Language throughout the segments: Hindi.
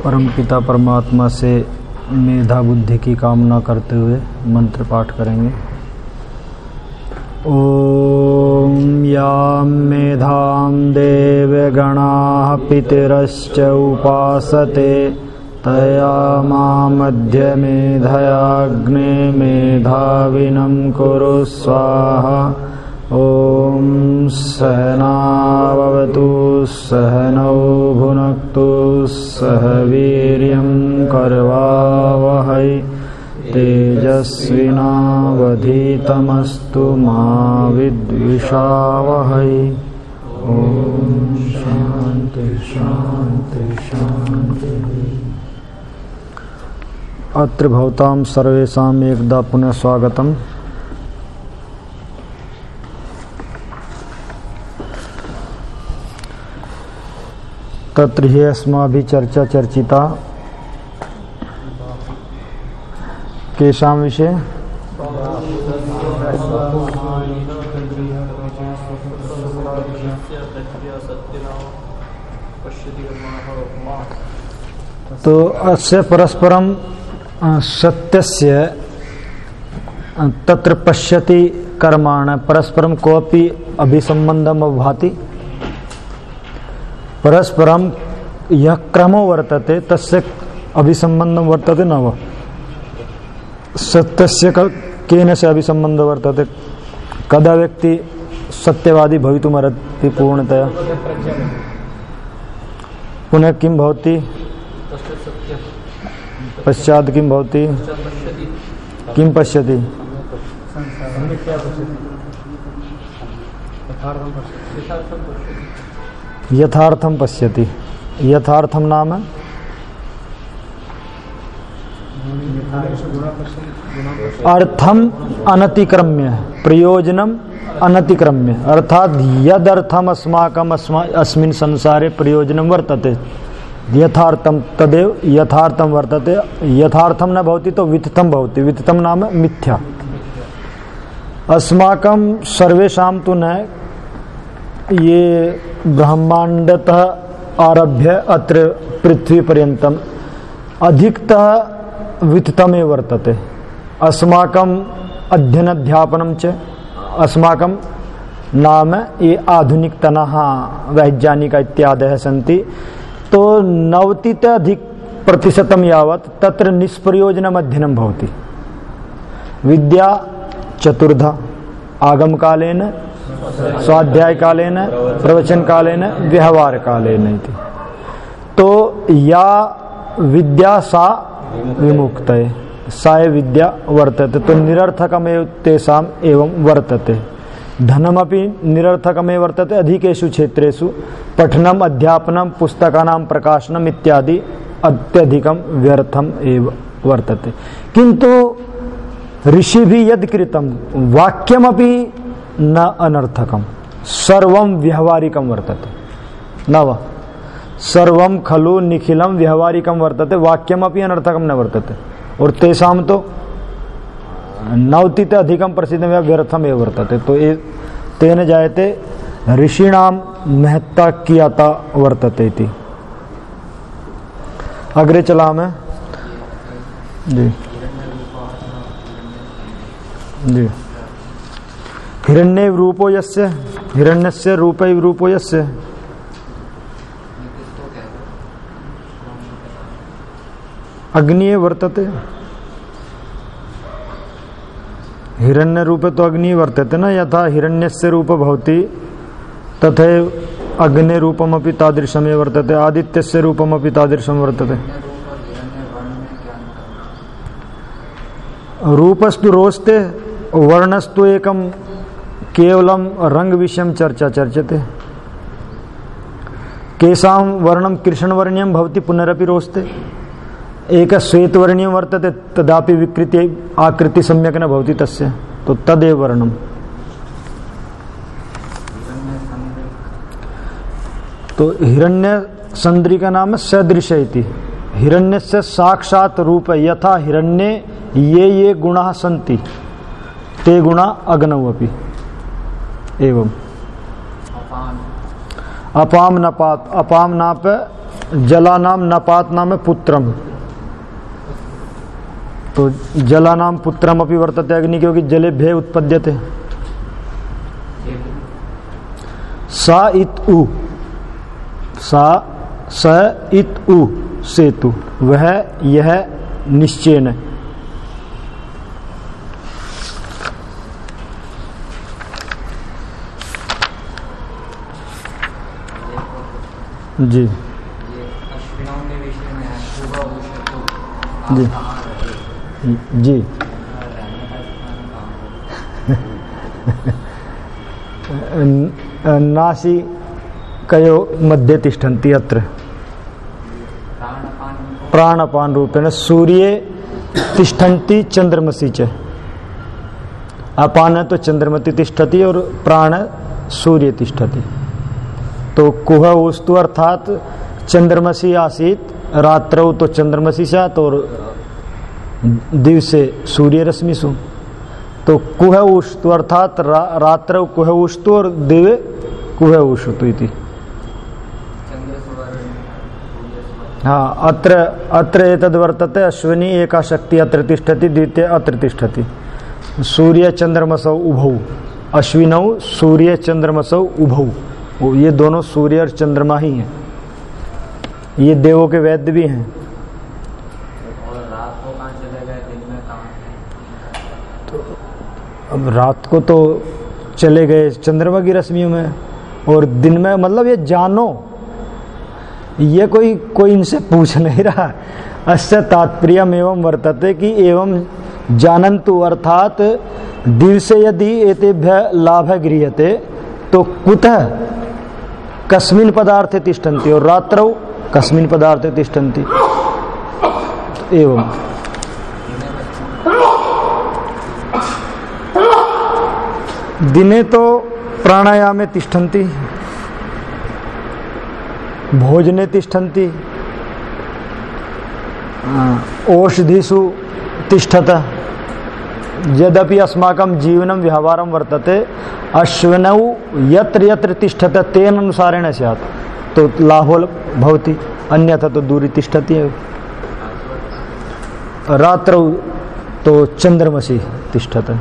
परमपिता परमात्मा से मेधा बुद्धि की कामना करते हुए मंत्र पाठ करेंगे। ओम यां मेधां देवगणाः पितरश्च उपासते तया मामद्य मेधयाग्ने मेधाविनं कुरु स्वाहा। ओम सहनावतु सहनौ भुनक्तु सह वीर्यं करवावहै तेजस्विनावधीतमस्तु मा विद्विषावहै। ओम शांति शांति शांति। अत्र भवतां सर्वेषां एकदा पुनः स्वागतम्। तत्र हि अस्माभिः चर्चा चर्चिता केषां विषये? तो अस्य परस्परं सत्यस्य तत्र पश्यति कर्माण परस्परं कोऽपि अभिसंबन्धम् अभाति। परस्परं यः क्रमो वर्तते तस्य अभिसंबन्धं वर्तते न वा? सत्यस्य केन से अभिसंबन्धः वर्तते? कदा व्यक्ति सत्यवादी भवितुमर्हति पूर्णतया? पुनः किं भवति? पश्चात् किं भवति? किं पश्यति? यथार्थं पश्यति। यथार्थं नाम अर्थम अनतिक्रम्य प्रयोजनम अनतिक्रम्य, अर्थात यदर्थम अस्माकम अस्मिन् संसारे प्रयोजनं वर्तते यथार्थम तदेव यथार्थम वर्तते। यथार्थम न भवति तो वितथम भवति। वितथम नाम मिथ्या। अस्माकं सर्वेषां तु न ये ब्रह्मांडतः आरभ्य अत्र पृथ्वी पर्यन्तम् अधिकतः वितथमेव वर्तते। अस्माकं अध्ययनाध्यापनं च अस्माकं नाम ये आधुनिकतनः वैज्ञानिक इत्यादयः सन्ति, तो 90% यावत् तत्र निष्प्रयोजनम् अध्ययनं भवति। विद्या चतुर्धा आगमकालेन स्वाध्यायकालेन प्रवचनकालेन व्यवहारकालेन इति। तो या विद्या सा विमुक्तये, सा विद्या वर्तते। तो निरर्थकमेव तेषाम् एवं वर्तते। धनमपि निरर्थकमेव वर्तते। अधिकेषु क्षेत्रेषु पठनम् अध्यापनं पुस्तकानां प्रकाशनम् इत्यादि अत्यधिकं व्यर्थम् एव वर्तते। किन्तु ऋषिभिः यद् कृतं वाक्यमपि न अनर्थकं, सर्वं व्यवहारिकं वर्तते न वा? सर्वं खलु निखिलं व्यवहारिकं वर्तते, वाक्यमपि अनर्थकं न वर्तते। और तेषां तो 90 अधिकं प्रसिद्धं व्यर्थम् एव वर्तते। तो तेन जायते ऋषीणां महत्ता कियता वर्तते इति। अग्रे चलामः जी जी। हिरण्येव रूपो यस्य, हिरण्यस्य रूपैव रूपो यस्य। अग्निये वर्तते। हिरण्य रूपे तो अग्नि वर्तते न। यथा हिरण्यस्य रूप भवति तथैव अग्ने रूपमपि तादृशमेव वर्तते। आदित्यस्य रूपमपि तादृशं वर्तते। रूपस्तु रोस्ते वर्णस्तु एकं केवलं रंग विषयं चर्चा चर्चते। केषां वर्णं कृष्णवर्णीयं भवति पुनरपि रोस्ते। एक श्वेतवर्णीयं वर्तते तदापि विकृति आकृति सम्यक् न भवति तस्य, तो तदेव वर्णम्। तो हिरण्य संद्रिका नाम सदृश इति। हिरण्यस्य साक्षात् रूप यथा हिरण्ये ये गुणाः सन्ति ते गुणा अग्नौ अपि एवं। अपाम नपात, अपाम नाप जलानाम नपात नाम पुत्रम, तो जलानाम पुत्रम अपि वर्तते अग्नि, क्योंकि जले भे उत्पद्यते। सा इत उ, सा स इत उ सेतु, वह यह निश्चयन। जी जी जी नासी कयो मध्ये तिष्ठन्ति अत्र प्राणपान रूपेण सूर्ये तिष्ठन्ति चंद्रमसि च। अपान तो चंद्रमति तिष्ठति और प्राण सूर्य तिष्ठति। तो कुह वस्तु अर्थात चंद्रमसि आसीत, रात्रौ तो चंद्रमसि स्यात् और दिवसे सूर्य रश्मिषु। तो कुह उष्तु अर्थात रात्रौ कुह उष्तु और दिवे कुह उष्तु इति। हाँ, अत्र अत्र एतद् वर्तते अश्विनी एका शक्ति अत्र तिष्ठति, द्वितीय अत्र तिष्ठति। सूर्य चंद्रमसौ उभौ, अश्विनौ सूर्य चंद्रमसौ उभौ, ये दोनों सूर्य और चंद्रमा ही हैं। ये देवों के वैद्य भी हैं। और रात को कहाँ चले गए, दिन में कहाँ थे? तो अब रात को तो चले गए चंद्रमा की रश्मियों में, और दिन में मतलब ये जानो, ये कोई इनसे पूछ नहीं रहा। अस्य तात्पर्यम् एवं वर्तते कि एवं जानन्तु, अर्थात दिवसे यदि एतेभ्यः लाभः गृह्यते तो कुतः कस्मिन् पदार्थे तिष्ठन्ति और रात्रौ कस्मिन् पदार्थे तिष्ठन्ति। एवं दिने तो प्राणायामे तिष्ठन्ति, भोजने तिष्ठन्ति, औषधिषु तिष्ठतः। यद्यपि अस्माकं जीवनं व्यवहारं वर्तते अश्विनौ यत्र यत्र तिष्ठते तेन अनुसारेण स्यात्, तो लाभो भवति, अन्यथा तो दूरी तिष्ठति एव। रात्रौ तो चंद्रमसि तिष्ठते,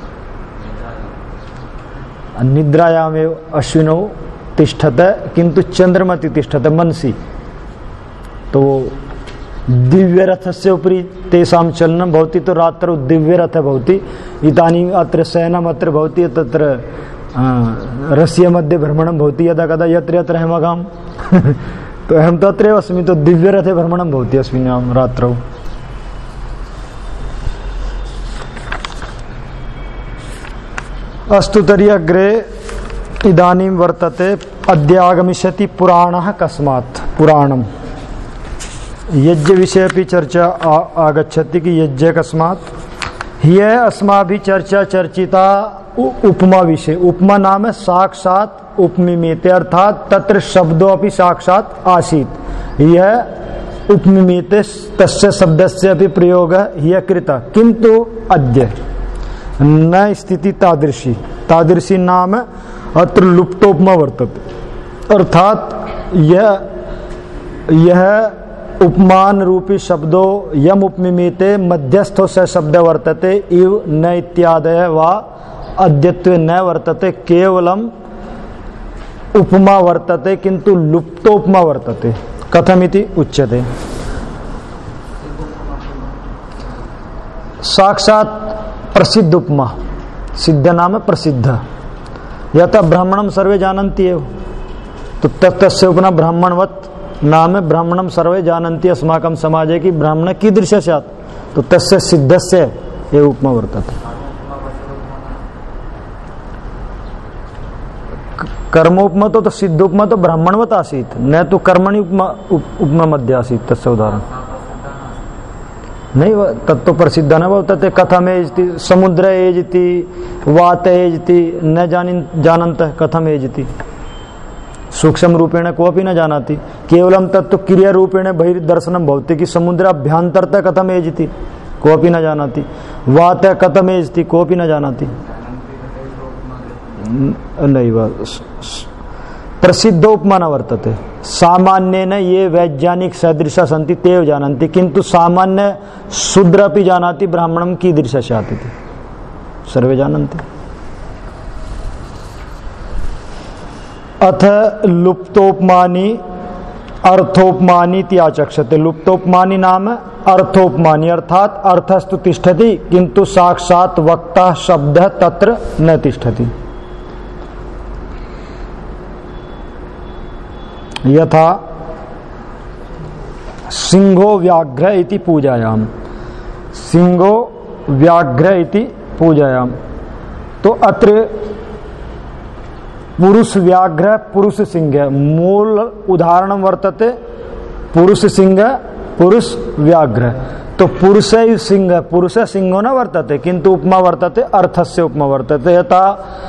निद्रायामेव अश्विनौ तिष्ठते किंतु चंद्रमति तिष्ठते मनसि। तो दिव्यरथस्य उपरि तेषां चलनं भवति, तो रात्रौ दिव्यरथः भवति। इदानीम् अत्र शयनम् अत्र भवति, तत्र रस्य मध्ये भ्रमणं भवति, यदा कदा यत्र यत्र अहमघाम् तो अहं तत्रैव अस्मि, तो दिव्यरथे भ्रमणं भवति अस्मिन् रात्रौ। अस्तु तर्हि अग्रे इदानीं वर्तते अद्य आगमिष्यति पुराणः कस्मात् पुराणम्। यज्ञ विषय अपि चर्चा आगच्छति कि यज्ञ कस्मात्। ह्यः अस्माभिः चर्चा चर्चिता उपमा विषय। उपमा नाम साक्षात् उपमिमीते, अर्थात तत्र शब्दो अपि साक्षात् आसीत्। यह उपमिमीते तस्य शब्दस्य अपि प्रयोगः ह्यः कृतः, किन्तु अद्य न स्थिति तादृशी। तादृशी नाम अत्र लुप्तोपमा वर्तते, अर्थात यह उपमान रूपी शब्दो यम उपमिमीते मध्यस्थो स शब्द वर्तते इव न इत्यादय वा अद्यत्वे न वर्तते, केवलम उपमा वर्तते किंतु लुप्तोपमा वर्तते। कथमिति उच्यते। साक्षात प्रसिद्ध उपमा, सिद्ध नाम प्रसिद्ध। यथा ब्राह्मणम सर्वे जानन्ति एव, तो तस्य उपमा ब्राह्मणवत् नाम ब्राह्मणम सर्वे जानन्ति अस्माकं समाजे की ब्राह्मण कीदृश स्यात्, तो तस्य सिद्धस्य एव उपमा वर्तते। कर्मोपमा तो सिद्धोपमा तो ब्राह्मणवत् आसीत्, न तो कर्मणि उपमा मध्ये आसीत्। तस्य उदाहरण नहीं, तत्तो प्रसिद्ध न वर्तते। कथम एजति समुद्र एजति वात एजति न जानन्तः कथम एजति। सूक्ष्म रूपेण कोऽपि न जानाति, केवलं तत्तु क्रिया रूपेण बहिर्दर्शनं भवति कि समुद्राभ्यन्तरतः कथम एजति, कोऽपि न जानाति। वात कथम एजति, कोऽपि न जानाति। नैव प्रसिद्ध उपमान वर्तते। सामान्येन ये वैज्ञानिक सदृशा सन्ति ते जानन्ति किंतु सामान्य शूद्रपि जानाति ब्राह्मणं कीदृशा स्यात् इति सर्वे जानन्ति। अथ लुप्तोपमानी अर्थोपमानी इति आचक्षते। लुप्तोपमानी नाम अर्थोपमानी अर्थात अर्थस्तु तिष्ठति किंतु साक्षात् वक्ता शब्दः तत्र न तिष्ठति। यथा सिंहो व्याघ्र इति पूजायाम, सिंहो व्याघ्र इति पूजायाम, तो अत्र पुरुष व्याघ्र पुरुष सिंह, मूल उदाहरण वर्तते पुरुष सिंह पुरुष व्याघ्र, तो पुरुष सिंह पुरुष सिंहो न वर्तते किंतु उपमा वर्तते अर्थस्य उपमा वर्तते। यथा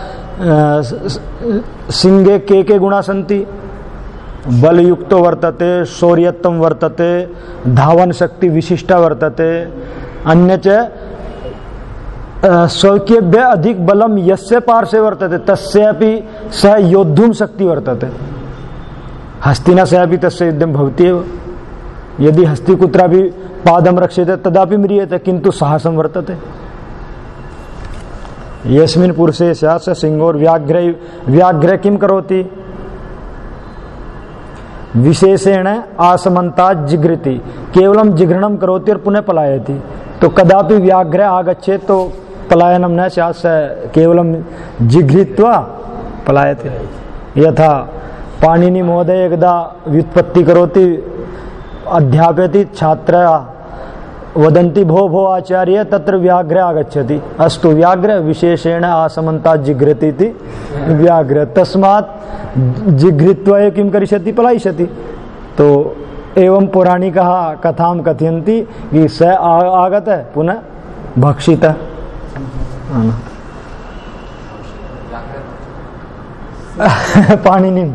सिंहे के गुणा सन्ति, बलयुक्तो वर्तते, शौर्यत्वं वर्तते, धावन शक्ति विशिष्टा वर्तते, अन्यच स्वकीयभ्य अधिक बलम यस्य पार्श्वे वर्तते तस्यापि सह योद्धुं शक्ति वर्तते। हस्तिना सह अपि तस्य युद्धं भवति एव, यदि हस्ति कुत्रापि पादं रक्षते तदापि म्रियते किंतु साहसं वर्तते। यस्मिन् पुरुषे स्यात् स सिंहो। व्याघ्र व्याघ्र किं करोति, विशेषेण आसमन्ता जिघ्रति, केवलं जिघ्रणं करोति और पुनः पलायति। तो कदापि व्याघ्र आगच्छेत् तो पलायनं न स्यात्, स केवलं जिघ्रित्वा पलायते। यथा पाणिनि महोदय एकदा व्युत्पत्ति करोति, अध्यापयति, छात्राः वदन्ति भो भो आचार्य तत्र व्याघ्र आगच्छति। अस्तु, व्याघ्र विशेषेण आसमन्ता जिघ्रति इति व्याघ्र, तस्मात् जिघ्रित्वा किं करिष्यति, पलायिष्यति। तो एवं पौराणिकाः कथां कथयन्ति कि स आगतः पुनः भक्षितः। पाणिनि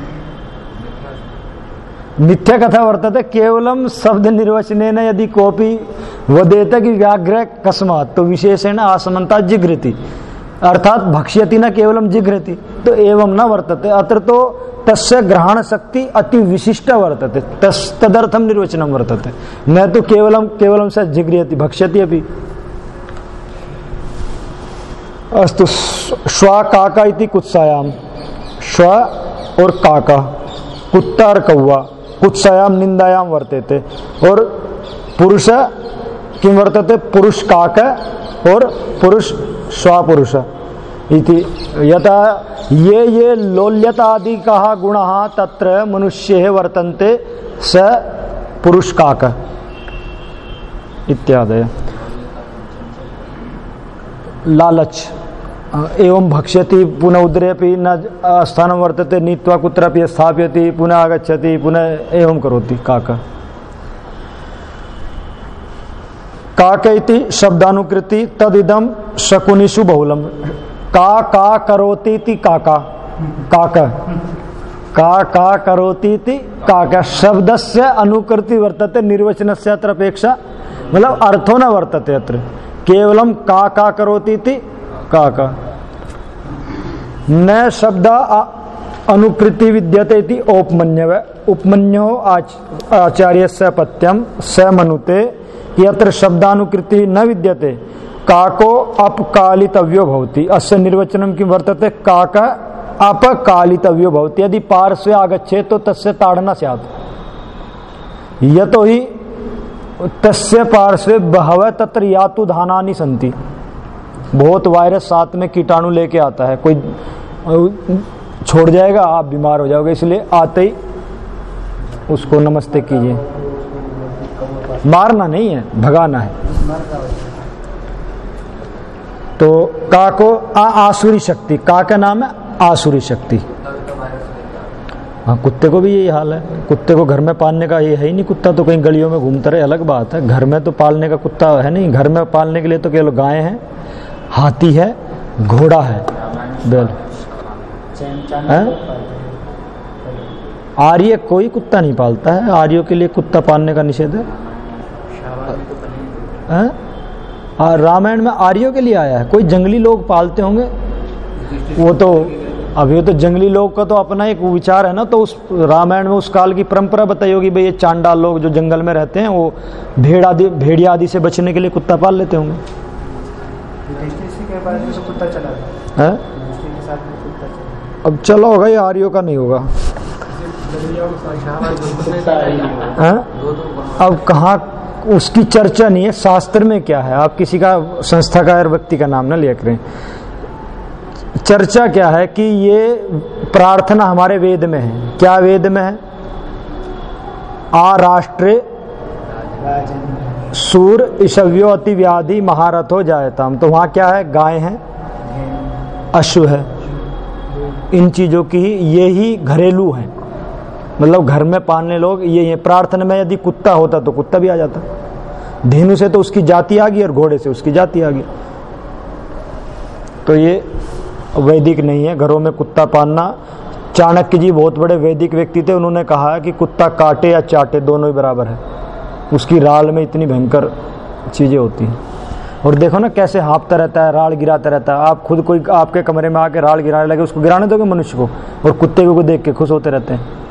मिथ्या कथा वर्तते, केवलं शब्द निर्वचनेन यदि कोऽपि वदेत कि व्याघ्र कस्मात्, तो विशेषेण आसमन्ता जिघ्रति, अर्थात भक्ष्यति न केवलं जिघ्रति, तो एवं न वर्तते। अत्र तो तस्य ग्रहण शक्ति अति विशिष्ट वर्तते, तदर्थं निर्वचनं वर्तते, न तो केवलं स जिघ्रति भक्ष्यति अपि। अस्तु, श्वा काका इति कुत्सायाम, श्व और काका, कुत्ता और कौवा, कुत्सायाम निंदायाम वर्तेते। और पुरुष किं वर्तते, पुरुष काक और पुरुष स्वापुरुष इति। यथा ये लोल्यतादिकः गुणः तत्र मनुष्ये वर्तन्ते स पुरुष काक इत्यादय। लालच एवं भक्ष्यति पुनः उदरेपि न स्थानं वर्तते, नीत्वा कुत्रापि स्थापयति पुनः आगच्छति पुनः एवं करोति काक। काक इति शब्दानुकृति तदिदं शकुनिषु बहुलम। का करोति इति काका, काक, का करोति इति काक, शब्दस्य अनुकृति वर्तते, निर्वचनस्य अत्र अपेक्षा, मतलब अर्थो न वर्तते अत्र, केवलं का करोति इति काका। न शब्द अनुकृति विद्यते इति औपमन्यव। उपमन्यो आचार्यस्य पत्यं स मनुते यत्र शब्दानुकृति न विद्यते काको अपकालितव्यो भवति। अस्य निर्वचनं किं वर्तते, काक अपकालितव्यो भवति। यदि पार्श्वे आगच्छेत् तो तस्य ताडना स्यात्, यतोहि तस्य पार्श्वे बहवः तत्र यातु धानानि सन्ति। बहुत वायरस साथ में कीटाणु लेके आता है, कोई छोड़ जाएगा आप बीमार हो जाओगे, इसलिए आते ही उसको नमस्ते कीजिए। मारना नहीं है, भगाना है। तो का को आसुरी शक्ति, का का नाम है आसुरी शक्ति। हाँ, कुत्ते को भी यही हाल है। कुत्ते को घर में पालने का ये है ही नहीं, कुत्ता तो कहीं गलियों में घूमता रहे अलग बात है, घर में तो पालने का कुत्ता है नहीं। घर में पालने के लिए तो केवल गाय है, हाथी है, घोड़ा है, बैल है। आर्य कोई कुत्ता नहीं पालता है, आर्यों के लिए कुत्ता पालने का निषेध है। रामायण में आर्यों के लिए आया है, कोई जंगली लोग पालते होंगे, वो तो अब ये तो जंगली लोग का तो अपना एक विचार है ना, तो उस रामायण में उस काल की परंपरा बताई होगी भाई ये चांडाल लोग जो जंगल में रहते हैं वो भेड़िया आदि से बचने के लिए कुत्ता पाल लेते होंगे। है? अब चला होगा, ये आर्यों का नहीं होगा। अब कहाँ उसकी चर्चा नहीं है, शास्त्र में क्या है, आप किसी का संस्था का व्यक्ति का नाम ना लिया करें। चर्चा क्या है कि ये प्रार्थना हमारे वेद में है। क्या वेद में है? आ राष्ट्रे सूर ईशव्यो अति व्याधि महारथो जायताम। तो वहां क्या है? गाय है, अश्व है, इन चीजों की ये ही घरेलू है, मतलब घर में पालने लोग ये प्रार्थना में यदि कुत्ता होता तो कुत्ता भी आ जाता, धेनु से तो उसकी जाति आ गई और घोड़े से उसकी जाति आ गई। तो ये वैदिक नहीं है घरों में कुत्ता पालना। चाणक्य जी बहुत बड़े वैदिक व्यक्ति थे, उन्होंने कहा है कि कुत्ता काटे या चाटे दोनों ही बराबर है, उसकी राल में इतनी भयंकर चीजें होती हैं। और देखो ना कैसे हाँफता रहता है, राल गिराता रहता है। आप खुद कोई आपके कमरे में आके राल गिराने लगे, उसको गिराने दोगे मनुष्य को? और कुत्ते को देख के खुश होते रहते हैं।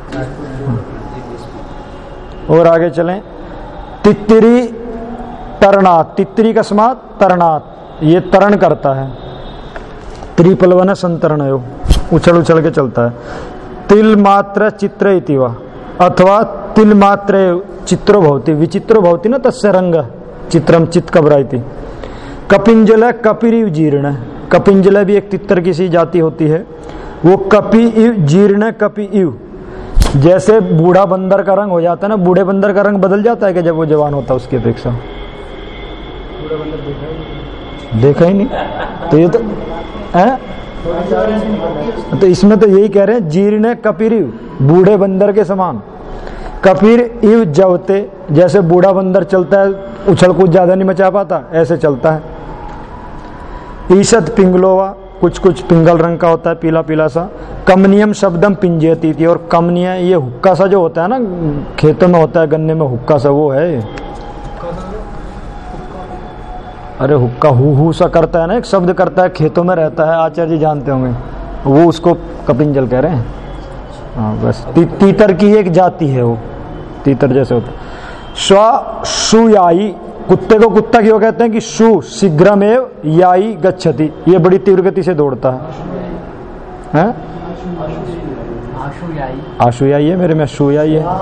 और आगे चलें, तित्तिरी तरणात, तित्तिरी का समात तरणात, ये तरण करता है। त्रिपलवन संतरणयो, उछल उछल के चलता है। तिल मात्र चित्र इतिवा, अथवा तिल मात्र चित्रो भवति विचित्रो भवति न तस्य रंग चित्रम चित्त कबराइति। कपिंजल कपिरिव जीर्ण, कपिंजल भी एक तितर की सी जाति होती है। वो कपि इव जीर्ण कपि इव, जैसे बूढ़ा बंदर का रंग हो जाता है ना, बूढ़े बंदर का रंग बदल जाता है कि जब वो जवान होता है उसकी अपेक्षा। देखा ही नहीं तो ये तो है? तो इसमें तो यही कह रहे हैं जीर्ण कपिरिव, बूढ़े बंदर के समान। कपिर इव जवते, जैसे बूढ़ा बंदर चलता है, उछल कूद ज्यादा नहीं मचा पाता, ऐसे चलता है। ईशत पिंगलोवा, कुछ कुछ पिंगल रंग का होता है, पीला पीला सा। कमनियम शब्दम पिंजयती थी, और कमनिय ये हुक्का सा जो होता है ना खेतों में होता है, गन्ने में हुक्का सा, वो है। अरे हुक्का हु सा करता है ना, एक शब्द करता है, खेतों में रहता है, आचार्य जी जानते होंगे, वो उसको कपिंजल कह रहे हैं। हाँ बस तीतर की एक जाति है, वो तीतर जैसे होता है। श्वाशुयायी, कुत्ते को कुत्ता क्यों कहते हैं कि शु शीघ्रमेव याई गच्छति, ये बड़ी तीव्र गति से दौड़ता है। आशुयाई है, मेरे में शुयाई है।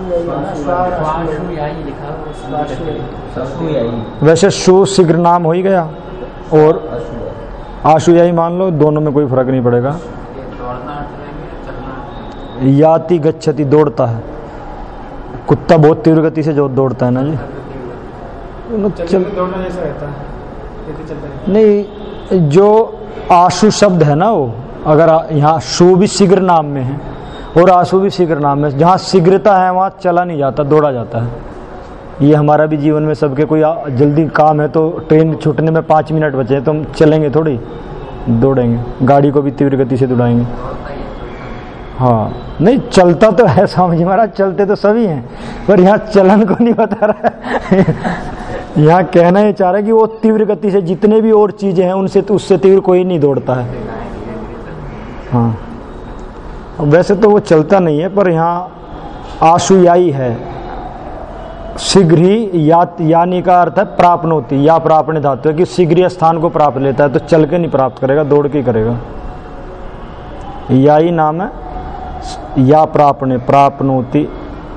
वैसे शु शीघ्र नाम हो ही गया और आशुयाई मान लो, दोनों में कोई फर्क नहीं पड़ेगा। याति गच्छति, दौड़ता है। कुत्ता बहुत तीव्र गति से जो दौड़ता है ना जी, दौड़ना जैसा रहता है। नहीं, जो आशु शब्द है ना, वो अगर यहाँ शु भी शीघ्र नाम में है और आशु भी शीघ्र नाम में, जहाँ शीघ्रता है वहाँ चला नहीं जाता, दौड़ा जाता है। ये हमारा भी जीवन में सबके, कोई जल्दी काम है तो ट्रेन छूटने में 5 मिनट बचे तो हम चलेंगे थोड़ी, दौड़ेंगे। गाड़ी को भी तीव्र गति से दौड़ाएंगे। हाँ नहीं, चलता तो है स्वामी जी महाराज, चलते तो सभी हैं, पर यहाँ चलन को नहीं बता रहा है। यहाँ कहना ही चाह रहा है कि वो तीव्र गति से जितने भी और चीजें हैं उनसे तो उससे तीव्र कोई नहीं दौड़ता है। हाँ वैसे तो वो चलता नहीं है, पर यहाँ आशुयाई है, शीघ्र ही। यानी का अर्थ है प्राप्नोति, या प्रापणे धातु है कि शीघ्र स्थान को प्राप्त लेता है, तो चल के नहीं प्राप्त करेगा, दौड़ के करेगा। याई नाम है, या प्रापणे प्राप्नोति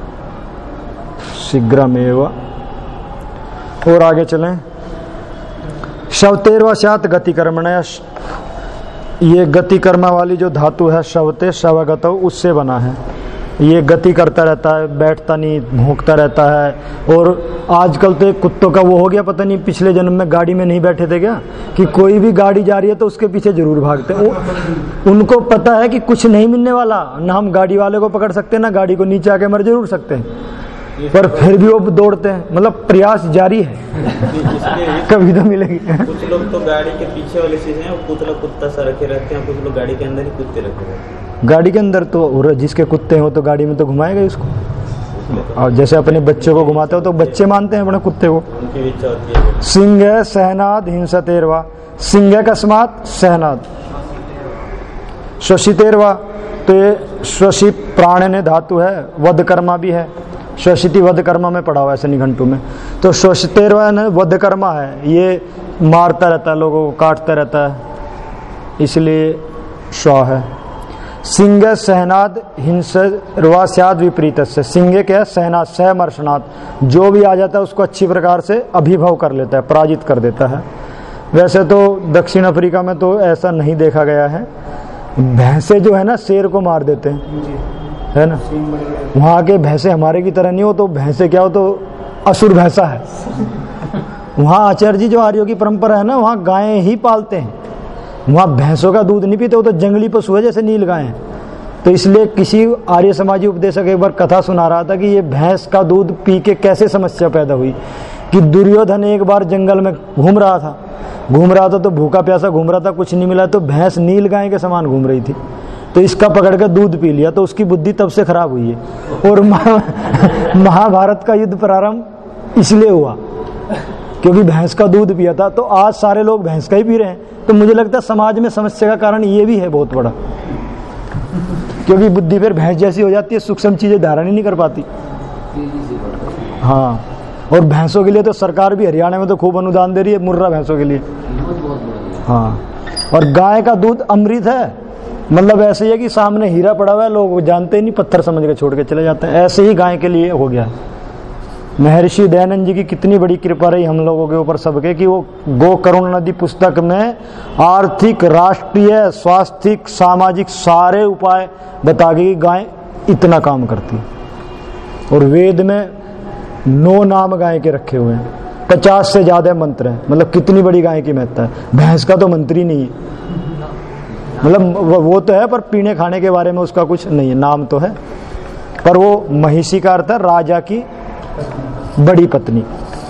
शीघ्रमेव। और आगे चलें, शवतेर्वा स्यात् गति कर्मण, ये गति कर्म वाली जो धातु है शवते शवगत, उससे बना है। ये गति करता रहता है, बैठता नहीं, भौंकता रहता है। और आजकल तो कुत्तों का वो हो गया, पता नहीं पिछले जन्म में गाड़ी में नहीं बैठे थे क्या, कि कोई भी गाड़ी जा रही है तो उसके पीछे जरूर भागते हैं। उनको पता है कि कुछ नहीं मिलने वाला, ना हम गाड़ी वाले को पकड़ सकते, ना गाड़ी को नीचे आके मर जरूर सकते हैं, पर फिर भी वो दौड़ते हैं। मतलब प्रयास जारी है, कभी तो मिलेगी। कुछ लोग तो गाड़ी के पीछे वाली चीजें हैं, कुत्ता सा रखे रहते हैं, कुछ लोग गाड़ी के अंदर ही कुत्ते रखे रहते हैं। गाड़ी के अंदर तो जिसके कुत्ते हो तो गाड़ी में तो घुमाएगा उसको, और जैसे अपने बच्चे को घुमाते हो तो बच्चे मानते हैं अपने कुत्ते को। उनकी इच्छा होती है। सिंह सहनाद हिंसतेरवा, सिंह अकस्मात सहनाद, श्वसितेर्वा, तो ये श्वसि प्राणने धातु है, वध कर्मा भी है, श्वसिति वध कर्मा में पढ़ा हुआ ऐसे निघंटु में। तो श्वसितेर्वा ने वध कर्मा है, ये मारता रहता है, लोगों को काटता रहता है, इसलिए श्व है। सिंह सहनाद हिंसर्वा स्याद विपरीत से, सिंह क्या है, सहनाद सहमर्षनाद, जो भी आ जाता है उसको अच्छी प्रकार से अभिभव कर लेता है, पराजित कर देता है। वैसे तो दक्षिण अफ्रीका में तो ऐसा नहीं देखा गया है, भैंसे जो है ना शेर को मार देते हैं, है ना, वहाँ के भैंसे हमारे की तरह नहीं हो, तो भैंसे क्या हो तो असुर भैंसा है। वहाँ आचार्य जी जो आर्यों की परंपरा है ना, वहाँ गायें ही पालते हैं, वहाँ भैंसों का दूध नहीं पीते, वो तो जंगली पशु है जैसे नील गाय है। तो इसलिए किसी आर्य समाजी उपदेशक एक बार कथा सुना रहा था कि ये भैंस का दूध पी के कैसे समस्या पैदा हुई, कि दुर्योधन एक बार जंगल में घूम रहा था तो भूखा प्यासा घूम रहा था, कुछ नहीं मिला, तो भैंस नील गाय के समान घूम रही थी, तो इसका पकड़ कर दूध पी लिया, तो उसकी बुद्धि तब से खराब हुई है। और महाभारत का युद्ध प्रारंभ इसलिए हुआ क्योंकि भैंस का दूध पिया था। तो आज सारे लोग भैंस का ही पी रहे हैं, तो मुझे लगता है समाज में समस्या का कारण ये भी है बहुत बड़ा, क्योंकि बुद्धि फिर भैंस जैसी हो जाती है, सूक्ष्म चीजें धारण ही नहीं कर पाती। हाँ, और भैंसों के लिए तो सरकार भी हरियाणा में तो खूब अनुदान दे रही है, मुर्रा भैंसों के लिए। हाँ, और गाय का दूध अमृत है, मतलब ऐसे ही है कि सामने हीरा पड़ा हुआ है, लोग जानते ही नहीं, पत्थर समझ के छोड़ के चले जाते हैं, ऐसे ही गाय के लिए हो गया। महर्षि दयानंद जी की कितनी बड़ी कृपा रही हम लोगों के ऊपर सबके, कि वो गो करुण नदी पुस्तक में आर्थिक, राष्ट्रीय, स्वास्थ्यिक, सामाजिक सारे उपाय बता के कि गाय इतना काम करती है। और वेद में 9 नाम गाय के रखे हुए हैं, 50 से ज्यादा मंत्र है, मतलब कितनी बड़ी गाय की महत्ता है। भैंस का तो मंत्र ही नहीं है, मतलब वो तो है पर पीने खाने के बारे में उसका कुछ नहीं है, नाम तो है, पर वो महिषी का अर्थ है राजा की बड़ी पत्नी।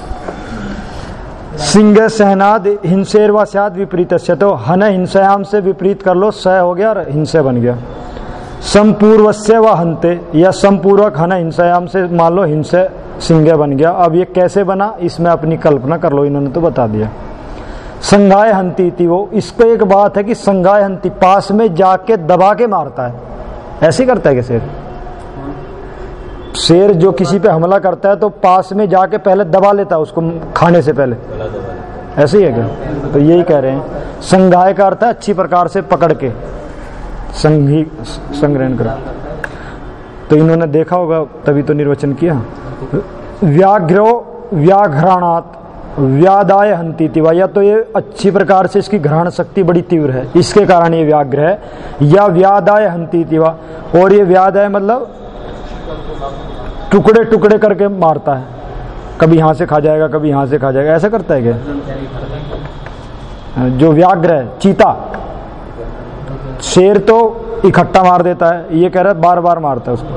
सिंह सहनाद हिंसेर्वा स्याद विपरीत, तो हन हिंसयाम से विपरीत कर लो, सह हो गया और हिंसे बन गया। संपूर्वस्य व हंते, या संपूर्वक हन हिंसयाम से मान लो हिंसे सिंह बन गया। अब ये कैसे बना, इसमें अपनी कल्पना कर लो, इन्होंने तो बता दिया। संगाय हंती थी वो, इसको एक बात है कि संगाय हंती पास में जाके दबा के मारता है, ऐसे करता है कि शेर जो किसी पे हमला करता है तो पास में जाके पहले दबा लेता है उसको खाने से पहले, ऐसे ही है क्या? तो यही कह रहे हैं, संगाय का अर्थ है अच्छी प्रकार से पकड़ के संग्रहण कर। तो इन्होंने देखा होगा तभी तो निर्वचन किया। व्याघ्रो व्याघ्राणात व्यादाय हंती तिवा, या तो ये अच्छी प्रकार से इसकी घ्राण शक्ति बड़ी तीव्र है, इसके कारण ये व्याघ्र है, या व्यादाय हंती तिवा, और ये व्यादाय मतलब टुकड़े टुकड़े करके मारता है, कभी यहाँ से खा जाएगा कभी यहाँ से खा जाएगा, ऐसा करता है क्या? जो व्याघ्र है, चीता, शेर तो इकट्ठा मार देता है, ये कह रहा है बार बार मारता है उसको।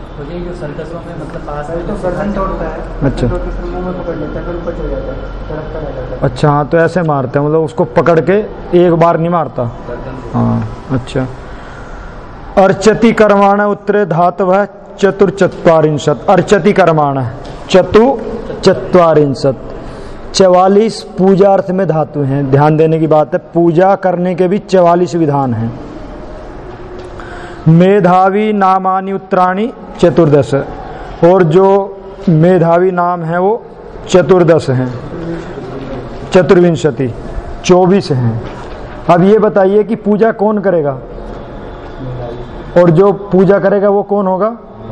अच्छा, हाँ, तो ऐसे मारते हैं, मतलब उसको पकड़ के एक बार नहीं मारता। हाँ, अच्छा। अर्चति कर्माण उत्तरे धातव चतुर्चत्वारिंशत्, अर्चति कर्माण चतुर्चत्वारिंशत्, 44 पूजार्थ में धातु हैं। ध्यान देने की बात है, पूजा करने के भी 44 विधान हैं। मेधावी नामानि उत्तराणि चतुर्दश, और जो मेधावी नाम है वो 14 हैं, चतुर्विंशति 24 हैं। अब ये बताइए कि पूजा कौन करेगा, और जो पूजा करेगा वो कौन होगा?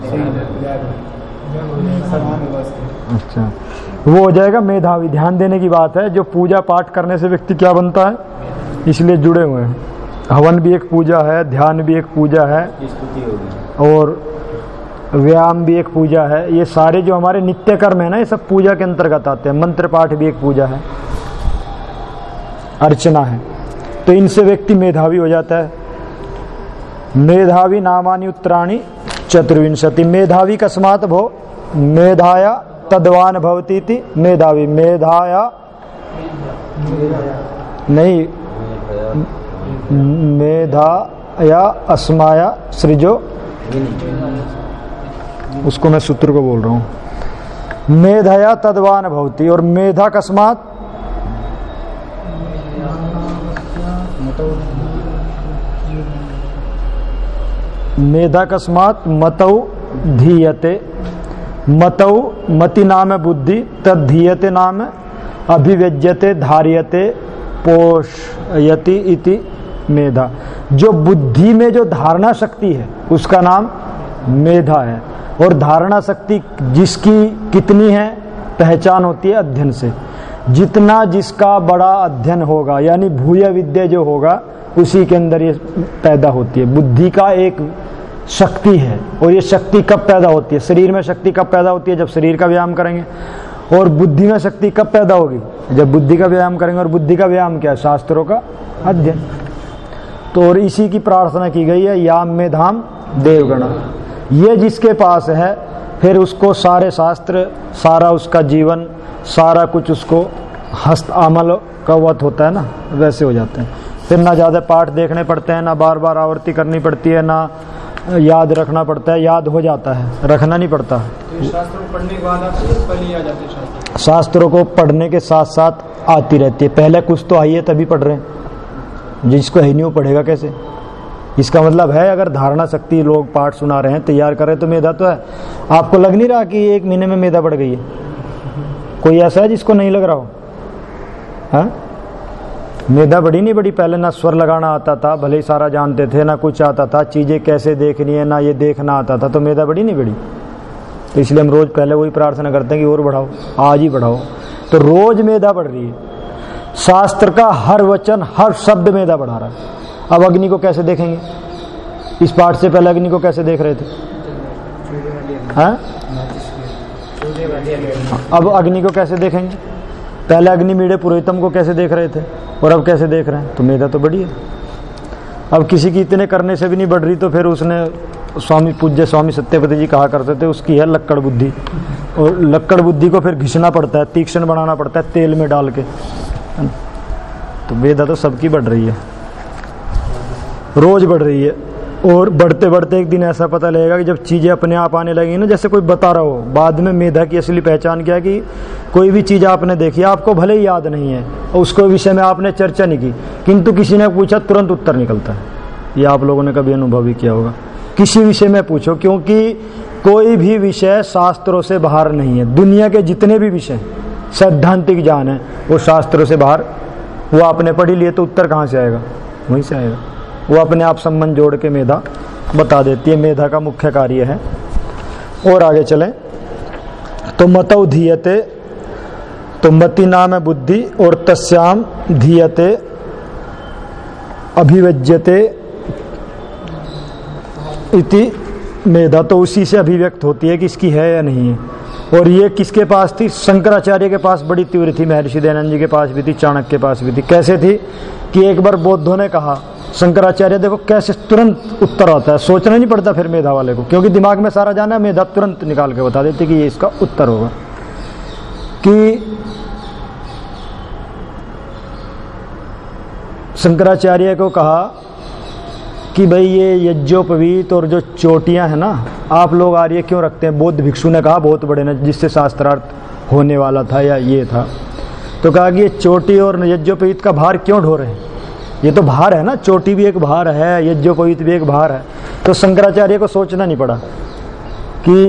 अच्छा, वो हो जाएगा मेधावी। ध्यान देने की बात है, जो पूजा पाठ करने से व्यक्ति क्या बनता है, इसलिए जुड़े हुए हैं। हवन भी एक पूजा है, ध्यान भी एक पूजा है, और व्यायाम भी एक पूजा है। ये सारे जो हमारे नित्य कर्म है ना, ये सब पूजा के अंतर्गत आते हैं। मंत्र पाठ भी एक पूजा है, अर्चना है। तो इनसे व्यक्ति मेधावी हो जाता है। मेधावी नामानि उत्तराणि चतुर्विंशति, मेधावी कस्मात् भो, मेधाया तद्वान भवती थी। मेधावी, मेधाया नहीं, मेधाया अस्माया सृजो, उसको मैं सूत्र को बोल रहा हूँ। मेधाया तद्वान भवती, और मेधा कस्मात् मेधाकस्मात् मतौ धीयते, मतौ मति नाम बुद्धि, तद धीयते नाम अभिव्यज्यते धार्यते पोषयति इति मेधा। जो बुद्धि में जो धारणा शक्ति है उसका नाम मेधा है। और धारणा शक्ति जिसकी कितनी है, पहचान होती है अध्ययन से। जितना जिसका बड़ा अध्ययन होगा, यानी भूय विद्या जो होगा, उसी के अंदर ये पैदा होती है। बुद्धि का एक शक्ति है, और ये शक्ति कब पैदा होती है? शरीर में शक्ति कब पैदा होती है? जब शरीर का व्यायाम करेंगे। और बुद्धि में शक्ति कब पैदा होगी? जब बुद्धि का व्यायाम करेंगे। और बुद्धि का व्यायाम क्या है? शास्त्रों का अध्ययन। तो और इसी की प्रार्थना की गई है, याम में धाम देवगणा। ये जिसके पास है, फिर उसको सारे शास्त्र, सारा उसका जीवन, सारा कुछ उसको हस्त अमल कवत होता है ना, वैसे हो जाते हैं। फिर ना ज़्यादा पाठ देखने पड़ते हैं, ना बार बार आवृत्ति करनी पड़ती है, ना याद रखना पड़ता है, याद हो जाता है, रखना नहीं पड़ता। तो शास्त्रों को पढ़ने के बाद आप पहले ही आ जाते हैं? शास्त्रों को पढ़ने के साथ साथ आती रहती है। पहले कुछ तो आई है तभी पढ़ रहे हैं, जिसको है नहीं वो पढ़ेगा कैसे? इसका मतलब है अगर धारणा शक्ति, लोग पाठ सुना रहे हैं, तैयार कर रहे हैं, तो मेधा तो है। आपको लग नहीं रहा कि 1 महीने में मेधा बढ़ गई है? कोई ऐसा है जिसको नहीं लग रहा हो? हाँ, मेधा बड़ी नहीं बड़ी। पहले ना स्वर लगाना आता था, भले ही सारा जानते थे, ना कुछ आता था, चीजें कैसे देखनी है ना ये देखना आता था, तो मेधा बड़ी नहीं बड़ी। तो इसलिए हम रोज पहले वही प्रार्थना करते हैं कि और बढ़ाओ, आज ही बढ़ाओ। तो रोज मेधा बढ़ रही है। शास्त्र का हर वचन, हर शब्द मेधा बढ़ा रहा है। अब अग्नि को कैसे देखेंगे? इस पाठ से पहले अग्नि को कैसे देख रहे थे? हाँ? अब अग्नि को कैसे देखेंगे? पहले अग्निमीड़े पुरोहितम को कैसे देख रहे थे, और अब कैसे देख रहे हैं? तो मेधा तो बढ़ी है। अब किसी की इतने करने से भी नहीं बढ़ रही, तो फिर उसने स्वामी पूज्य स्वामी सत्यपति जी कहा करते थे, उसकी है लक्कड़ बुद्धि। और लक्कड़ बुद्धि को फिर घिसना पड़ता है, तीक्ष्ण बनाना पड़ता है तेल में डाल के। तो मेधा तो सबकी बढ़ रही है, रोज बढ़ रही है। और बढ़ते बढ़ते एक दिन ऐसा पता लगेगा कि जब चीज़ें अपने आप आने लगेंगी ना, जैसे कोई बता रहा हो, बाद में मेधा की असली पहचान क्या है कि कोई भी चीज़ आपने देखी, आपको भले ही याद नहीं है, उसको विषय में आपने चर्चा नहीं की, किंतु किसी ने पूछा तुरंत उत्तर निकलता है। ये आप लोगों ने कभी अनुभव भी किया होगा। किसी विषय में पूछो, क्योंकि कोई भी विषय शास्त्रों से बाहर नहीं है। दुनिया के जितने भी विषय सैद्धांतिक ज्ञान है, वो शास्त्रों से बाहर। वो आपने पढ़ी लिए तो उत्तर कहाँ से आएगा? वहीं से आएगा। वो अपने आप संबंध जोड़ के मेधा बता देती है। मेधा का मुख्य कार्य है। और आगे चलें तो मतौ धीयते, तो मति नाम है बुद्धि, और तस्याम धीयते अभिव्यज्यते इति मेधा। तो उसी से अभिव्यक्त होती है कि इसकी है या नहीं है। और ये किसके पास थी? शंकराचार्य के पास बड़ी तीव्र थी, महर्षि दयानंद जी के पास भी थी, चाणक्य के पास भी थी। कैसे थी कि एक बार बौद्धों ने कहा, शंकराचार्य देखो कैसे तुरंत उत्तर आता है, सोचना नहीं पड़ता फिर मेधा वाले को, क्योंकि दिमाग में सारा जाना है, मेधा तुरंत निकाल के बता देती कि ये इसका उत्तर होगा। कि शंकराचार्य को कहा कि भाई ये यज्ञोपवीत और जो चोटियां हैं ना, आप लोग आर्य क्यों रखते हैं? बौद्ध भिक्षु ने कहा, बहुत बड़े ने, जिससे शास्त्रार्थ होने वाला था या ये था। तो कहा कि ये चोटी और यज्ञोपवीत का भार क्यों ढो रहे हैं? ये तो भार है ना, चोटी भी एक भार है, यज्ञोपवीत भी एक भार है। तो शंकराचार्य को सोचना नहीं पड़ा कि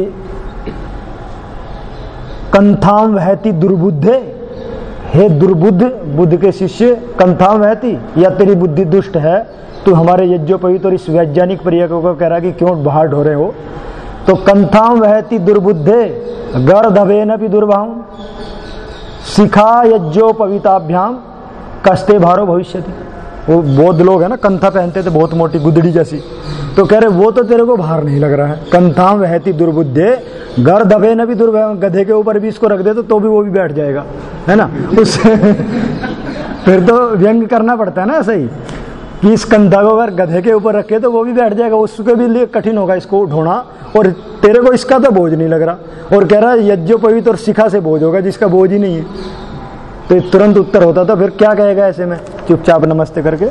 कंथाम वहती दुर्बुद्धे, हे दुर्बुद्ध, बुद्ध के शिष्य, कंथाम वहती, या तेरी बुद्धि दुष्ट है, तू हमारे यज्ञोपवीत और इस वैज्ञानिक पर्यटकों को कह रहा कि क्यों बाहर ढो रहे हो? तो कंथाम वहती दुर्बुद्धे गर्दभेन भी दुर्भाव शिखा यज्ञोपवीताभ्याम कस्ते भारो भविष्यति। वो बौद्ध लोग है ना, कंथा पहनते थे बहुत मोटी गुदड़ी जैसी, तो कह रहे वो तो तेरे को भार नहीं लग रहा है। कंथाम वहती दुर्बुद्धे गर्दभेन भी दुर्भाव, गधे के ऊपर भी इसको रख दे तो भी वो भी बैठ जाएगा, है ना। उससे फिर तो व्यंग करना पड़ता है ना ऐसे ही, कि इस कंधा को अगर गधे के ऊपर रखे तो वो भी बैठ जाएगा, उसके भी लिए कठिन होगा इसको ढोना, और तेरे को इसका तो बोझ नहीं लग रहा। और कह रहा है यज्ञोपवीत और शिखा से बोझ होगा, जिसका बोझ ही नहीं है। तो तुरंत उत्तर होता था, फिर क्या कहेगा ऐसे में? चुपचाप नमस्ते करके।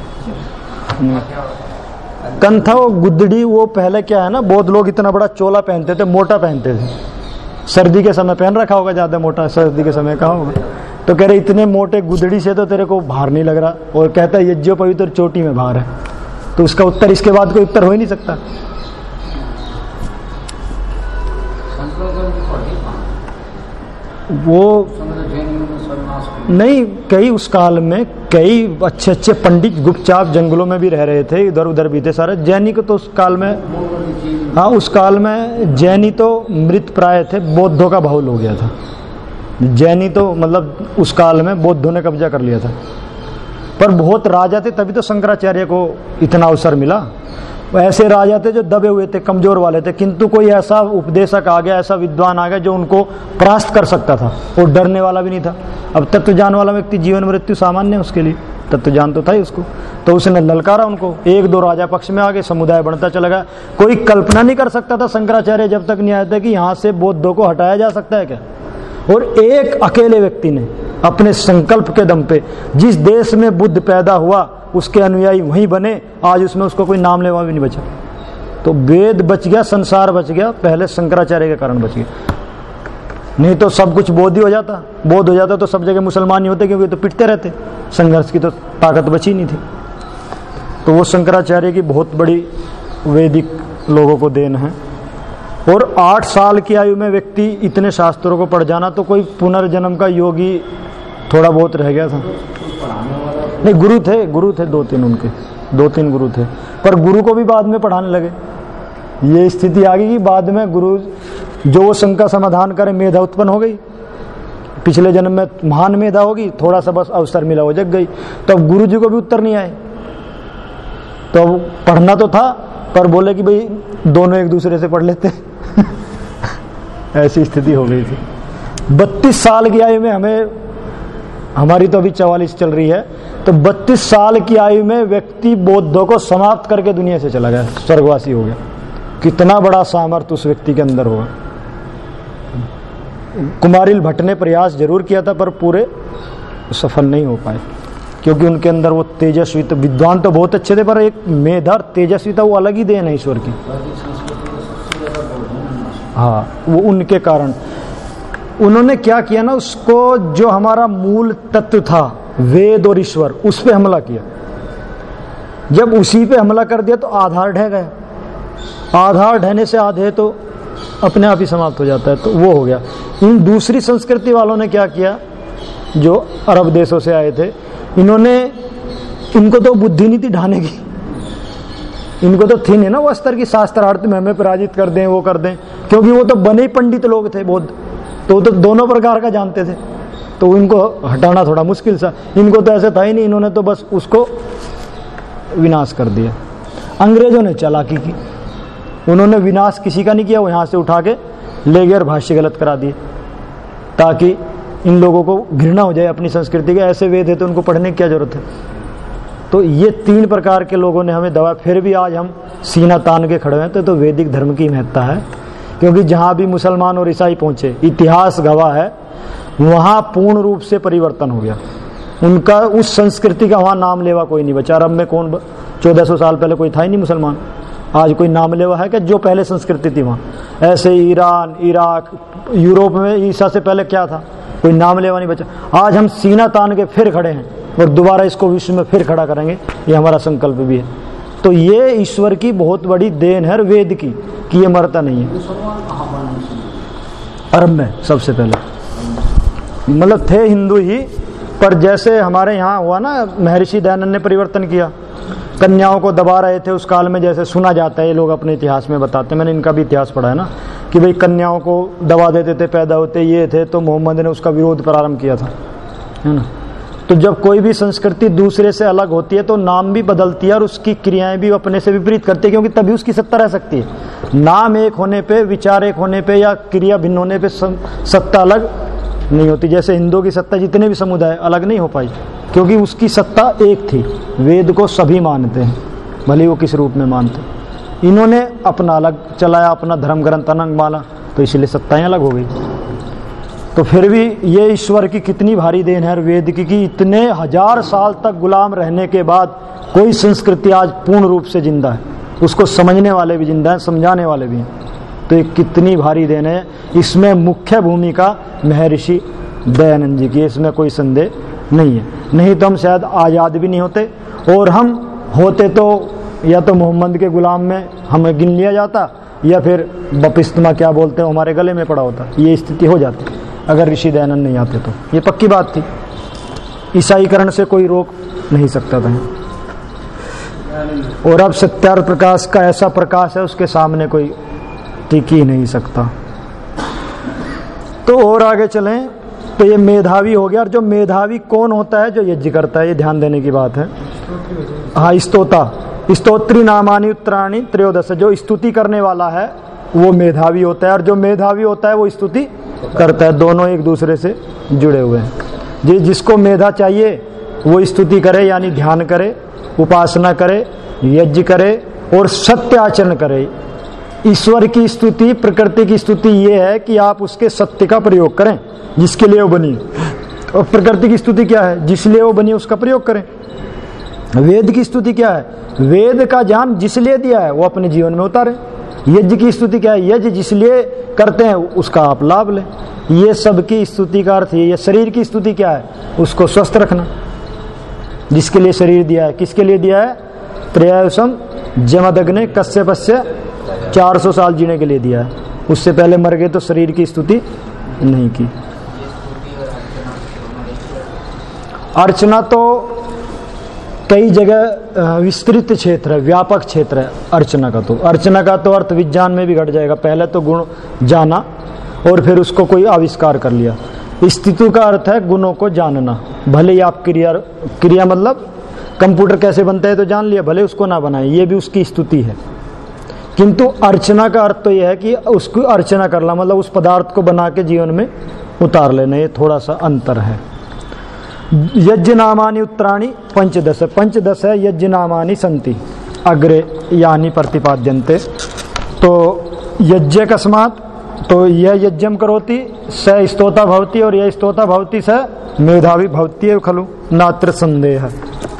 कंथा वो गुदड़ी, वो पहले क्या है ना, बौद्ध लोग इतना बड़ा चोला पहनते थे, मोटा पहनते थे। सर्दी के समय पहन रखा होगा, ज्यादा मोटा सर्दी के समय कहाँ होगा। तो कह रहे इतने मोटे गुदड़ी से तो तेरे को भार नहीं लग रहा, और कहता है यज्ञोपवीत और चोटी में भार है। तो उसका उत्तर इसके बाद कोई उत्तर हो ही नहीं सकता। वो नहीं, कई उस काल में कई अच्छे अच्छे पंडित गुपचाप जंगलों में भी रह रहे थे, इधर उधर भी थे सारे। जैनी को तो उस काल में, हाँ उस काल में जैनी तो मृत प्राय थे, बौद्धों का बाहुल हो गया था। जैनी तो मतलब उस काल में बौद्धों ने कब्जा कर लिया था, पर बहुत राजा थे, तभी तो शंकराचार्य को इतना अवसर मिला। ऐसे राजा थे जो दबे हुए थे, कमजोर वाले थे, किंतु कोई ऐसा उपदेशक आ गया, ऐसा विद्वान आ गया जो उनको परास्त कर सकता था और डरने वाला भी नहीं था। अब तत्व ज्ञान वाला व्यक्ति, जीवन मृत्यु सामान्य है उसके लिए, तत्व ज्ञान तो था ही उसको, तो उसने ललकारा उनको। एक दो राजा पक्ष में आ गए, समुदाय बढ़ता चला गया। कोई कल्पना नहीं कर सकता था, शंकराचार्य जब तक नहीं आया था, कि यहाँ से बौद्धों को हटाया जा सकता है क्या। और एक अकेले व्यक्ति ने अपने संकल्प के दम पे, जिस देश में बुद्ध पैदा हुआ उसके अनुयायी वहीं बने, आज उसमें उसको कोई नाम लेवा भी नहीं बचा। तो वेद बच गया, संसार बच गया, पहले शंकराचार्य के कारण बच गया। नहीं तो सब कुछ बौद्ध ही हो जाता, बौद्ध हो जाता तो सब जगह मुसलमान ही होते, क्योंकि तो पिटते रहते, संघर्ष की तो ताकत बची नहीं थी। तो वो शंकराचार्य की बहुत बड़ी वैदिक लोगों को देन है। और 8 साल की आयु में व्यक्ति इतने शास्त्रों को पढ़ जाना, तो कोई पुनर्जन्म का योगी थोड़ा बहुत रह गया था। नहीं, गुरु थे 2-3 उनके, 2-3 गुरु थे, पर गुरु को भी बाद में पढ़ाने लगे। ये स्थिति आ गई कि बाद में गुरु जो शंका समाधान करे, मेधा उत्पन्न हो गई, पिछले जन्म में महान मेधा होगी, थोड़ा सा बस अवसर मिला वो जग गई। तो अब गुरु जी को भी उत्तर नहीं आए, तो पढ़ना तो था, पर बोले कि भाई दोनों एक दूसरे से पढ़ लेते ऐसी स्थिति हो गई थी। 32 साल की आयु में हमारी तो अभी 44 चल रही है, तो 32 साल की आयु में व्यक्ति बौद्धों को समाप्त करके दुनिया से चला गया, स्वर्गवासी हो गया। कितना बड़ा सामर्थ्य उस व्यक्ति के अंदर होगा। कुमारिल भट्ट ने प्रयास जरूर किया था, पर पूरे सफल नहीं हो पाए, क्योंकि उनके अंदर वो तेजस्वी, तो विद्वान तो बहुत अच्छे थे, पर एक मेधा तेजस्विता वो अलग ही देन है ईश्वर की। हाँ, वो उनके कारण उन्होंने क्या किया ना, उसको जो हमारा मूल तत्व था वेद और ईश्वर, उस पे हमला किया। जब उसी पे हमला कर दिया तो आधार ढह गया। आधार ढहने से आधे तो अपने आप ही समाप्त हो जाता है, तो वो हो गया। इन दूसरी संस्कृति वालों ने क्या किया, जो अरब देशों से आए थे, इनको तो बुद्धि नहीं थी ढाने की, इनको तो थी नहीं ना वो स्तर की शास्त्रार्थ में हमें पराजित कर दें, वो कर दें, क्योंकि वो तो बने पंडित लोग थे बौद्ध, तो वो तो दोनों प्रकार का जानते थे, तो इनको हटाना थोड़ा मुश्किल सा। इनको तो ऐसे था ही नहीं, इन्होंने तो बस उसको विनाश कर दिया। अंग्रेजों ने चालाकी की, उन्होंने विनाश किसी का नहीं किया, वो यहाँ से उठा के ले गए और भाष्य गलत करा दिए, ताकि इन लोगों को घृणा हो जाए अपनी संस्कृति के। ऐसे वेद है तो उनको पढ़ने की क्या जरूरत है। तो ये 3 प्रकार के लोगों ने हमें दबा, फिर भी आज हम सीना तान के खड़े हैं। तो वैदिक धर्म की महत्ता है, क्योंकि जहाँ भी मुसलमान और ईसाई पहुंचे, इतिहास गवाह है, वहाँ पूर्ण रूप से परिवर्तन हो गया उनका। उस संस्कृति का वहाँ नाम लेवा कोई नहीं बचा। अरब में कौन 1400 साल पहले कोई था ही नहीं मुसलमान, आज कोई नाम लेवा है कि जो पहले संस्कृति थी वहाँ। ऐसे ईरान, इराक, यूरोप में ईसा से पहले क्या था, कोई नाम लेवा नहीं बचा। आज हम सीना तान के फिर खड़े हैं और दोबारा इसको विश्व में फिर खड़ा करेंगे, ये हमारा संकल्प भी है। तो ये ईश्वर की बहुत बड़ी देन है वेद की, कि ये मरता नहीं है। अरब में सबसे पहले मतलब थे हिंदू ही, पर जैसे हमारे यहाँ हुआ ना, महर्षि दयानंद ने परिवर्तन किया, कन्याओं को दबा रहे थे उस काल में, जैसे सुना जाता है, ये लोग अपने इतिहास में बताते हैं, मैंने इनका भी इतिहास पढ़ा है ना, कि भाई कन्याओं को दबा देते थे, पैदा होते ये थे, तो मोहम्मद ने उसका विरोध प्रारंभ किया था, है ना। तो जब कोई भी संस्कृति दूसरे से अलग होती है तो नाम भी बदलती है और उसकी क्रियाएं भी अपने से विपरीत करती है, क्योंकि तभी उसकी सत्ता रह सकती है। नाम एक होने पे, विचार एक होने पे या क्रिया भिन्न होने पे सत्ता अलग नहीं होती। जैसे हिंदुओं की सत्ता जितने भी समुदाय अलग नहीं हो पाई, क्योंकि उसकी सत्ता एक थी। वेद को सभी मानते हैं, भले वो किस रूप में मानते। इन्होंने अपना अलग चलाया, अपना धर्म ग्रंथ अलग माना, तो इसलिए सत्ताएं अलग हो गई। तो फिर भी ये ईश्वर की कितनी भारी देन है वेद की, कि इतने 1000 साल तक गुलाम रहने के बाद कोई संस्कृति आज पूर्ण रूप से जिंदा है, उसको समझने वाले भी जिंदा है, समझाने वाले भी हैं। तो ये कितनी भारी देन है। इसमें मुख्य भूमिका महर्षि दयानंद जी की, इसमें कोई संदेह नहीं है। नहीं तो हम शायद आज़ाद भी नहीं होते, और हम होते तो या तो मोहम्मद के गुलाम में हमें गिन लिया जाता, या फिर बपिस्तमा क्या बोलते हैं हमारे गले में पड़ा होता। ये स्थिति हो जाती अगर ऋषि दयानंद नहीं आते तो। ये पक्की बात थी, ईसाईकरण से कोई रोक नहीं सकता था। और अब सत्यार्थ प्रकाश का ऐसा प्रकाश है, उसके सामने कोई टिक ही नहीं सकता। तो और आगे चलें तो ये मेधावी हो गया। और जो मेधावी कौन होता है? जो यज्ञ करता है, ये ध्यान देने की बात है। हाँ, स्तोता, स्तोत्री नामानि उत्तराणि त्रयोदश, जो स्तुति करने वाला है वो मेधावी होता है, और जो मेधावी होता है वो स्तुति करता है। दोनों एक दूसरे से जुड़े हुए हैं। जिसको मेधा चाहिए वो स्तुति करे, यानी ध्यान करे, उपासना करे, यज्ञ करे और सत्य आचरण करे। ईश्वर की स्तुति, प्रकृति की स्तुति ये है कि आप उसके सत्य का प्रयोग करें जिसके लिए वो बनी। और प्रकृति की स्तुति क्या है? जिसलिए वो बनी उसका प्रयोग करें। वेद की स्तुति क्या है? वेद का ज्ञान जिसलिए दिया है वो अपने जीवन में उतारे। यज्ञ की स्तुति क्या है? यज्ञ जिसलिए करते हैं उसका आप लाभ लें। ये सब की स्तुति का अर्थ ये। शरीर की स्तुति क्या है? उसको स्वस्थ रखना, जिसके लिए शरीर दिया है। किसके लिए दिया है? त्रयायुषम जमदग्ने कश्यपस्य 400 साल जीने के लिए दिया है। उससे पहले मर गए तो शरीर की स्तुति नहीं की। अर्चना तो कई जगह विस्तृत क्षेत्र है, व्यापक क्षेत्र है अर्चना का। तो अर्चना का तो अर्थ विज्ञान में भी घट जाएगा। पहले तो गुण जाना और फिर उसको कोई आविष्कार कर लिया। स्तुति का अर्थ है गुणों को जानना। भले ही आप क्रिया मतलब कंप्यूटर कैसे बनता है तो जान लिया, भले उसको ना बनाए, ये भी उसकी स्तुति है। किंतु अर्चना का अर्थ तो यह है कि उसकी अर्चना करना, मतलब उस पदार्थ को बना के जीवन में उतार लेना। ये थोड़ा सा अंतर है। यज्ञ नामानि उत्तराणि पंचदश, पंचदश है यज्ञ नामानि सन्ति अग्रे यानी प्रतिपाद्यन्ते। तो यज्ञ कस्मात्, तो यह यज्ञम करोति स स्तोता भवति, और यह स्तोता भवति स मेधावी भवति खलु नात्र संदेह।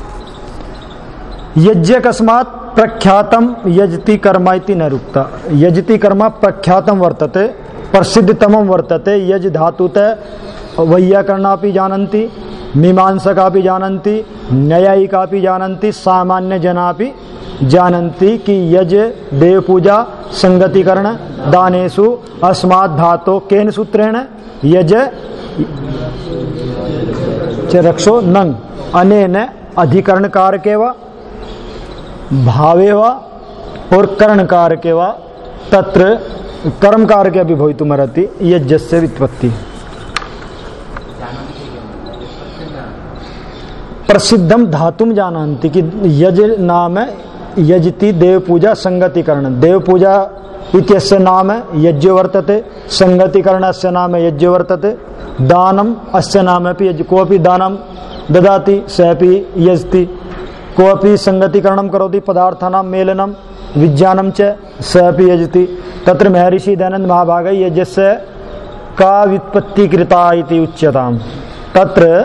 यज्ञ कस्मात् प्रख्यातम यजति कर्म इति न रुक्ता। यजति कर्म प्रख्यातम वर्तते, प्रसिद्धतमं वर्तते। यज धातुतः वैयाकरणापि जानन्ति, मीमांसकापि जानन्ति, न्यायिकापि जानन्ति, सामान्य जनापि जानन्ति कि यज देव पूजा संगतिकरण दानेषु अस्मात् धातो केन सूत्रेण यज रक्षो नंग अनेन अधिकरण कारके वा भावे वा और करण कारके वा तत्र कर्म कारके अभी भवितुमर्हति यज्ञस्य व्युत्पत्ति। प्रसिद्धम धातुम जानन्ति कि यज नाम है यजति देव पूजा संगतिकरण। देव पूजा इत्यस्य नाम है यज्ञ वर्तते, संगतिकरणस्य नाम है यज्ञ वर्तते, दानम अस्य नाम है यज्ञ। कोऽपि दानम ददाति सैपि यजति, कोऽपि संगतिकरणं करोति पदार्थानां मेलनं विज्ञानं च सैपि यजति। तत्र महर्षि दयानंद महाभागः यज्ञस्य का व्युत्पत्ति कृता इति उच्यताम्। तत्र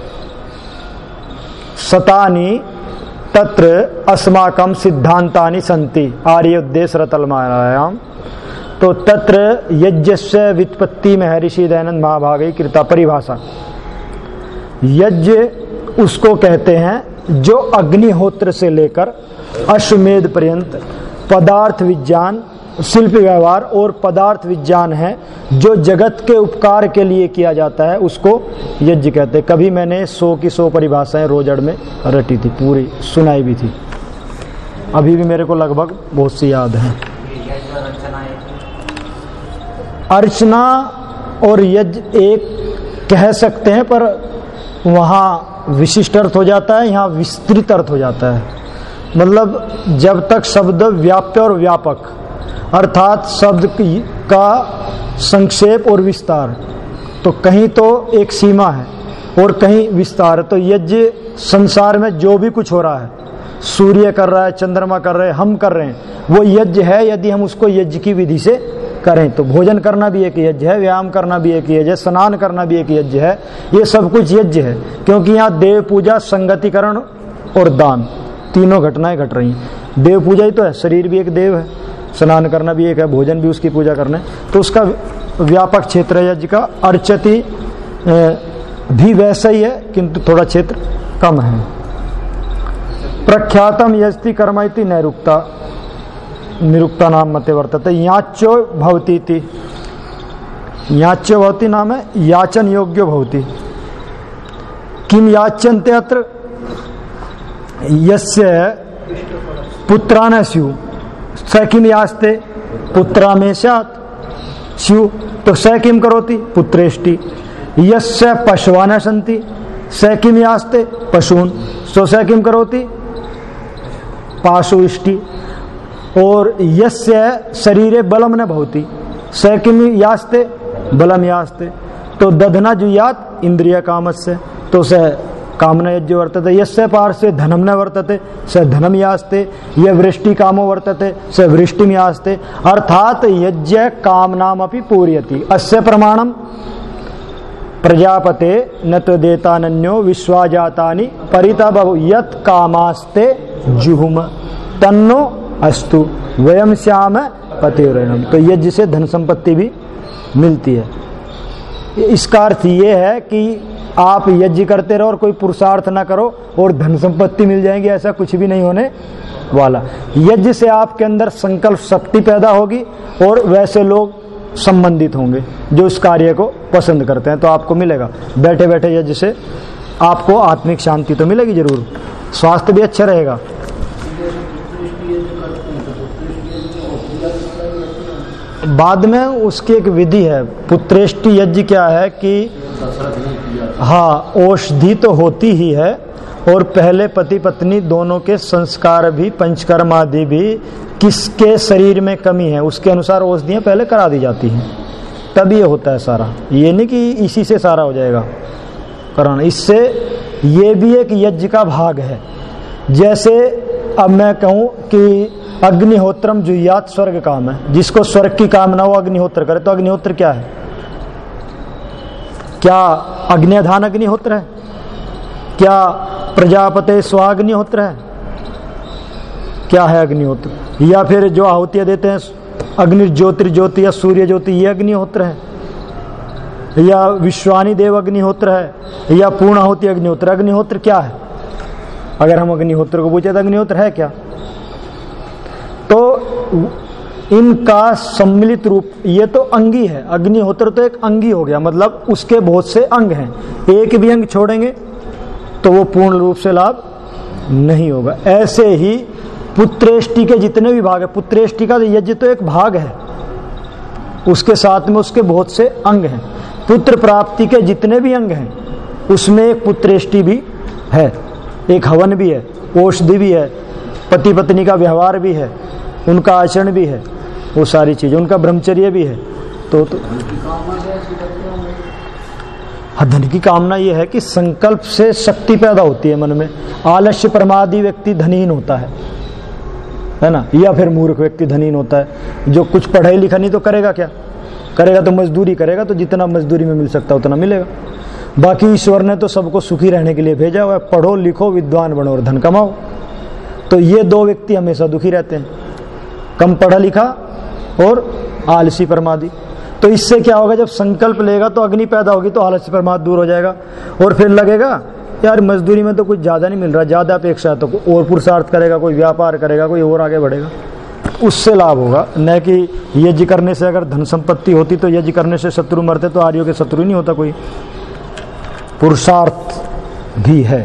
शतानि तत्र अस्माकं सिद्धांतानि सन्ति आर्योद्देशरतलमायाम। तो तत्र यज्ञस्य व्युत्पत्ति महर्षि दयानंद महाभागः कृता परिभाषा। यज्ञ उसको कहते हैं जो अग्निहोत्र से लेकर अश्वमेध पर्यंत पदार्थ विज्ञान, शिल्प व्यवहार और पदार्थ विज्ञान है जो जगत के उपकार के लिए किया जाता है, उसको यज्ञ कहते हैं। कभी मैंने 100 की 100 परिभाषाएं रोजड़ में रटी थी, पूरी सुनाई भी थी, अभी भी मेरे को लगभग बहुत सी याद है। अर्चना और यज्ञ एक कह सकते हैं, पर वहाँ विशिष्ट अर्थ हो जाता है, यहाँ विस्तृत अर्थ हो जाता है। मतलब जब तक शब्द व्याप्य और व्यापक, अर्थात शब्द का संक्षेप और विस्तार, तो कहीं तो एक सीमा है और कहीं विस्तार। तो यज्ञ संसार में जो भी कुछ हो रहा है, सूर्य कर रहा है, चंद्रमा कर रहे हैं, हम कर रहे हैं, वो यज्ञ है यदि हम उसको यज्ञ की विधि से करें। तो भोजन करना भी एक यज्ञ है, व्यायाम करना भी एक यज्ञ है, स्नान करना भी एक यज्ञ है। ये सब कुछ यज्ञ है, क्योंकि यहाँ देव पूजा, संगतिकरण और दान तीनों घटनाएं घट रही हैं। देव पूजा ही तो है, शरीर भी एक देव है, स्नान करना भी एक है, भोजन भी उसकी पूजा करना है। तो उसका व्यापक क्षेत्र है यज्ञ का। अर्चति भी वैसा ही है, किंतु थोड़ा क्षेत्र कम है। प्रख्यातम यस्ति कर्म इति निरुक्ता नाम मते वर्तते। याच्यो भवति इति, याच्यो भवति नाम है याचन योग्यो भवति। किम याच्यन्ते अत्र यस्य पुत्रा न स्यु स किम यास्ते पुत्रा में स्यात् स्यु, तो स किम करोति पुत्रेष्टि। यस्य पशवा न सन्ति स किम यास्ते पशून्, सो स किम करोति पाशुष्टि। और यस्य शरीरे बलम न भवति स किम यास्ते बलम यास्ते, तो दधना जुयात इंद्रिय कामस्य, तो स कामना यज्ञ वर्तते। यस्य पार्श्वे धनम न वर्तते स धनम यास्ते, यह वृष्टि कामो वर्तते स वृष्टिम यास्ते। अर्थात यज्ञ कामनामपि पूर्यति। अस्य प्रमाणम प्रजापते न तो देतानन्यो विश्वाजातानि परितबहु यत् कामास्ते जुहुम तन्नो अस्तु वयम श्याम पतिव्रतम। तो यज्ञ से धन संपत्ति भी मिलती है। इसका अर्थ ये है कि आप यज्ञ करते रहो और कोई पुरुषार्थ ना करो और धन संपत्ति मिल जाएगी, ऐसा कुछ भी नहीं होने वाला। यज्ञ से आपके अंदर संकल्प शक्ति पैदा होगी और वैसे लोग संबंधित होंगे जो इस कार्य को पसंद करते हैं, तो आपको मिलेगा। बैठे बैठे यज्ञ से आपको आत्मिक शांति तो मिलेगी जरूर, स्वास्थ्य भी अच्छा रहेगा। बाद में उसकी एक विधि है। पुत्रेष्टि यज्ञ क्या है कि हाँ, औषधि तो होती ही है और पहले पति पत्नी दोनों के संस्कार भी, पंचकर्म आदि भी, किसके शरीर में कमी है उसके अनुसार औषधियां पहले करा दी जाती हैं, तब ये होता है सारा। ये नहीं कि इसी से सारा हो जाएगा कराना। इससे ये भी एक यज्ञ का भाग है। जैसे अब मैं कहूं कि अग्निहोत्रम जुयात स्वर्ग काम है, जिसको स्वर्ग की कामना हो अग्निहोत्र करे, तो अग्निहोत्र क्या है? क्या अग्न्यधान अग्निहोत्र है? क्या प्रजापते स्वाग्निहोत्र है? क्या है अग्निहोत्र? या फिर जो आहुतियां देते हैं अग्नि ज्योति या सूर्य ज्योति, ये अग्निहोत्र है? या विश्वानी देव अग्निहोत्र है? या पूर्ण आहुति अग्निहोत्र? अग्निहोत्र क्या है? अगर हम अग्निहोत्र को पूछे तो अग्निहोत्र है क्या? तो इनका सम्मिलित रूप ये तो अंगी है। अग्निहोत्र तो एक अंगी हो गया, मतलब उसके बहुत से अंग हैं, एक भी अंग छोड़ेंगे तो वो पूर्ण रूप से लाभ नहीं होगा। ऐसे ही पुत्रेष्टि के जितने भी भाग है, पुत्रेष्टि का यज्ञ तो एक भाग है, उसके साथ में उसके बहुत से अंग हैं। पुत्र प्राप्ति के जितने भी अंग हैं उसमें एक पुत्रेष्टि भी है, एक हवन भी है, औषधि भी है, पति पत्नी का व्यवहार भी है, उनका आचरण भी है, वो सारी चीजें, उनका ब्रह्मचर्य भी है। तो धन की कामना ये है कि संकल्प से शक्ति पैदा होती है मन में। आलस्य प्रमादी व्यक्ति धनहीन होता है ना, या फिर मूर्ख व्यक्ति धनहीन होता है। जो कुछ पढ़ाई लिखा नहीं तो करेगा क्या? करेगा तो मजदूरी करेगा, तो जितना मजदूरी में मिल सकता उतना मिलेगा। बाकी ईश्वर ने तो सबको सुखी रहने के लिए भेजा हुआ है, पढ़ो लिखो विद्वान बनो और धन कमाओ। तो ये दो व्यक्ति हमेशा दुखी रहते हैं, कम पढ़ा लिखा और आलसी प्रमादी। तो इससे क्या होगा, जब संकल्प लेगा तो अग्नि पैदा होगी, तो आलस्य प्रमाद दूर हो जाएगा और फिर लगेगा यार मजदूरी में तो कुछ ज्यादा नहीं मिल रहा, ज्यादा अपेक्षा है, तो और पुरुषार्थ करेगा, कोई व्यापार करेगा, कोई और आगे बढ़ेगा, उससे लाभ होगा। न कि यज्ञ करने से अगर धन संपत्ति होती तो यज्ञ करने से शत्रु मरते, तो आर्यों के शत्रु नहीं होता कोई। पुरुषार्थ भी है।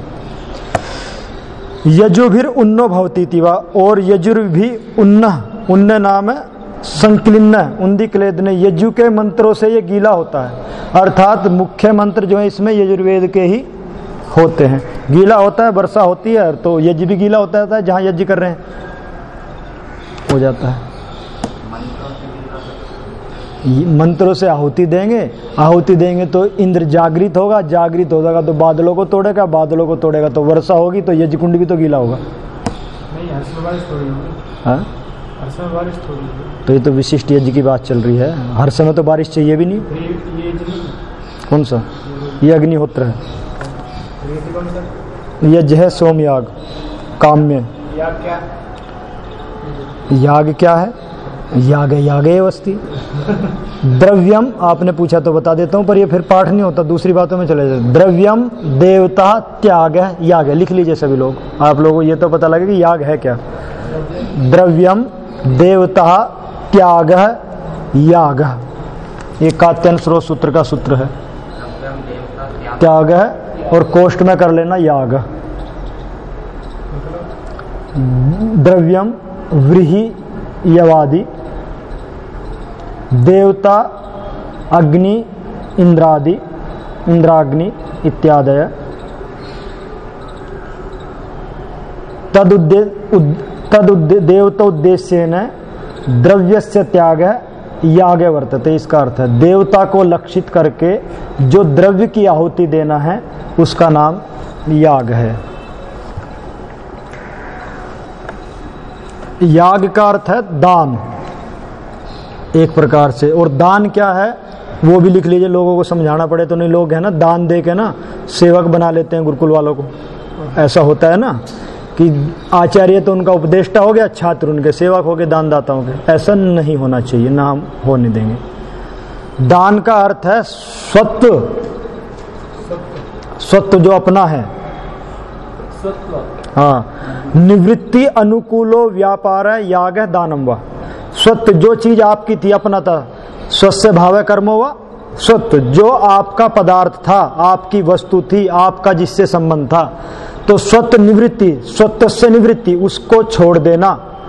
यजुभिर उन्नो भवती तिवा, और यजुर भी उन्न नाम है संक्लिन्न उन्दी क्लेदने। यजु के मंत्रों से ये गीला होता है, अर्थात मुख्य मंत्र जो है इसमें यजुर्वेद के ही होते हैं। गीला होता है, वर्षा होती है तो यज्ञ भी गीला होता है, जहां यज्ञ कर रहे हैं हो जाता है। मंत्रों से आहुति देंगे तो इंद्र जागृत होगा, जागृत हो जाएगा तो बादलों को तोड़ेगा, बादलों को तोड़ेगा तो वर्षा होगी, तो यज्ञ कुंड भी तो गीला होगा। नहीं, हर्ष में बारिश थोड़ी होगी। हाँ, हर्ष में बारिश थोड़ी होगी। तो ये तो विशिष्ट यज्ञ की बात चल रही है। हर समय तो बारिश चाहिए भी नहीं। ये कौन सा? ये अग्निहोत्र है। यज्ञ है सोमयाग, काम्य। याग क्या? याग क्या है? यागे यागे वस्ती। द्रव्यम आपने पूछा तो बता देता हूं, पर ये फिर पाठ नहीं होता, दूसरी बातों में चले जाते। द्रव्यम देवता त्याग याग है, लिख लीजिए सभी लोग, आप लोगों को ये तो पता लगे कि याग है क्या। द्रव्यम देवता त्याग याग, ये कात्यायन स्रोत सूत्र का सूत्र है। त्याग है और कोष्ठ में कर लेना याग। द्रव्यम व्रीहि यवादि, देवता अग्नि इंद्रादि, इंद्राग्नि इत्यादय। देवता उद्देश्येन द्रव्यस्य त्याग याग वर्तते, इसका अर्थ है देवता को लक्षित करके जो द्रव्य की आहुति देना है उसका नाम याग है। याग का अर्थ है दान एक प्रकार से, और दान क्या है वो भी लिख लीजिए, लोगों को समझाना पड़े तो नहीं। लोग है ना दान दे के ना सेवक बना लेते हैं गुरुकुल वालों को, ऐसा होता है ना कि आचार्य तो उनका उपदेष्टा हो गया, छात्र उनके सेवक हो गए, दानदाताओं के। ऐसा नहीं होना चाहिए, ना हम होने देंगे। दान का अर्थ है स्वत्व, स्वत्व जो अपना है। हाँ, निवृत्ति अनुकूलो व्यापार है याग है दानम वा। स्वत्व जो चीज आपकी थी, अपना था, स्वस्य भाव कर्मो वा स्वत्व, जो आपका पदार्थ था, आपकी वस्तु थी, आपका जिससे संबंध था, तो स्वत्व निवृत्ति, स्वत्व से निवृत्ति, उसको छोड़ देना,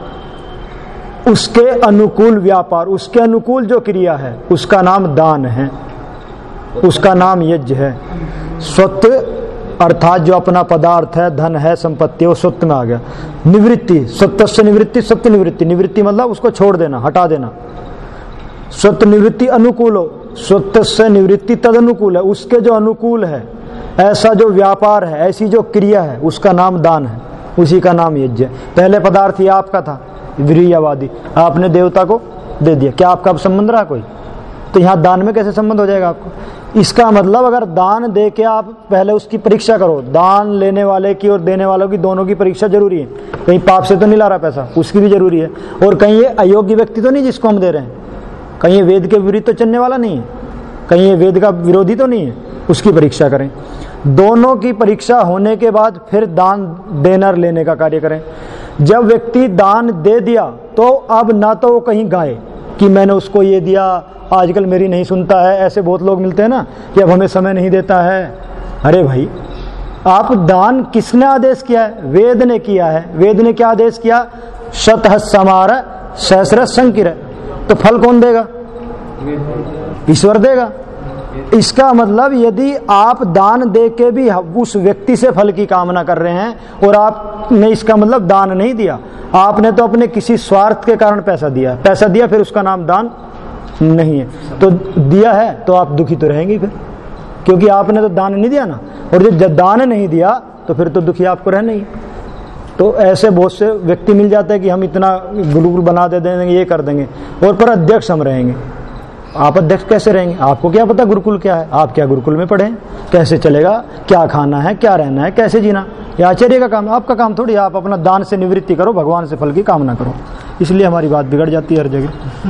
उसके अनुकूल व्यापार, उसके अनुकूल जो क्रिया है उसका नाम दान है, उसका नाम यज्ञ है। स्वत्व अर्थात जो अपना पदार्थ है, धन है, संपत्ति है, वो स्वत्व में आ गया। निवृत्ति, स्वत्व से निवृत्ति, स्वत्व निवृत्ति, निवृत्ति मतलब उसको छोड़ देना, हटा देना। स्वत्व निवृत्ति अनुकूलो, स्वत्व से निवृत्ति तद अनुकूल है, उसके जो अनुकूल है, ऐसा जो व्यापार है, ऐसी जो क्रिया है, उसका नाम दान है, उसी का नाम यज्ञ है। पहले पदार्थ ये आपका था, व्रीयवादी, आपने देवता को दे दिया, क्या आपका अब संबंध रहा कोई? तो यहाँ दान में कैसे संबंध हो जाएगा आपको? इसका मतलब अगर दान दे के आप पहले उसकी परीक्षा करो, दान लेने वाले की और देने वालों की दोनों की परीक्षा जरूरी है। कहीं पाप से तो नहीं ला रहा पैसा, उसकी भी जरूरी है। और कहीं ये अयोग्य व्यक्ति तो नहीं जिसको हम दे रहे हैं, कहीं ये वेद के विरुद्ध तो चलने वाला नहीं है, कहीं ये वेद का विरोधी तो नहीं है, उसकी परीक्षा करें। दोनों की परीक्षा होने के बाद फिर दान देना लेने का कार्य करें। जब व्यक्ति दान दे दिया तो अब ना तो वो कहीं गाए कि मैंने उसको ये दिया, आजकल मेरी नहीं सुनता है, ऐसे बहुत लोग मिलते हैं ना कि अब हमें समय नहीं देता है। अरे भाई, आप दान किसने आदेश किया है? वेद ने किया है। वेद ने क्या आदेश किया? शतः समार सहस्र संकिर। तो फल कौन देगा? ईश्वर देगा। इसका मतलब यदि आप दान दे के भी उस व्यक्ति से फल की कामना कर रहे हैं और आपने, इसका मतलब दान नहीं दिया, आपने तो अपने किसी स्वार्थ के कारण पैसा दिया, फिर उसका नाम दान नहीं है। तो दिया है तो आप दुखी तो रहेंगे फिर, क्योंकि आपने तो दान नहीं दिया ना। और जब दान नहीं दिया तो फिर तो दुखी आपको रहना ही। तो ऐसे बहुत से व्यक्ति मिल जाते हैं कि हम इतना गुरुकुल बना दे देंगे, ये कर देंगे, और पर अध्यक्ष हम रहेंगे। आप अध्यक्ष कैसे रहेंगे? आपको क्या पता गुरुकुल क्या है? आप क्या गुरुकुल में पढ़े? कैसे चलेगा? क्या खाना है, क्या रहना है, कैसे जीना? ये आचार्य का काम, आपका काम थोड़ी। आप अपना दान से निवृत्ति करो, भगवान से फल की कामना करो। इसलिए हमारी बात बिगड़ जाती है हर जगह।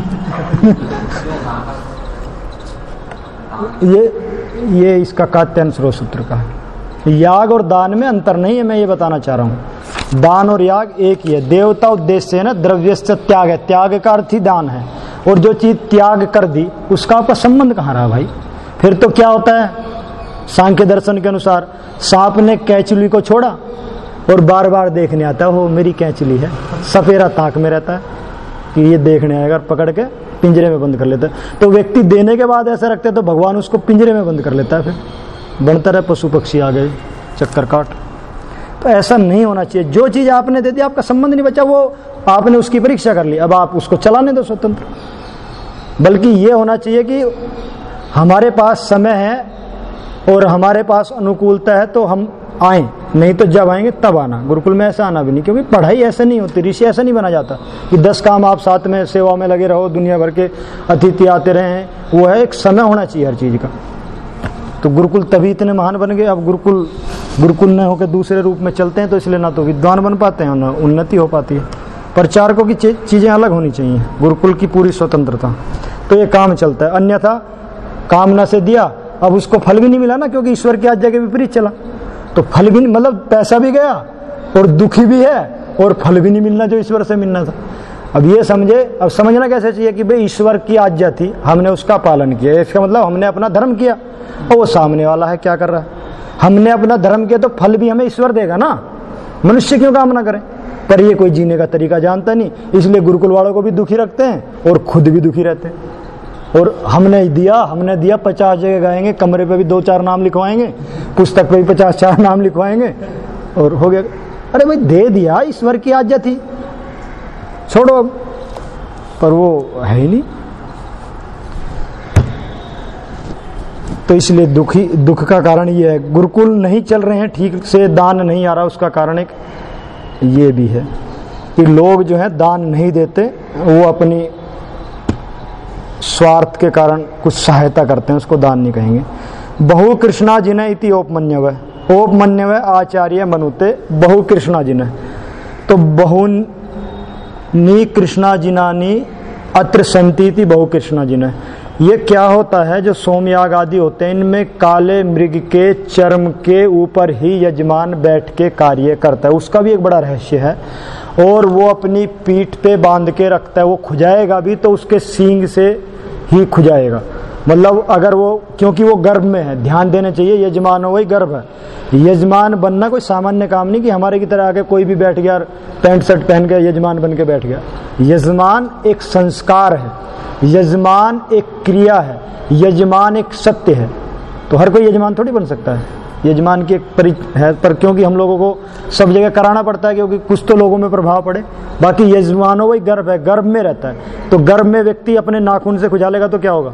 ये इसका कात्यायन स्रोत सूत्र का है। याग और दान में अंतर नहीं है, मैं ये बताना चाह रहा हूँ। दान और याग एक ही है। देवता उद्देश्य है ना, द्रव्यस्य त्याग है, त्याग का अर्थ ही दान है। और जो चीज त्याग कर दी उसका आपका संबंध कहाँ रहा भाई? फिर तो क्या होता है, सांख्य दर्शन के अनुसार सांप ने कैंचुली को छोड़ा और बार बार देखने आता है, वो मेरी कैंचुली है, सफेरा ताक में रहता है कि ये देखने आएगा, पकड़ के पिंजरे में बंद कर लेता है। तो व्यक्ति देने के बाद ऐसा रखते तो भगवान उसको पिंजरे में बंद कर लेता है, फिर बनता रहे पशु पक्षी आ गए चक्कर काट। तो ऐसा नहीं होना चाहिए। जो चीज आपने दे दी, आपका संबंध नहीं बचा, वो आपने उसकी परीक्षा कर ली, अब आप उसको चलाने दो स्वतंत्र। बल्कि ये होना चाहिए कि हमारे पास समय है और हमारे पास अनुकूलता है तो हम आए, नहीं तो जब आएंगे तब आना। गुरुकुल में ऐसा आना भी नहीं, क्योंकि पढ़ाई ऐसे नहीं होती, ऋषि ऐसा नहीं बना जाता कि 10 काम आप साथ में सेवा में लगे रहो, दुनिया भर के अतिथि आते रहे। वो है एक समय होना चाहिए हर चीज का। तो गुरुकुल तभी इतने महान बन गए। अब गुरुकुल न होकर दूसरे रूप में चलते हैं, तो इसलिए ना तो विद्वान बन पाते हैं, ना उन्नति हो पाती है। प्रचारकों की चीजें अलग होनी चाहिए, गुरुकुल की पूरी स्वतंत्रता, तो ये काम चलता है। अन्यथा कामना से दिया, अब उसको फल भी नहीं मिला ना, क्योंकि ईश्वर की आज्ञा के विपरीत चला, तो फल भी नहीं, मतलब पैसा भी गया और दुखी भी है और फल भी नहीं मिलना जो ईश्वर से मिलना था। अब ये समझे, अब समझना कैसे चाहिए कि भाई ईश्वर की आज्ञा थी, हमने उसका पालन किया, इसका मतलब हमने अपना धर्म किया, और वो सामने वाला है क्या कर रहा है, हमने अपना धर्म किया तो फल भी हमें ईश्वर देगा ना, मनुष्य क्यों कामना करें। पर ये कोई जीने का तरीका जानता नहीं, इसलिए गुरुकुल वालों को भी दुखी रखते हैं और खुद भी दुखी रहते हैं। और हमने दिया 50 जगह गाएंगे, कमरे पे भी 2-4 नाम लिखवाएंगे, पुस्तक पे भी 50-4 नाम लिखवाएंगे और हो गया। अरे भाई दे दिया, ईश्वर की आज्ञा थी, छोड़ो, पर वो है ही नहीं। तो इसलिए दुख का कारण ये है, गुरुकुल नहीं चल रहे हैं ठीक से, दान नहीं आ रहा, उसका कारण एक ये भी है कि लोग जो है दान नहीं देते, वो अपनी स्वार्थ के कारण कुछ सहायता करते हैं, उसको दान नहीं कहेंगे। बहु कृष्णा जिने इति औपमन्यव, औपमन्यव आचार्य मनुते बहु कृष्णा जिने, तो बहुनी कृष्णा जिनानी अत्र संतीति बहु कृष्णा जिने। ये क्या होता है, जो सोमयाग आदि होते हैं इनमें काले मृग के चर्म के ऊपर ही यजमान बैठ के कार्य करता है, उसका भी एक बड़ा रहस्य है। और वो अपनी पीठ पे बांध के रखता है, वो खुजाएगा भी तो उसके सींग से ही खुजाएगा, मतलब अगर वो, क्योंकि वो गर्भ में है, ध्यान देना चाहिए, यजमान हो वही गर्भ है। यजमान बनना कोई सामान्य काम नहीं कि हमारे की तरह आके कोई भी बैठ गया पैंट शर्ट पहन के यजमान बन के बैठ गया। यजमान एक संस्कार है, यजमान एक क्रिया है, यजमान एक सत्य है। तो हर कोई यजमान थोड़ी बन सकता है, यजमान की एक है, पर क्योंकि हम लोगों को सब जगह कराना पड़ता है क्योंकि कुछ तो लोगों में प्रभाव पड़े। बाकी यजमान हो वही गर्भ है, गर्भ में रहता है। तो गर्भ में व्यक्ति अपने नाखून से खुजालेगा तो क्या होगा,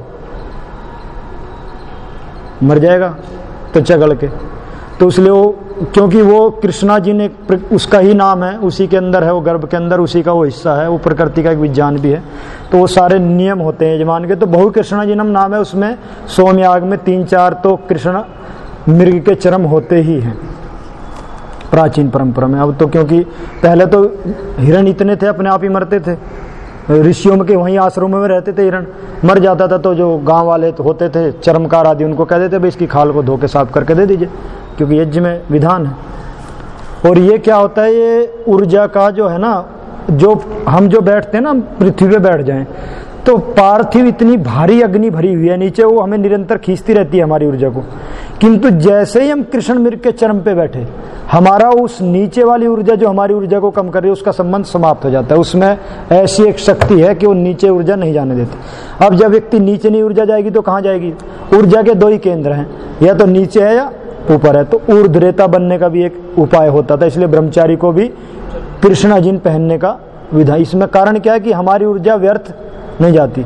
मर जाएगा तो चगल के। तो इसलिए वो, क्योंकि वो कृष्णा जी ने, उसका ही नाम है, उसी के अंदर है, वो गर्भ के अंदर उसी का वो हिस्सा है, वो प्रकृति का एक विज्ञान भी है, तो वो सारे नियम होते हैं यजमान के। तो बहु कृष्णा जी नाम है, उसमें सोमयाग में 3-4 तो कृष्ण मृग के चरम होते ही हैं प्राचीन परंपरा में। अब तो क्योंकि पहले तो हिरण इतने थे अपने आप ही मरते थे, ऋषियों के वहीं आश्रमों में रहते थे, हिरण मर जाता था तो जो गांव वाले होते थे चर्मकार आदि, उनको कह देते भाई इसकी खाल को धो के साफ करके दे दीजिए, क्योंकि यज्ञ में विधान है। और ये क्या होता है, ये ऊर्जा का जो है ना, जो हम जो बैठते हैं ना, पृथ्वी पे बैठ जाएं तो पार्थिव इतनी भारी अग्नि भरी हुई है नीचे, वो हमें निरंतर खींचती रहती है हमारी ऊर्जा को। किंतु जैसे ही हम कृष्ण मृग के चरम पे बैठे, हमारा उस नीचे वाली ऊर्जा जो हमारी ऊर्जा को कम कर रही है, उसका संबंध समाप्त हो जाता है। उसमें ऐसी एक शक्ति है कि वो नीचे ऊर्जा नहीं जाने देती। अब जब व्यक्ति नीचे नहीं ऊर्जा जाएगी तो कहाँ जाएगी, ऊर्जा के 2 ही केंद्र हैं, या तो नीचे है या ऊपर है। तो ऊर्ध्वरेता बनने का भी एक उपाय होता था, इसलिए ब्रह्मचारी को भी कृष्णा जिन पहनने का विधा। इसमें कारण क्या है कि हमारी ऊर्जा व्यर्थ नहीं जाती।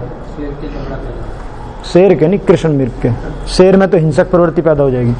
शेर के नहीं, कृष्ण मृग के। शेर में तो हिंसक प्रवृत्ति पैदा हो जाएगी।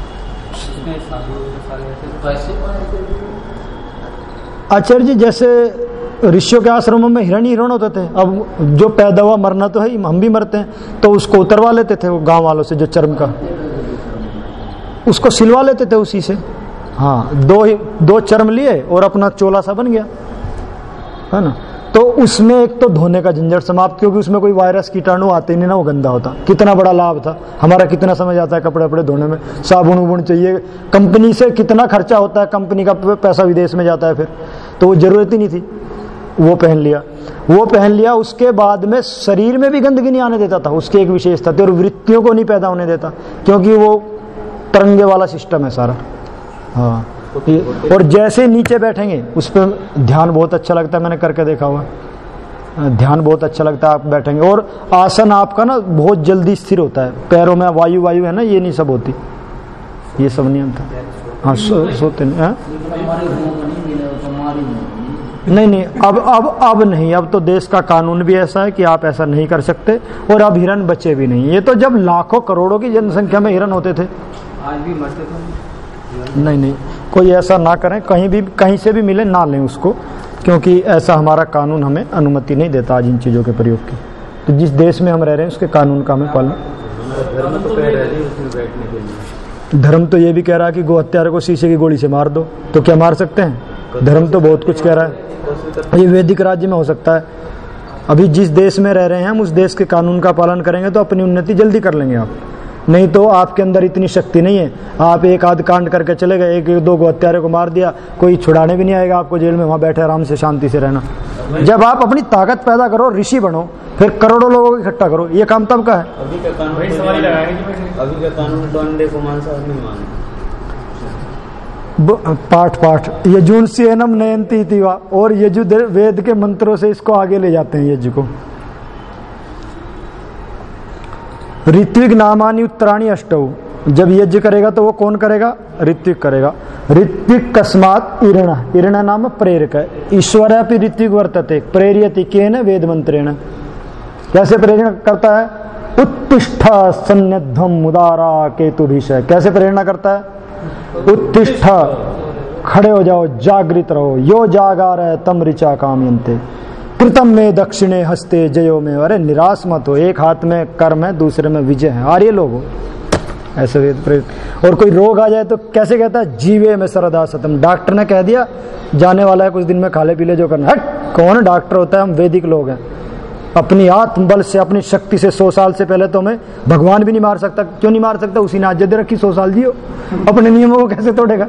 आचार्य जी, जैसे ऋषियों के आश्रमों में हिरण ही हिरण होते थे, अब जो पैदा हुआ मरना तो है, हम भी मरते हैं, तो उसको उतरवा लेते थे वो गांव वालों से, जो चर्म का, उसको सिलवा लेते थे उसी से। हाँ, 2 चर्म लिए और अपना चोला सा बन गया, है ना। तो उसमें एक तो धोने का झंझट समाप्त, क्योंकि उसमें कोई वायरस कीटाणु आते नहीं ना, वो गंदा होता। कितना बड़ा लाभ था हमारा, कितना समय जाता है कपड़े वपड़े धोने में, साबुन उबुन चाहिए, कंपनी से कितना खर्चा होता है, कंपनी का पैसा विदेश में जाता है, फिर तो वो जरूरत ही नहीं थी। वो पहन लिया, उसके बाद में शरीर में भी गंदगी नहीं आने देता था, उसकी एक विशेषता थी। और वृत्तियों को नहीं पैदा होने देता, क्योंकि वो तरंगे वाला सिस्टम है सारा। हाँ, और जैसे नीचे बैठेंगे उस पर ध्यान बहुत अच्छा लगता है, मैंने करके देखा हुआ, ध्यान बहुत अच्छा लगता है। आप बैठेंगे और आसन आपका ना बहुत जल्दी स्थिर होता है, पैरों में वायु है ना, ये नहीं सब होती, ये सब नियम था। हाँ, सोते नहीं, नहीं, अब नहीं, अब तो देश का कानून भी ऐसा है कि आप ऐसा नहीं कर सकते, और अब हिरन बचे भी नहीं। ये तो जब लाखों करोड़ों की जनसंख्या में हिरन होते थे, आज भी मरते थे। नहीं, कोई ऐसा ना करें, कहीं से भी मिले ना लें उसको, क्योंकि ऐसा हमारा कानून हमें अनुमति नहीं देता आज इन चीज़ों के प्रयोग की। तो जिस देश में हम रह रहे हैं उसके कानून का हमें पालन। धर्म तो ये भी कह रहा है कि गो हत्यारे को शीशे की गोली से मार दो, तो क्या मार सकते हैं? धर्म तो बहुत कुछ कह रहा है। हासिल करते ये वैदिक राज्य में हो सकता है। अभी जिस देश में रह रहे हैं हम उस देश के कानून का पालन करेंगे तो अपनी उन्नति जल्दी कर लेंगे आप, नहीं तो आपके अंदर इतनी शक्ति नहीं है। आप एक आध कांड करके चले गए, एक दो को हत्यारे को मार दिया, कोई छुड़ाने भी नहीं आएगा आपको जेल में, वहां बैठे आराम से शांति से रहना। जब आप अपनी ताकत पैदा करो, ऋषि बनो, फिर करोड़ों लोगों को इकट्ठा करो, ये काम तब का है। अभी का कानून डॉन्डे को मान साहब नहीं माने। पाठ यजुंस्येनम नयंती तिवा, और यजु वेद के मंत्रों से इसको आगे ले जाते हैं यज्ञ को। ऋत्विक नामानि उत्तराणी अष्टौ, जब यज्ञ करेगा तो वो कौन करेगा? ऋत्विक करेगा। ऋत्विक कस्मात इरण, इरण नाम प्रेरक है। ईश्वर अपि ऋत्विक वर्तते प्रेरयति केन वेद मंत्रेण। कैसे प्रेरणा करता है? उत्तिष्ठ सन्निध्वम उदारा केतुभिष। कैसे प्रेरणा करता है? उत्तिष्ठ, खड़े हो जाओ, जागृत रहो, यो जागार है तम ऋचा कामयन्ते, कृतम में दक्षिणे हस्ते जयो में। अरे निराश मत हो, एक हाथ में कर्म है, दूसरे में विजय है, आर्य लोग हो, ऐसे वेद प्रेरित। और कोई रोग आ जाए तो कैसे कहता है? जीवे में सरदा सतम। डॉक्टर ने कह दिया जाने वाला है कुछ दिन में, खाले पीले जो करना। हट, कौन डॉक्टर होता है? हम वैदिक लोग हैं। अपनी आत्म बल से, अपनी शक्ति से 100 साल से पहले तो हमें भगवान भी नहीं मार सकता। क्यों नहीं मार सकता? उसी ने आज्ञा दे रखी 100 साल जियो, अपने नियमों को कैसे तोड़ेगा?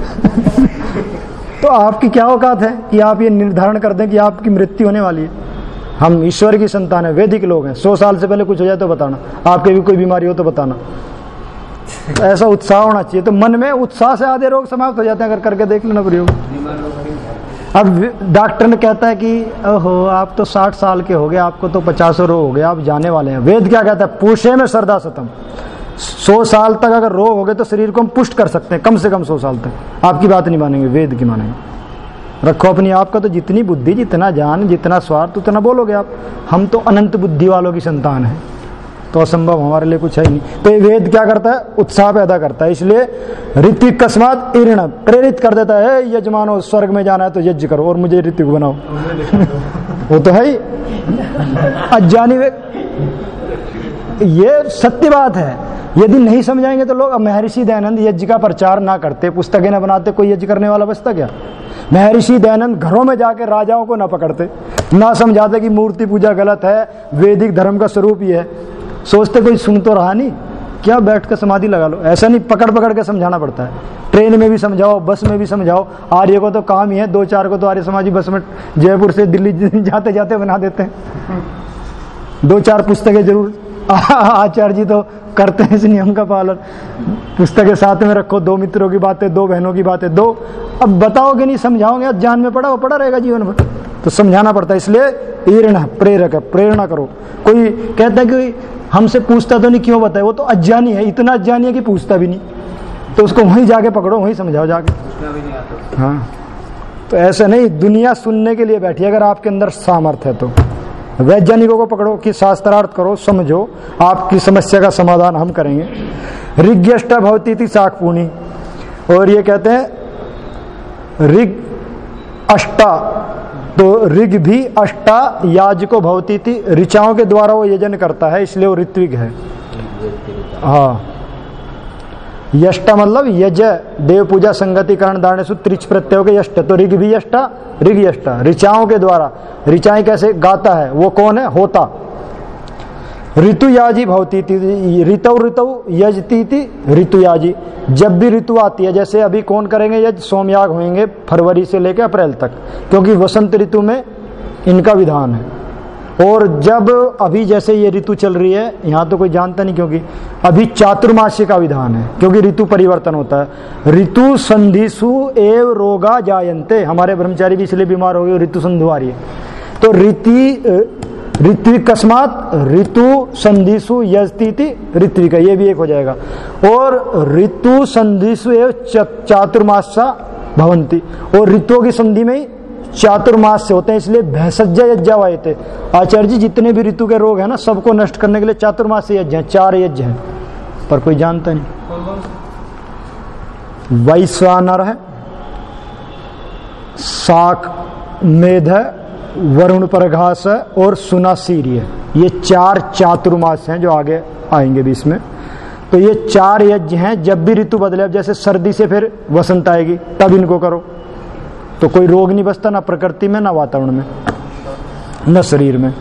तो आपकी क्या औकात है कि आप ये निर्धारण कर दें कि आपकी मृत्यु होने वाली है? हम ईश्वर की संतान है, वैदिक लोग हैं। 100 साल से पहले कुछ हो जाए तो बताना, आपके भी कोई बीमारी हो तो बताना। ऐसा उत्साह होना चाहिए। तो मन में उत्साह से आधे रोग समाप्त हो जाते हैं। अगर करके देख लेना प्रयोग। अब डॉक्टर ने कहता है कि ओहो आप तो 60 साल के हो गए, आपको तो 50 रोग हो गए, आप जाने वाले हैं। वेद क्या कहता है? पूषे में सरदा सतम। 100 साल तक अगर रोग हो गए तो शरीर को हम पुष्ट कर सकते हैं, कम से कम 100 साल तक। आपकी बात नहीं मानेंगे, वेद की मानेंगे। रखो अपनी आपका तो जितनी बुद्धि, जितना ज्ञान, जितना स्वार्थ, उतना बोलोगे आप। हम तो अनंत बुद्धि वालों की संतान है, तो असंभव हमारे लिए कुछ है ही नहीं। तो ये वेद क्या करता है? उत्साह पैदा करता है। इसलिए ऋत्विक कस्मात इर्ण, प्रेरित कर देता है, यजमानो स्वर्ग में जाना है तो यज्ञ करो और मुझे ऋत्विक बनाओ। वो तो है ही अज्ञानी। ये सत्य बात है। यदि नहीं समझाएंगे तो लोग। महर्षि दयानंद यज्ञ का प्रचार ना करते, पुस्तकें ना बनाते, कोई यज्ञ करने वाला बचता क्या? महर्षि दयानंद घरों में जाके राजाओं को ना पकड़ते, ना समझाते कि मूर्ति पूजा गलत है, वैदिक धर्म का स्वरूप ही है। सोचते कोई सुन तो रहा नहीं, क्या बैठ कर समाधि लगा लो। ऐसा नहीं, पकड़ पकड़ के समझाना पड़ता है। ट्रेन में भी समझाओ, बस में भी समझाओ। आर्य को तो काम ही है, 2-4 को तो आर्य समाजी बस में जयपुर से दिल्ली जाते जाते बना देते हैं। 2-4 पुस्तकें जरूर आचार्य जी तो करते हैं इस नियम का पालन। पुस्तकें साथ में रखो, 2 मित्रों की बातें, 2 बहनों की बातें, 2। अब बताओगे नहीं, समझाओगे, ज्ञान में पड़ा, वो पड़ा रहेगा जीवन भर। तो समझाना पड़ता है। इसलिए ईर्ण प्रेरक है, प्रेरणा करो। कोई कहता है कि हमसे पूछता तो नहीं, क्यों बताए? वो तो अज्ञानी है, इतना अज्ञानी है कि पूछता भी नहीं। तो उसको वहीं जाके पकड़ो, वहीं समझाओ जाके। हाँ, तो ऐसे नहीं, दुनिया सुनने के लिए बैठी। अगर आपके अंदर सामर्थ्य है तो वैज्ञानिकों को पकड़ो कि शास्त्रार्थ करो, समझो, आपकी समस्या का समाधान हम करेंगे। ऋग्यष्टा भवती थी शाकपूर्णी, और ये कहते हैं ऋग अष्टा, तो ऋग भी अष्टा याजको भवती थी, ऋचाओं के द्वारा वो यजन करता है, इसलिए वो ऋत्विक है। हाँ, यष्टा मतलब यज, देव पूजा संगति करण धारण सूत्र त्रिच प्रत्यय के यष्ट। तो ऋग भी यष्टा, ऋग यष्टा, ऋचाओं के द्वारा। ऋचाएं कैसे गाता है? वो कौन है? होता। ऋतुयाजी भवती थी, ऋतु ऋतु यजती थी ऋतुयाजी। जब भी ऋतु आती है, जैसे अभी कौन करेंगे यज? सोमयाग होंगे फरवरी से लेकर अप्रैल तक, क्योंकि वसंत ऋतु में इनका विधान है। और जब अभी जैसे ये ऋतु चल रही है, यहाँ तो कोई जानता नहीं, क्योंकि अभी चातुर्मास्य का विधान है, क्योंकि ऋतु परिवर्तन होता है। ऋतु संधिसु एव रोगा जायन्ते। हमारे ब्रह्मचारी भी इसलिए बीमार हो गए, ऋतु संधि आ रही है। तो ऋत्विक कस्मात ऋतु संधिसु यजती ऋत्विक, ये भी एक हो जाएगा। और ऋतु संधिसु एव चातुर्मासा भवंती, और ऋतुओं की संधि में चातुर्मास से होते हैं, इसलिए भैंसज्जा यज्ञ आए थे। आचार्य जी जितने भी ऋतु के रोग है ना, सबको नष्ट करने के लिए चातुर्मास से यज्ञ हैं, 4 यज्ञ हैं, पर कोई जानता नहीं। वैश्वानर है, शाक मेध है, वरुण परघास है, और सुनासीर है। ये 4 चातुर्मास हैं जो आगे आएंगे भी इसमें। तो ये 4 यज्ञ हैं। जब भी ऋतु बदले, अब जैसे सर्दी से फिर वसंत आएगी, तब इनको करो। तो कोई रोग नहीं बचता, ना प्रकृति में, ना वातावरण में, न शरीर में।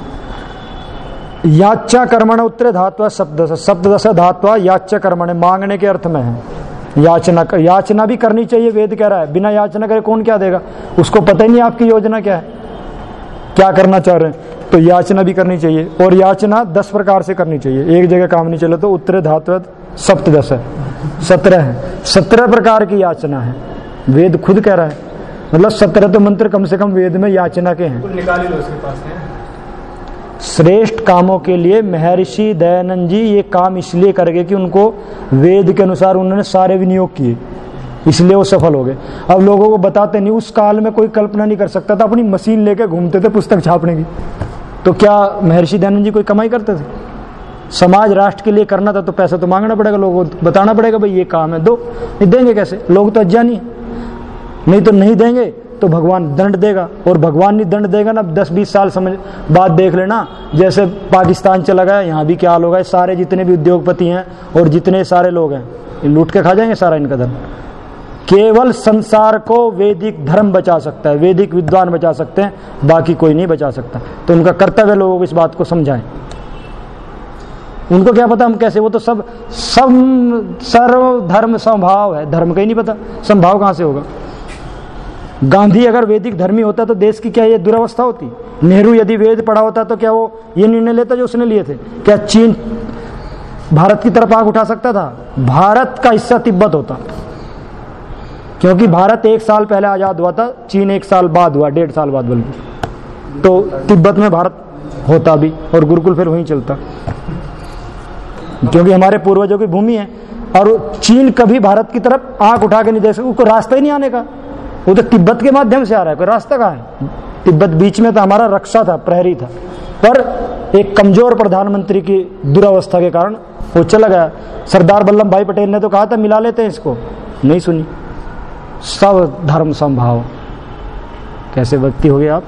याच्चा कर्मण उत्तरे धात्वा सप्तदश धात्वा याच्चा कर्मण, मांगने के अर्थ में है। याचना भी करनी चाहिए, वेद कह रहा है। बिना याचना करे कौन क्या देगा? उसको पता ही नहीं आपकी योजना क्या है, क्या करना चाह रहे हैं। तो याचना भी करनी चाहिए, और याचना 10 प्रकार से करनी चाहिए। एक जगह काम नहीं चले तो उत्तरे धात्वा सप्तदश है, 17 है। 17 प्रकार की याचना है, वेद खुद कह रहा है। मतलब 17 तो मंत्र कम से कम वेद में याचना के हैं। निकाल ही लो उसके पास है। श्रेष्ठ कामों के लिए महर्षि दयानंद जी ये काम इसलिए कर गए कि उनको वेद के अनुसार उन्होंने सारे विनियोग किए, इसलिए वो सफल हो गए। अब लोगों को बताते नहीं, उस काल में कोई कल्पना नहीं कर सकता था, अपनी मशीन लेके घूमते थे पुस्तक छापने की। तो क्या महर्षि दयानंद जी कोई कमाई करते थे? समाज राष्ट्र के लिए करना था तो पैसा तो मांगना पड़ेगा, लोगों को बताना पड़ेगा भाई ये काम है, दो। नहीं देंगे कैसे? लोग तो अज्ञानी, नहीं तो नहीं देंगे तो भगवान दंड देगा, और भगवान नहीं दंड देगा ना 10-20 साल समझ बाद देख लेना। जैसे पाकिस्तान चला गया, यहाँ भी क्या हाल होगा। सारे जितने भी उद्योगपति हैं और जितने सारे लोग हैं, लूट के खा जाएंगे सारा इनका धन। केवल संसार को वैदिक धर्म बचा सकता है, वैदिक विद्वान बचा सकते हैं, बाकी कोई नहीं बचा सकता। तो उनका कर्तव्य लोगों को इस बात को समझाएं। उनको क्या पता हम कैसे, वो तो सब सर्व धर्म समभाव है, धर्म का ही नहीं पता, समभाव कहां से होगा। गांधी अगर वैदिक धर्मी होता तो देश की क्या ये दुरावस्था होती? नेहरू यदि वेद पढ़ा होता तो क्या वो ये निर्णय लेता जो उसने लिए थे? क्या चीन भारत की तरफ आग उठा सकता था? भारत का हिस्सा तिब्बत होता, क्योंकि भारत 1 साल पहले आजाद हुआ था, चीन 1 साल बाद हुआ, 1.5 साल बाद बल्कि। तो तिब्बत में भारत होता भी, और गुरुकुल फिर वहीं चलता, क्योंकि हमारे पूर्वजों की भूमि है। और चीन कभी भारत की तरफ आंख उठा के नहीं देख सकता, उसको रास्ता ही नहीं आने का। वो तो तिब्बत के माध्यम से आ रहा है, कोई रास्ता कहाँ है? तिब्बत बीच में था, हमारा रक्षा था, प्रहरी था, पर एक कमजोर प्रधानमंत्री की दुरावस्था के कारण वो चला गया। सरदार वल्लभ भाई पटेल ने तो कहा था मिला लेते हैं इसको, नहीं सुनी। सब धर्म संभाव, कैसे व्यक्ति हो गए आप?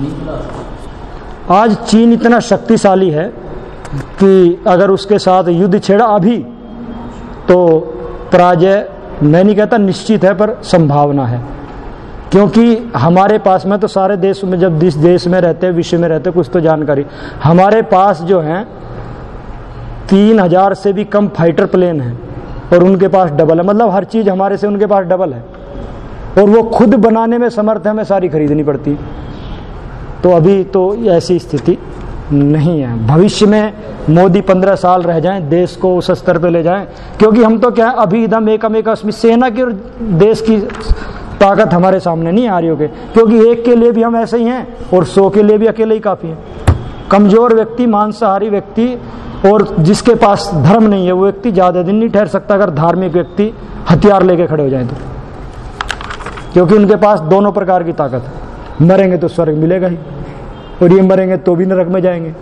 आज चीन इतना शक्तिशाली है कि अगर उसके साथ युद्ध छेड़ा अभी तो पराजय, मैं नहीं कहता निश्चित है, पर संभावना है। क्योंकि हमारे पास में तो सारे देश में, जब जिस देश में रहते हैं, विश्व में रहते हैं, कुछ तो जानकारी हमारे पास जो है 3000 से भी कम फाइटर प्लेन हैं, और उनके पास डबल है। मतलब हर चीज हमारे से उनके पास डबल है, और वो खुद बनाने में समर्थ है, हमें सारी खरीदनी पड़ती। तो अभी तो ऐसी स्थिति नहीं है। भविष्य में मोदी 15 साल रह जाएं, देश को उस स्तर पे ले जाएं, क्योंकि हम तो क्या अभी एकदम एकम सेना की और देश की ताकत हमारे सामने नहीं आ रही होगी, क्योंकि एक के लिए भी हम ऐसे ही हैं और 100 के लिए भी अकेले ही काफी है। कमजोर व्यक्ति, मांसाहारी व्यक्ति, और जिसके पास धर्म नहीं है वो व्यक्ति ज्यादा दिन नहीं ठहर सकता अगर धार्मिक व्यक्ति हथियार लेके खड़े हो जाए तो, क्योंकि उनके पास दोनों प्रकार की ताकत है। मरेंगे तो स्वर्ग मिलेगा ही, और ये मरेंगे तो भी नरक में जाएंगे।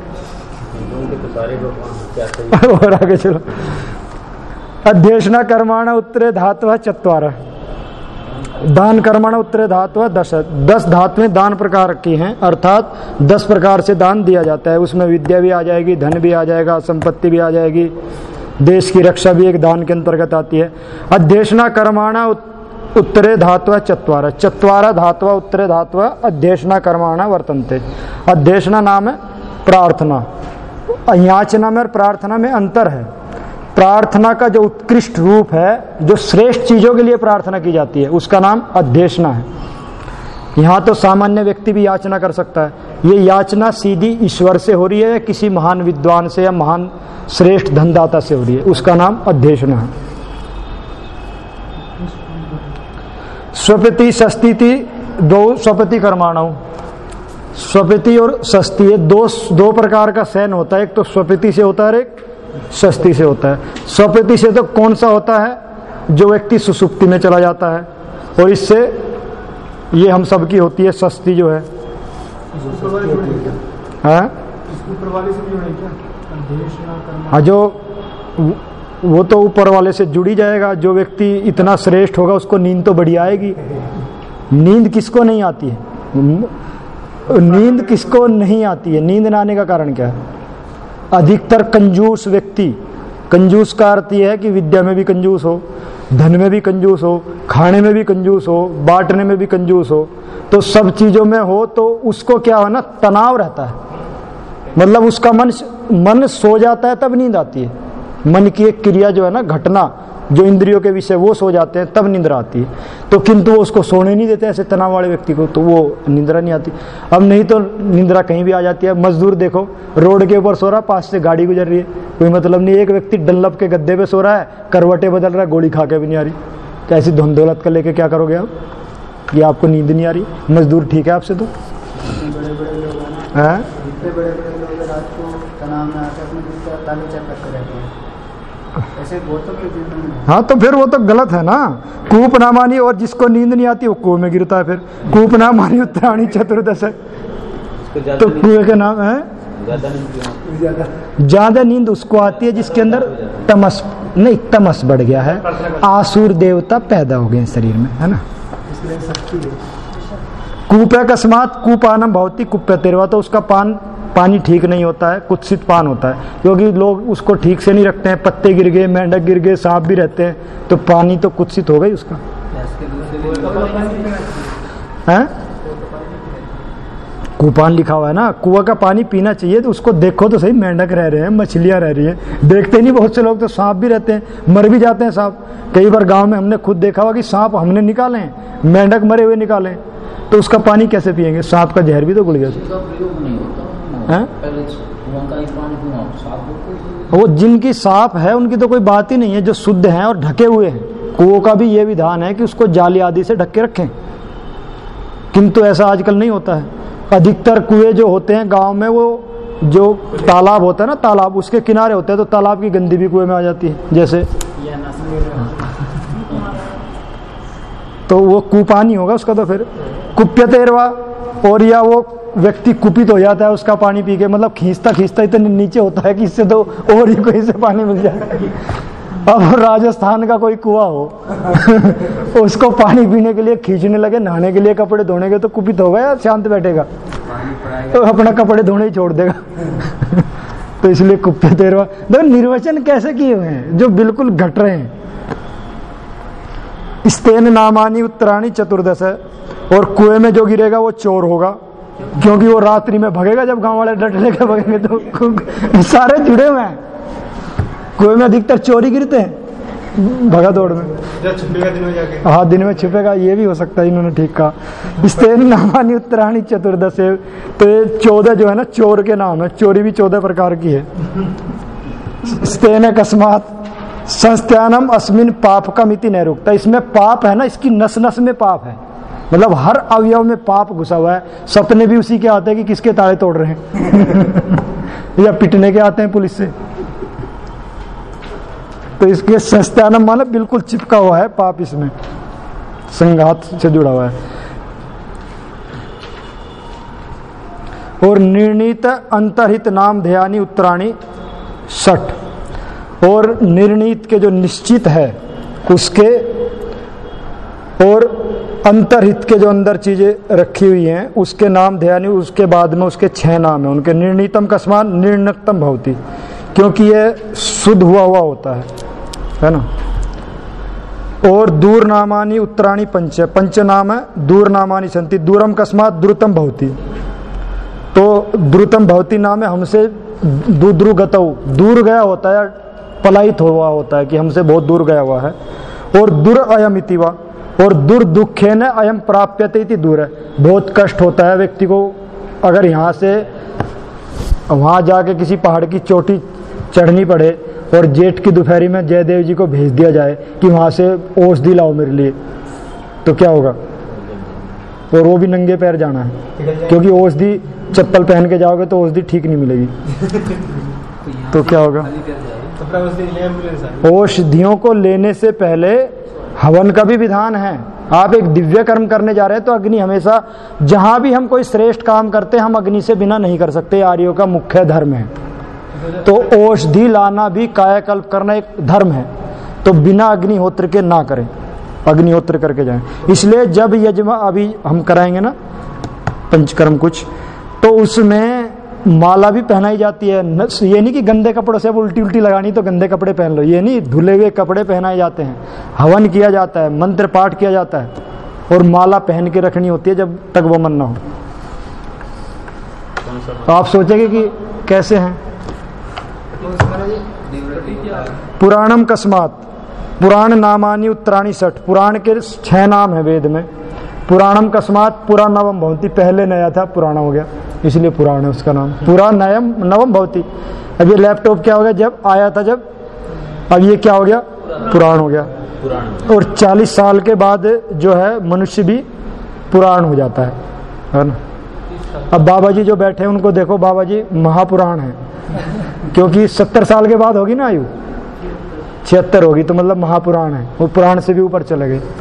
और आगे चलो, अध्यक्षना कर्माण उत्तरे धातु 4, दान कर्मण उत्तरे धातु 10 धातुएं दान प्रकार की हैं, अर्थात 10 प्रकार से दान दिया जाता है। उसमें विद्या भी आ जाएगी, धन भी आ जाएगा, संपत्ति भी आ जाएगी, देश की रक्षा भी एक दान के अंतर्गत आती है। अध्यक्षना कर्मण उत्तरे धातु 4 धातु उत्तरे धातु अध्यक्षना कर्मण वर्तन्ते। अध्यक्षना नाम है प्रार्थना, याचना में और प्रार्थना में अंतर है। प्रार्थना का जो उत्कृष्ट रूप है, जो श्रेष्ठ चीजों के लिए प्रार्थना की जाती है, उसका नाम अध्यक्षना है। यहाँ तो सामान्य व्यक्ति भी याचना कर सकता है। ये याचना सीधी ईश्वर से हो रही है या किसी महान विद्वान से या महान श्रेष्ठ धनदाता से हो रही है, उसका नाम अध्यक्षना है। स्वपति षष्ठी, 2 स्वपति कर्माणु, स्वपति और षष्ठी, ये दो प्रकार का शयन होता है। एक तो स्वपति से होता है, एक षष्ठी से होता है। स्वपति से तो कौन सा होता है? जो व्यक्ति सुसुप्ति में चला जाता है, और इससे ये हम सबकी होती है। षष्ठी जो है हाँ, जो वो तो ऊपर वाले से जुड़ी जाएगा। जो व्यक्ति इतना श्रेष्ठ होगा उसको नींद तो बढ़िया आएगी। नींद किसको नहीं आती है? नींद किसको नहीं आती है? नींद ना आने का कारण क्या है? अधिकतर कंजूस व्यक्ति, कंजूस का अर्थ यह है कि विद्या में भी कंजूस हो, धन में भी कंजूस हो, खाने में भी कंजूस हो, बांटने में भी कंजूस हो, तो सब चीजों में हो, तो उसको क्या हो ना, तनाव रहता है। मतलब उसका मन सो जाता है तब नींद आती है। मन की एक क्रिया जो है ना, घटना जो इंद्रियों के विषय वो सो जाते हैं तब निंद्रा आती है। तो किंतु वो उसको सोने नहीं देते ऐसे तनाव वाले व्यक्ति को, तो वो निंद्रा नहीं आती। अब नहीं तो निंद्रा कहीं भी आ जाती है। मजदूर देखो रोड के ऊपर सो रहा, पास से गाड़ी गुजर रही है, कोई मतलब नहीं। एक व्यक्ति डल्लप के गद्दे पे सो रहा है, करवटें बदल रहा है, गोली खा के भी नहीं आ रही। तो ऐसी धन दौलत का लेके क्या करोगे आप? ये आपको नींद नहीं आ रही। मजदूर ठीक है आपसे तो बड़े बड़े लोग हैं ना, है? इतने बड़े बड़े लोग रात को तनाव में आकर अपने दिल का ताले चेक करते रहते हैं, ऐसे बहुतों के जीवन में। हाँ तो फिर वो तो गलत है ना। कूप ना मानी, और जिसको नींद नहीं आती वो कुएं में गिरता है। फिर कूप ना मानी उत्तरायणी चतुर्दश है, तो कुएं के नाम है। ज्यादा नींद उसको आती है जिसके अंदर तमस बढ़ गया है, आसुर देवता पैदा हो गए शरीर में, है ना। कूप है अकस्मात कूपानम भवती कुप्यतेरवा, तो उसका पानी ठीक नहीं होता है, कुत्सित पान होता है, क्योंकि लोग उसको ठीक से नहीं रखते हैं। पत्ते गिर गए, मेंढक गिर गए, सांप भी रहते हैं, तो पानी तो कुत्सित हो गई उसका। है कूपान लिखा हुआ है ना, कुआं का पानी पीना चाहिए। तो उसको देखो तो सही, मेंढक रह रहे हैं, मछलियां रह रही हैं, देखते नहीं बहुत से लोग, तो सांप भी रहते हैं, मर भी जाते हैं सांप। कई बार गांव में हमने खुद देखा हुआ कि सांप हमने निकाले हैं, मेंढक मरे हुए निकाले, तो उसका पानी कैसे पिएंगे? सांप का जहर भी तो घुल गया। वो जिनकी सांप है उनकी तो कोई बात ही नहीं है, जो शुद्ध हैं और ढके हुए हैं। कुओं का भी ये विधान है कि उसको जाली आदि से ढक के रखें, किंतु ऐसा आजकल नहीं होता है। अधिकतर कुएं जो होते हैं गांव में, वो जो तालाब होता है ना, तालाब उसके किनारे होते हैं, तो तालाब की गंदी भी कुएं में आ जाती है जैसे, तो वो कूपानी होगा उसका। तो फिर कुप्यतेरवा, और या वो व्यक्ति कुपित हो जाता है उसका पानी पी के, मतलब खींचता खींचता इतने नीचे होता है कि इससे तो और ही कोई से पानी मिल जाए। अब राजस्थान का कोई कुआं हो उसको पानी पीने के लिए खींचने लगे, नहाने के लिए कपड़े धोने के, तो कुपित होगा या शांत बैठेगा? तो अपना कपड़े धोने ही छोड़ देगा। तो इसलिए कुप्यतेरवा। देखो निर्वचन कैसे किए हुए हैं जो बिल्कुल घट रहे हैं। स्तेन नामानी उत्तराणी चतुर्दश है, और कुएं में जो गिरेगा वो चोर होगा, क्योंकि वो रात्रि में भगेगा। जब गांव वाले डट लेकर भगेंगे तो सारे जुड़े हुए हैं। कुएं में अधिकतर चोरी गिरते हैं, भगा दौड़ में। छुपेगा दिन में जाके, हाँ दिन में छुपेगा, ये भी हो सकता है, इन्होंने ठीक कहा। स्तेन नामानी उत्तराणी चतुर्दश है, तो ये 14 जो है ना चोर के नाम है। चोरी भी 14 प्रकार की है। स्तेन अकस्मात संस्थानम अस्मिन पापकम इति नैरुक्ता, इसमें पाप है ना, इसकी नस नस में पाप है, मतलब हर अवयव में पाप घुसा हुआ है। सपने भी उसी के आते हैं कि किसके ताले तोड़ रहे हैं या पिटने के आते हैं पुलिस से। तो इसके संस्थानम माने बिल्कुल चिपका हुआ है पाप, इसमें संघात से जुड़ा हुआ है। और निर्णीत अंतरहित नाम ध्यानी उत्तराणी 60, और निर्णीत के जो निश्चित है उसके, और अंतरहित के जो अंदर चीजें रखी हुई हैं उसके नाम ध्यानी, उसके बाद में उसके 6 नाम है उनके। निर्णीतम का समान निर्णक्तम भवती, क्योंकि यह शुद्ध हुआ होता है ना। और दूर नामानी उत्तराणी पंच नाम है, दूर नामानी संति, दूरम कस्मात द्रुतम भवती, तो द्रुतम भवती नाम है हमसे दुद्रुगतौ, दूर गया होता है, पलायित हुआ होता है कि हमसे बहुत दूर गया हुआ है। और दुर अयम इतिवा, और दुर दुखे न अयम प्राप्यते इति दूर है, बहुत कष्ट होता है व्यक्ति को अगर यहाँ से वहाँ जाके किसी पहाड़ की चोटी चढ़नी पड़े और जेठ की दोपहरी में जयदेव जी को भेज दिया जाए कि वहाँ से औषधि लाओ मेरे लिए, तो क्या होगा? और वो भी नंगे पैर जाना है, क्योंकि औषधि चप्पल पहन के जाओगे तो औषधि ठीक नहीं मिलेगी। तो क्या होगा? औषधियों को लेने से पहले हवन का भी विधान है। आप एक दिव्य कर्म करने जा रहे हैं तो अग्नि हमेशा, जहां भी हम कोई श्रेष्ठ काम करते हैं हम अग्नि से बिना नहीं कर सकते, आर्यों का मुख्य धर्म है। तो औषधि लाना भी कायाकल्प करना एक धर्म है, तो बिना अग्निहोत्र के ना करें, अग्निहोत्र करके जाएं। इसलिए जब यज्ञ अभी हम कराएंगे ना पंचकर्म कुछ, तो उसमें माला भी पहनाई जाती है। ये नहीं कि गंदे कपड़ों से अब उल्टी उल्टी लगानी तो गंदे कपड़े पहन लो, ये नहीं, धुले हुए कपड़े पहनाए जाते हैं, हवन किया जाता है, मंत्र पाठ किया जाता है और माला पहन के रखनी होती है जब तक वो मन ना हो। तो आप सोचेंगे कि कैसे हैं। पुराणम कस्मात, पुराण नामानि उत्तराणि षट, पुराण के 6 नाम है वेद में। पुराणम कस्मात पुरा नवम भवती, पहले नया था पुराण हो गया इसलिए पुराण है उसका नाम। पुरा नयम नवम भवती, अब ये लैपटॉप क्या हो गया, जब आया था जब, अब ये क्या हो गया, पुराण हो गया। और 40 साल के बाद जो है मनुष्य भी पुराण हो जाता है ना। अब बाबा जी जो बैठे हैं उनको देखो, बाबा जी महापुराण है, क्योंकि 70 साल के बाद होगी ना आयु, 76 होगी, तो मतलब महापुराण है, वो पुराण से भी ऊपर चले गए।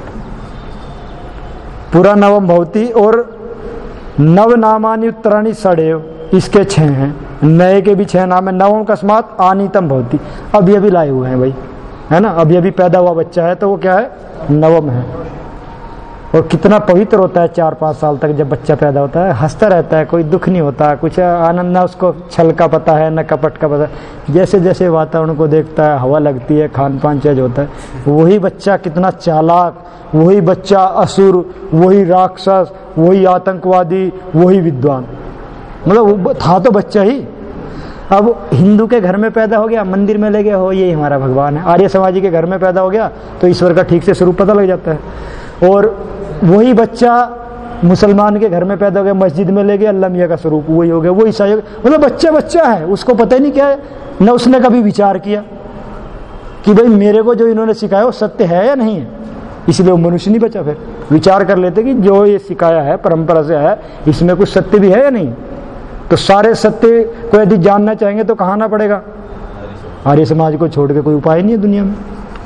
पुरा नवम भवती और नव नामानि उत्तराणि षडेव, इसके 6 हैं, नए के भी 6 नाम है। नवम कस्मात आनीतम भवती, अभी अभी लाए हुए हैं भाई, है ना, अभी अभी पैदा हुआ बच्चा है तो वो क्या है, नवम है। और कितना पवित्र होता है 4-5 साल तक जब बच्चा पैदा होता है, हंसता रहता है, कोई दुख नहीं होता, कुछ आनंद, ना उसको छल का पता है न कपट का पता है। जैसे जैसे वातावरण को देखता है, हवा लगती है, खान पान चेंज होता है, वही बच्चा कितना चालाक, वही बच्चा असुर, वही राक्षस, वही आतंकवादी, वही विद्वान, मतलब वो था तो बच्चा ही। अब हिंदू के घर में पैदा हो गया, मंदिर में ले गया, हो ये हमारा भगवान है। आर्य समाजी के घर में पैदा हो गया तो ईश्वर का ठीक से स्वरूप पता लग जाता है। और वही बच्चा मुसलमान के घर में पैदा हो गया, मस्जिद में ले गया, अल्लाह मियां का स्वरूप वही हो गया, वो ईसाई, मतलब बच्चा बच्चा है, उसको पता ही नहीं क्या है, न उसने कभी विचार किया कि भाई मेरे को जो इन्होंने सिखाया वो सत्य है या नहीं है, इसलिए वो मनुष्य नहीं बचा। फिर विचार कर लेते कि जो ये सिखाया है परंपरा से है, इसमें कुछ सत्य भी है या नहीं। तो सारे सत्य को यदि जानना चाहेंगे तो कहाँ आना पड़ेगा, आर्य समाज को छोड़ के कोई उपाय नहीं है दुनिया में।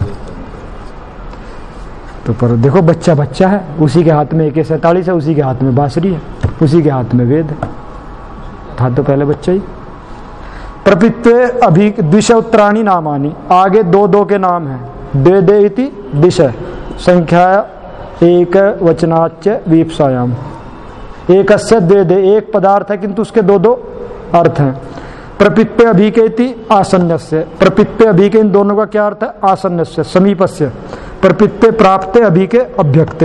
तो पर देखो बच्चा बच्चा है, उसी के हाथ में AK-47 है, उसी के हाथ में बांसुरी है, उसी के हाथ में वेद है, था तो पहले बच्चा ही। प्रपित्वे अभी दिशा उत्तराणी नामानी, आगे 2 के नाम है, दे दे इति दिशा, संख्या एक वचनाच वीप्सायाम, एकस्य दे दे, एक पदार्थ है किंतु उसके 2 अर्थ हैं। प्रपित्वे अभिकेति आसन्नस्य, प्रपित्वे अभिके, इन दोनों का क्या अर्थ है, आसन्नस्य समीपस्य। प्रपित्वे प्राप्ते अभिके अभ्यक्ते,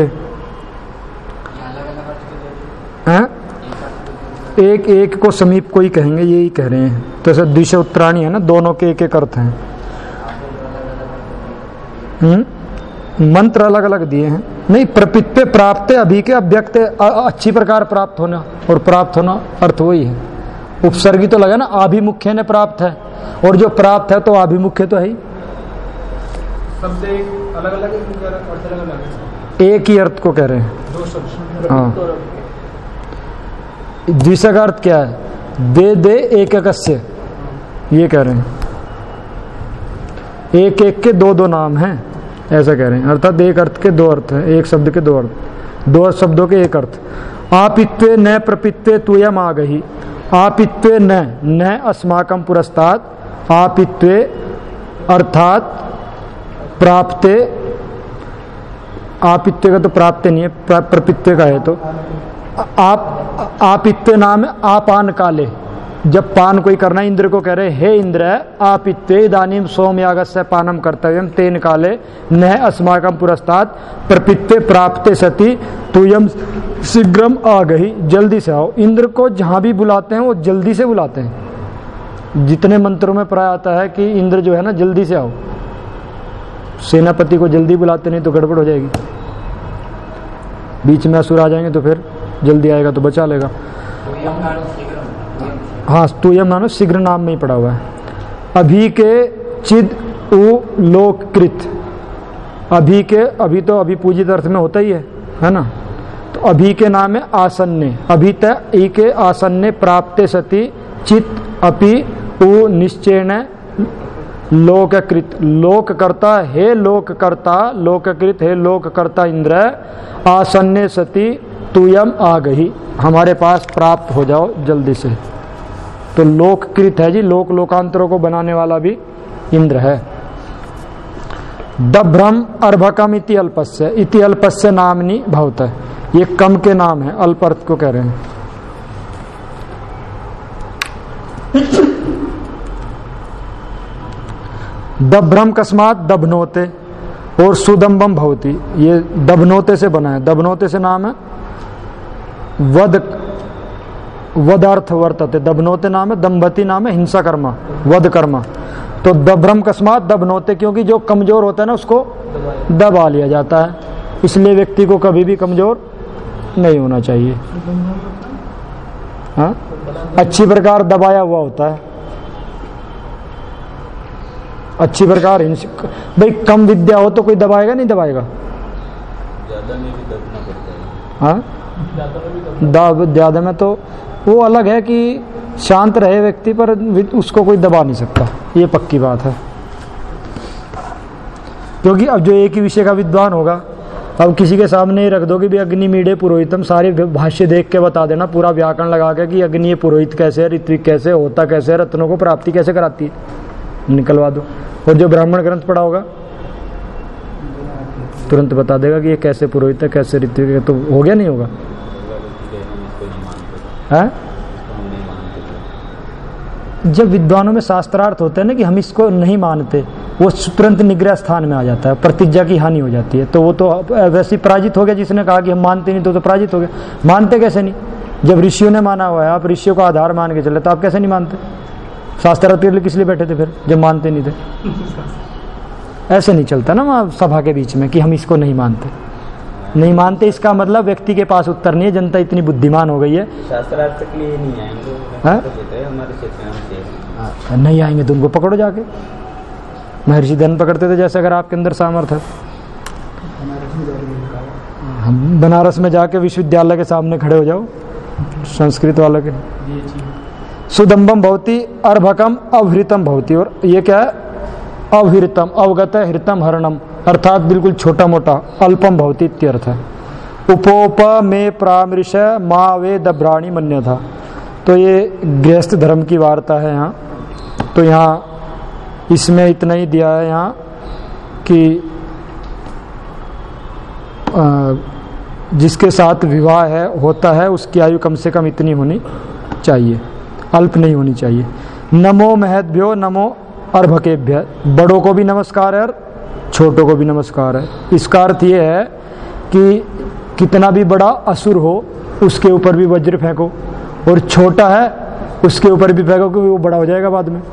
हैं एक को समीप को ही कहेंगे, यही कह रहे हैं। तो ऐसे दिशा उत्तराणी है ना, दोनों के एक अर्थ हैं। मंत्र अलग अलग दिए हैं, नहीं, प्रपित्वे प्राप्ते अभिके अभ्यक्ते, अच्छी प्रकार प्राप्त होना, और प्राप्त होना अर्थ वही है। उपसर्गी तो लगा ना, आभिमुख्य ने प्राप्त है, और जो प्राप्त है तो आभिमुख्य तो है ही। शब्द अलग अलग है, एक ही अर्थ को कह रहे हैं, 2 शब्द। हाँ, द्विशा का अर्थ क्या है, दे दे एककस्य, ये कह रहे हैं। एक एक के 2 नाम हैं, ऐसा कह रहे हैं, अर्थात एक अर्थ के 2 अर्थ हैं, एक शब्द के 2 अर्थ, 2 शब्दों के एक अर्थ। आपित्वे न प्रपित्वे तुयम आगहि, आपित्वे न अस्माकं पुरस्तात्, आपित्वे अर्थात प्राप्ते, आपित्वे का तो प्राप्ते नहीं है, प्रपित्वे का है। तो आपित्वे नाम है आपान काले, जब पान कोई करना, इंद्र को कह रहे हे इंद्र आपित्वे इदानीम सोमयागस्य पानम कर्तव्यम तेन काले न अस्माकं पुरस्तात् प्रपित्वे प्राप्ते सति तुयम शीघ्रम आ गई, जल्दी से आओ। इंद्र को जहां भी बुलाते हैं वो जल्दी से बुलाते हैं। जितने मंत्रों में प्राय आता है कि इंद्र जो है ना जल्दी से आओ, सेनापति को जल्दी बुलाते, नहीं तो गड़बड़ हो जाएगी, बीच में असुर आ जाएंगे तो फिर जल्दी आएगा तो बचा लेगा। हाँ, तुयम मानो शीघ्र नाम में ही पड़ा हुआ है। अभी के चिद उ लोककृत, अभी के, अभी तो अभी पूजित अर्थ में होता ही है ना। तो अभी के नाम है आसन्ने, अभी तक ई के आसन्ने प्राप्ते सति चित अपि उ निश्चयन लोककृत, लोककर्ता हे लोककर्ता, लोककृत हे लोककर्ता इंद्र, आसन्ने सति तुयम आ गई, हमारे पास प्राप्त हो जाओ जल्दी से। तो लोककृत है जी, लोक लोकांतरों को बनाने वाला भी इंद्र है। दभ्रम अर्भकम इति अल्पस्य नामनी भवत, ये कम के नाम है, अल्प अर्थ को कह रहे हैं। दभ्रम कस्मात दभनोते और सुदम्बम भवती, ये दभनोते से बना है। दभनोते से नाम है वदार्थ वर्तते, दभनोते नाम है, दम्भति नाम है हिंसा कर्मा, वध कर्मा। तो दभ्रम कस्मात दभनोते, क्योंकि जो कमजोर होता है ना उसको दबा लिया जाता है, इसलिए व्यक्ति को कभी भी कमजोर नहीं होना चाहिए। हाँ, अच्छी प्रकार दबाया हुआ होता है, अच्छी प्रकार। भाई कम विद्या हो तो कोई दबाएगा नहीं दबाएगा? ज्यादा में भी दबना पड़ता है। हाँ, ज्यादा में तो वो अलग है कि शांत रहे व्यक्ति, पर उसको कोई दबा नहीं सकता, ये पक्की बात है। क्योंकि अब जो एक ही विषय का विद्वान होगा, अब किसी के सामने ही रख दो कि भी अग्नि मीडे पुरोहितम, सारे भाष्य देख के बता देना, पूरा व्याकरण लगा के कि अग्नि पुरोहित कैसे है, ऋत्विक कैसे होता, कैसे है, रत्नों को प्राप्ति कैसे कराती है, निकलवा दो। और जो ब्राह्मण ग्रंथ पढ़ा होगा तुरंत बता देगा कि ये कैसे पुरोहित है, कैसे ऋत्विक है। तो हो गया नहीं होगा? है? जब विद्वानों में शास्त्रार्थ होते हैं ना कि हम इसको नहीं मानते, वो तुरंत निग्रह स्थान में आ जाता है, प्रतिज्ञा की हानि हो जाती है। तो वो तो वैसे पराजित हो गया, जिसने कहा कि हम मानते नहीं तो पराजित हो गया। मानते कैसे नहीं? जब ऋषियों ने माना हुआ है, आप ऋषियों को आधार मान के चले, तो आप कैसे नहीं मानते? शास्त्रार्थ के लिए किस लिए बैठे थे फिर जब मानते नहीं थे? ऐसे नहीं चलता ना वहाँ सभा के बीच में कि हम इसको नहीं मानते। नहीं मानते इसका मतलब व्यक्ति के पास उत्तर नहीं है, जनता इतनी बुद्धिमान हो गई है। शास्त्रार्थ के लिए नहीं आएंगे, हमारे क्षेत्र में नहीं आएंगे तो उनको पकड़ो जाके। महर्षि धन पकड़ते थे जैसे, अगर आपके अंदर सामर्थ्य है। हम बनारस में जाके विश्वविद्यालय के सामने खड़े हो जाओ, संस्कृत वालों के। सुदम्बम भवती अर्भकम अवहृतम भवती, और ये क्या है? अवहृतम, अवगत हृतम हरणम, अर्थात बिल्कुल छोटा मोटा, अल्पम भवती इत्यर्थ है। उपोप में प्रामृष माँ वे दभ्राणी मन्य था। तो ये गृहस्थ धर्म की वार्ता है यहाँ। तो यहाँ इसमें इतना ही दिया है यहाँ कि जिसके साथ विवाह है होता है उसकी आयु कम से कम इतनी होनी चाहिए, अल्प नहीं होनी चाहिए। नमो महद्भ्यो नमो अर्भकेभ्य, बड़ों को भी नमस्कार है और छोटों को भी नमस्कार है। इसका अर्थ ये है कि कितना भी बड़ा असुर हो उसके ऊपर भी वज्र फेंको, और छोटा है उसके ऊपर भी फेंको, क्योंकि वो बड़ा हो जाएगा बाद में,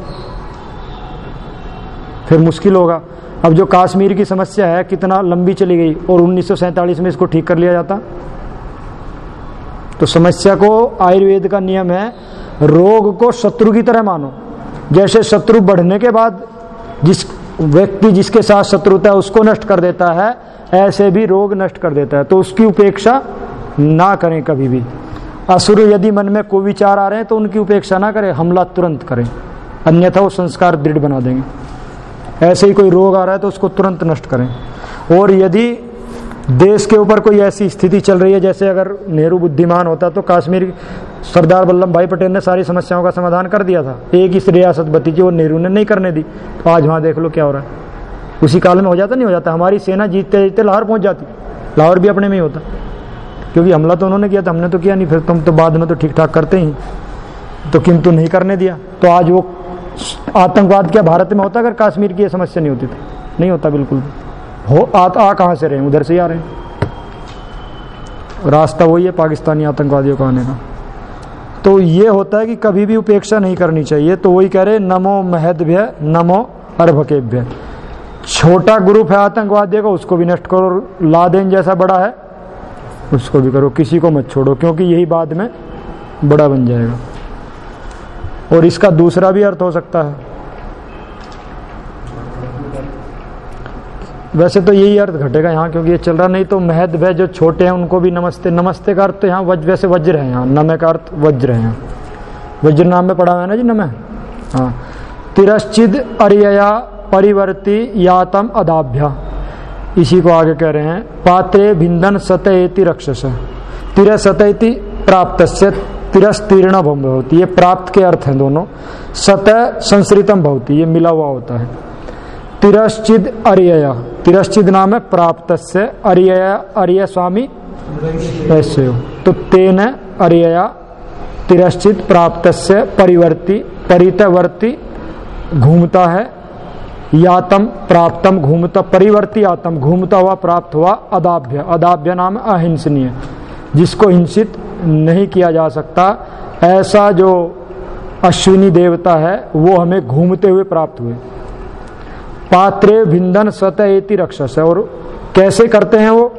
फिर मुश्किल होगा। अब जो कश्मीर की समस्या है कितना लंबी चली गई, और 1947 में इसको ठीक कर लिया जाता। तो समस्या को, आयुर्वेद का नियम है, रोग को शत्रु की तरह मानो। जैसे शत्रु बढ़ने के बाद जिस व्यक्ति जिसके साथ शत्रुता है उसको नष्ट कर देता है, ऐसे भी रोग नष्ट कर देता है। तो उसकी उपेक्षा ना करें कभी भी। असुर यदि मन में कोई विचार आ रहे हैं तो उनकी उपेक्षा ना करें, हमला तुरंत करें, अन्यथा वो संस्कार दृढ़ बना देंगे। ऐसे ही कोई रोग आ रहा है तो उसको तुरंत नष्ट करें। और यदि देश के ऊपर कोई ऐसी स्थिति चल रही है, जैसे अगर नेहरू बुद्धिमान होता तो कश्मीर, सरदार वल्लभ भाई पटेल ने सारी समस्याओं का समाधान कर दिया था। एक ही रियासत बची थी, वो नेहरू ने नहीं करने दी। तो आज वहाँ देख लो क्या हो रहा है। उसी काल में हो जाता नहीं हो जाता? हमारी सेना जीतते जीतते लाहौर पहुँच जाती, लाहौर भी अपने में ही होता, क्योंकि हमला तो उन्होंने किया था, हमने तो किया नहीं। फिर तुम तो बाद में तो ठीक ठाक करते ही, तो किंतु नहीं करने दिया। तो आज वो आतंकवाद क्या भारत में होता अगर कश्मीर की ये समस्या नहीं होती? तो नहीं होता बिल्कुल। हो आ कहाँ से रहे हैं? उधर से ही आ रहे हैं। रास्ता वही है पाकिस्तानी आतंकवादियों का आने का। तो ये होता है कि कभी भी उपेक्षा नहीं करनी चाहिए। तो वही कह रहे नमो महद्भ्य नमो अर्भकेभ्य। छोटा ग्रुप है आतंकवादियों का, उसको भी नष्ट करो। लादेन जैसा बड़ा है उसको भी करो, किसी को मत छोड़ो, क्योंकि यही बाद में बड़ा बन जाएगा। और इसका दूसरा भी अर्थ हो सकता है, वैसे तो यही अर्थ घटेगा यहाँ क्योंकि ये चल रहा, नहीं तो महद भय जो छोटे हैं उनको भी नमस्ते। नमस्ते का अर्थ तो यहाँ वैसे वज्र है, यहाँ नमः का अर्थ वज्र है। यहाँ वज्र नाम में पढ़ा हुआ है ना जी, नमः। हाँ, तिरश्चिद अर्यया परिवर्ती यातम अदाभ्या, इसी को आगे कह रहे हैं। पात्रे भिंदन सतयति रक्षस, तिर सतयति प्राप्त से तिरस्तीर्ण भवती, ये प्राप्त के अर्थ हैं दोनों। सत संसृतम भवती, ये मिला हुआ होता है। तिरश्चिद अर्यया, तिरश्चिद नाम है प्राप्त से, अर्यया अर्य स्वामी ऐसे हो, तो तेन अर्यया तिरश्चिद प्राप्त से परिवर्ती, परितवर्ती घूमता है यातम प्राप्तम घूमता परिवर्ती आतम, घूमता हुआ प्राप्त हुआ अदाभ्य, अदाभ्य नाम अहिंसनीय, जिसको हिंसित नहीं किया जा सकता, ऐसा जो अश्विनी देवता है वो हमें घूमते हुए प्राप्त हुए। पात्रे भिंदन स्वतः एति रक्षस, और कैसे करते हैं वो?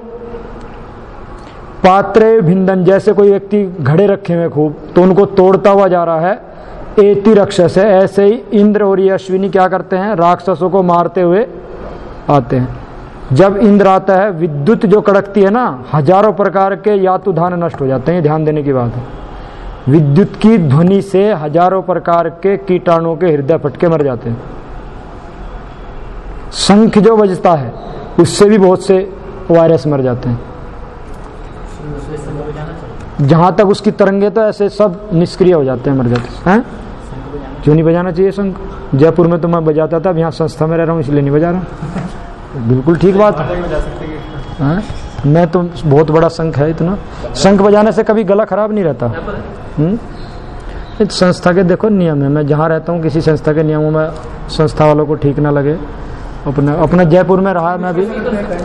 पात्रे भिंदन, जैसे कोई व्यक्ति घड़े रखे हुए खूब तो उनको तोड़ता हुआ जा रहा है, एति रक्षस है, ऐसे ही इंद्र और ये अश्विनी क्या करते हैं? राक्षसों को मारते हुए आते हैं। जब इंद्र आता है, विद्युत जो कड़कती है ना, हजारों प्रकार के यातुधान नष्ट हो जाते हैं, ध्यान देने की बात है। विद्युत की ध्वनि से हजारों प्रकार के कीटाणुओं के हृदय फटके मर जाते हैं। शंख जो बजता है उससे भी बहुत से वायरस मर जाते हैं। जहां तक उसकी तरंगे तो ऐसे सब निष्क्रिय हो जाते हैं, मर जाते हैं। क्यों नहीं बजाना चाहिए शंख? जयपुर में तो मैं बजाता था, अब यहाँ संस्था में रह रहा हूँ इसलिए नहीं बजा रहा हूँ। बिल्कुल ठीक बात है। मैं तो बहुत बड़ा शंख है, इतना शंख बजाने से कभी गला खराब नहीं रहता। संस्था के देखो नियम है, मैं जहाँ रहता हूँ किसी संस्था के नियमों में संस्था वालों को ठीक ना लगे। अपना जयपुर में रहा मैं भी।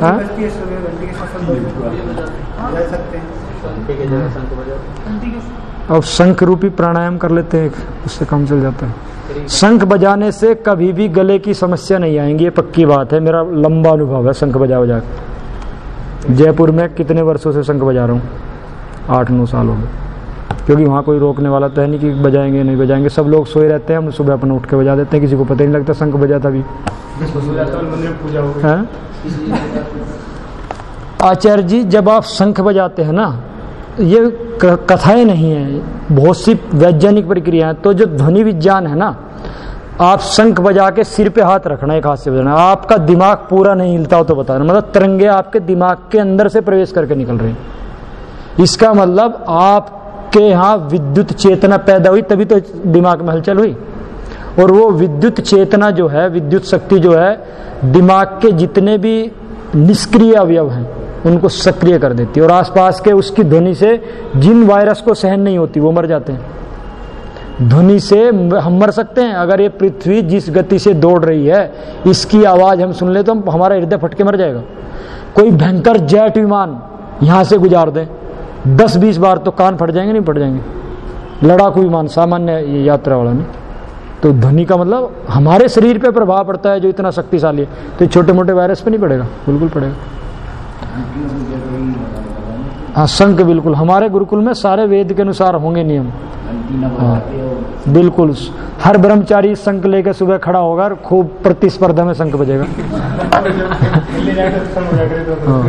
अब शंख रूपी प्राणायाम कर लेते हैं, उससे काम चल जाता है। शंख बजाने से कभी भी गले की समस्या नहीं आएंगी, ये पक्की बात है, मेरा लंबा अनुभव है शंख बजा बजा के। जयपुर में कितने वर्षों से शंख बजा रहा हूँ, 8-9 साल हो गए, क्योंकि वहाँ कोई रोकने वाला तो है नहीं कि बजाएंगे नहीं बजाएंगे, सब लोग सोए रहते हैं, हम सुबह अपना उठ के बजा देते हैं, किसी को पता ही नहीं लगता शंख बजाता भी। आचार्य जी, जब आप शंख बजाते हैं ना, ये कथाएं नहीं है, बहुत सी वैज्ञानिक प्रक्रिया है। तो जो ध्वनि विज्ञान है ना, आप शंख बजा के सिर पे हाथ रखना, एक हाथ से बजाना, आपका दिमाग पूरा नहीं हिलता हो तो बताना, मतलब तरंगे आपके दिमाग के अंदर से प्रवेश करके निकल रही हैं। इसका मतलब आपके यहाँ विद्युत चेतना पैदा हुई, तभी तो दिमाग में हलचल हुई। और वो विद्युत चेतना जो है, विद्युत शक्ति जो है, दिमाग के जितने भी निष्क्रिय अवयव हैं उनको सक्रिय कर देती है, और आसपास के उसकी ध्वनि से जिन वायरस को सहन नहीं होती वो मर जाते हैं। ध्वनि से हम मर सकते हैं, अगर ये पृथ्वी जिस गति से दौड़ रही है इसकी आवाज हम सुन ले तो हमारा हृदय फटके मर जाएगा। कोई भयंकर जेट विमान यहाँ से गुजार दे 10-20 बार तो कान फट जाएंगे, नहीं फट जाएंगे? लड़ाकू विमान, सामान्य यात्रा वाला नहीं। तो ध्वनि का मतलब हमारे शरीर पे प्रभाव पड़ता है जो इतना शक्तिशाली है, तो छोटे मोटे वायरस पे नहीं पड़ेगा, बिल्कुल पड़ेगा। हाँ, शंख बिल्कुल हमारे गुरुकुल में सारे वेद के अनुसार होंगे नियम। हाँ, बिल्कुल हर ब्रह्मचारी शंख लेकर सुबह खड़ा होगा और खूब प्रतिस्पर्धा में शंख बजेगा। हाँ।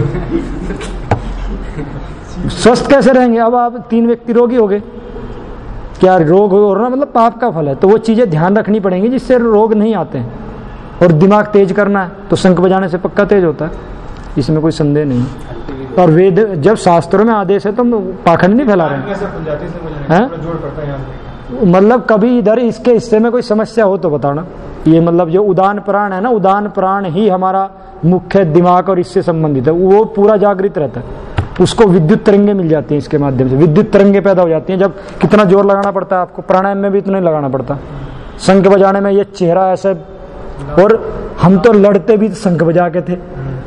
स्वस्थ कैसे रहेंगे? अब आप 3 व्यक्ति रोगी हो गए, क्या रोग हो रहा मतलब पाप का फल है, तो वो चीजें ध्यान रखनी पड़ेंगी जिससे रोग नहीं आते हैं। और दिमाग तेज करना है तो शंख बजाने से पक्का तेज होता है, इसमें कोई संदेह नहीं। और वेद जब शास्त्रों में आदेश है तो हम पाखंड नहीं फैला रहे हैं। मतलब कभी इधर इसके हिस्से में कोई समस्या हो तो बताना। ये मतलब जो उदान प्राण है ना, उदान प्राण ही हमारा मुख्य दिमाग और इससे संबंधित है, वो पूरा जागृत रहता है, उसको विद्युत तरंगे मिल जाती हैं, इसके माध्यम से विद्युत तरंगे पैदा हो जाती हैं। जब कितना जोर लगाना पड़ता है आपको, प्राणायाम में भी इतना ही लगाना पड़ता, शंख बजाने में ये चेहरा ऐसे। और हम तो लड़ते भी शंख बजा के थे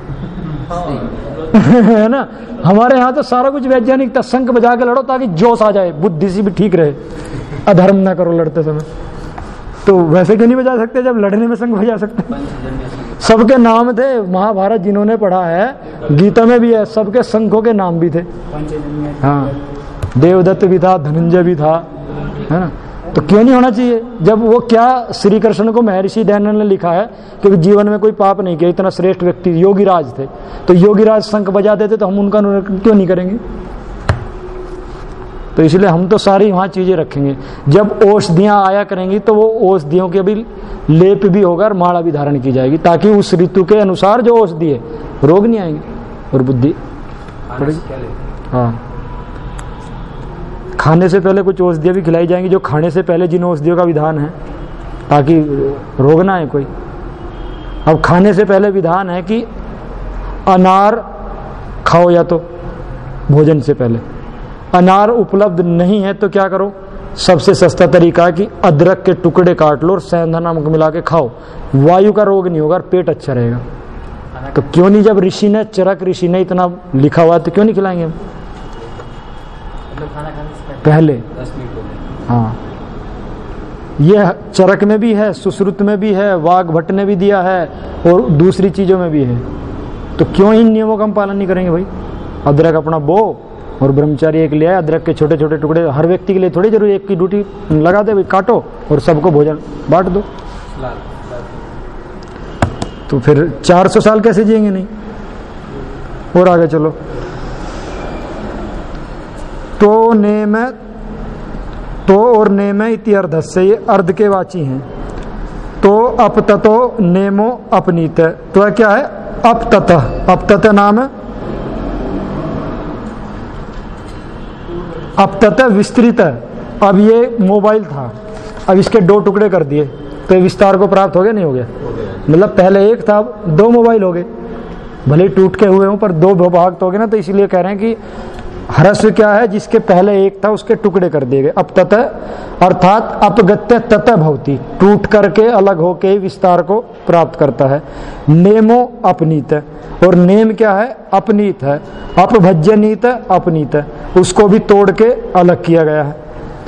है ना, हमारे यहाँ तो सारा कुछ वैज्ञानिक था, शंख बजा के लड़ो ताकि जोश आ जाए, बुद्धि से भी ठीक रहे, अधर्म ना करो लड़ते समय। तो वैसे क्यों नहीं बजा सकते जब लड़ने में शंख बजा सकते? सबके नाम थे, महाभारत जिन्होंने पढ़ा है, गीता में भी है, सबके शंखों के नाम भी थे। हाँ, देवदत्त भी था, धनंजय भी था, है ना। तो क्यों नहीं होना चाहिए? जब वो क्या श्री कृष्ण को महर्षि दयानंद ने लिखा है कि जीवन में कोई पाप नहीं किया, इतना श्रेष्ठ व्यक्ति योगीराज थे, तो योगीराज शंख बजा देते तो हम उनका क्यों नहीं करेंगे? तो इसलिए हम तो सारी वहाँ चीजें रखेंगे। जब औषधियाँ आया करेंगी तो वो औषधियों के भी लेप भी होगा और माला भी धारण की जाएगी, ताकि उस ऋतु के अनुसार जो औषधि है रोग नहीं आएंगे और बुद्धि पड़ेगी। हाँ, खाने से पहले कुछ औषधियाँ भी खिलाई जाएंगी, जो खाने से पहले जिन औषधियों का विधान है, ताकि रोग ना आए कोई। अब खाने से पहले विधान है कि अनार खाओ, या तो भोजन से पहले। अनार उपलब्ध नहीं है तो क्या करो? सबसे सस्ता तरीका है कि अदरक के टुकड़े काट लो और सेंधा नमक मिला के खाओ, वायु का रोग नहीं होगा और पेट अच्छा रहेगा। तो क्यों नहीं, जब ऋषि ने, चरक ऋषि ने इतना लिखा हुआ तो क्यों नहीं खिलाएंगे हम खाना खाने से पहले? 10 मिनट हो गए। हाँ, ये चरक में भी है, सुश्रुत में भी है, वाघ भट्ट ने भी दिया है और दूसरी चीजों में भी है। तो क्यों इन नियमों का हम पालन नहीं करेंगे भाई? अदरक अपना बो और ब्रह्मचारी एक ले आए, अदरक के छोटे छोटे टुकड़े, हर व्यक्ति के लिए थोड़ी जरूरी, एक की ड्यूटी लगा दे भाई, काटो और सबको भोजन बांट दो। तो फिर 400 साल कैसे जिएंगे? नहीं। और आगे चलो। तो नेम, तो और नेम इति अर्धस्य, ये अर्ध के वाची हैं। तो अपततो नेमो अपनीत, तो क्या है? अपततः, अपततः नाम है, अपततः विस्तृत है। अब ये मोबाइल था, अब इसके 2 टुकड़े कर दिए तो विस्तार को प्राप्त हो गया, नहीं हो गया? मतलब पहले एक था, 2 मोबाइल हो गए, भले टूट के हुए हों पर 2 भाग तो हो गए ना। तो इसलिए कह रहे हैं कि ह्रस्व क्या है? जिसके पहले एक था उसके टुकड़े कर दिए गए। अपततः अर्थात अपगत्य ततः भवति, टूट करके अलग होके ही विस्तार को प्राप्त करता है। नेमो अपनीत, और नेम क्या है? अपनीत है। अपभज्यनीत अपनीत, उसको भी तोड़ के अलग किया गया है।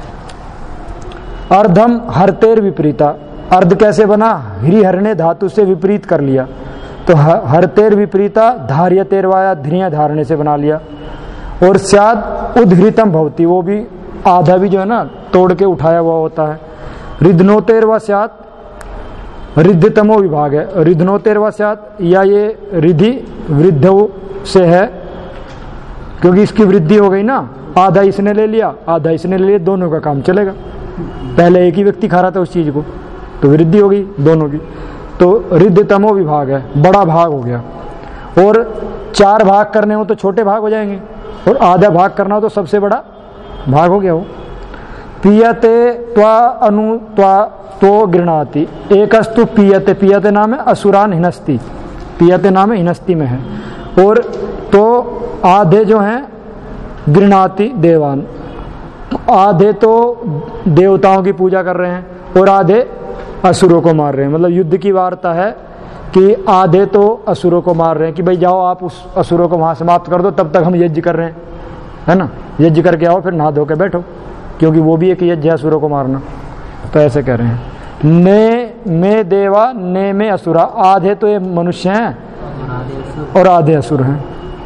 अर्धम हरतेर विपरीता, अर्ध कैसे बना? हरिहरने धातु से विपरीत कर लिया, तो हरतेर विपरीता धार्यतेर वाया, ध्रिय धारणे से बना लिया। और स्याद उद्धृतम भवती, वो भी आधा भी जो है ना तोड़ के उठाया हुआ होता है। रिधनोतेर व स्याद, रिद्धतमो विभाग है, रिधनोतेर व स्याद, या ये रिधि वृद्ध से है क्योंकि इसकी वृद्धि हो गई ना, आधा इसने ले लिया आधा इसने ले लिया, दोनों का काम चलेगा। पहले एक ही व्यक्ति खा रहा था उस चीज को, तो वृद्धि हो गई दोनों की। तो रिद्धतमो विभाग है, बड़ा भाग हो गया। और 4 भाग करने हो तो छोटे भाग हो जाएंगे, और आधा भाग करना हो तो सबसे बड़ा भाग हो गया वो। पीयते त्वा अनु त्वा तो गृणाति, एकस्तु पीयते, पीयते नाम है असुरान हिनस्ती, पीयते नाम है हिनस्ती में है। और तो आधे जो हैं गृणाति देवान, आधे तो देवताओं की पूजा कर रहे हैं और आधे असुरों को मार रहे हैं। मतलब युद्ध की वार्ता है कि आधे तो असुरों को मार रहे हैं कि भाई जाओ आप उस असुरों को वहां समाप्त कर दो, तब तक हम यज्ञ कर रहे हैं, है ना, यज्ञ करके आओ, फिर नहा धो के बैठो, क्योंकि वो भी एक यज्ञ है असुरों को मारना। तो ऐसे कह रहे हैं। ने में देवा ने में असुरा, आधे तो ये मनुष्य हैं और आधे असुर हैं।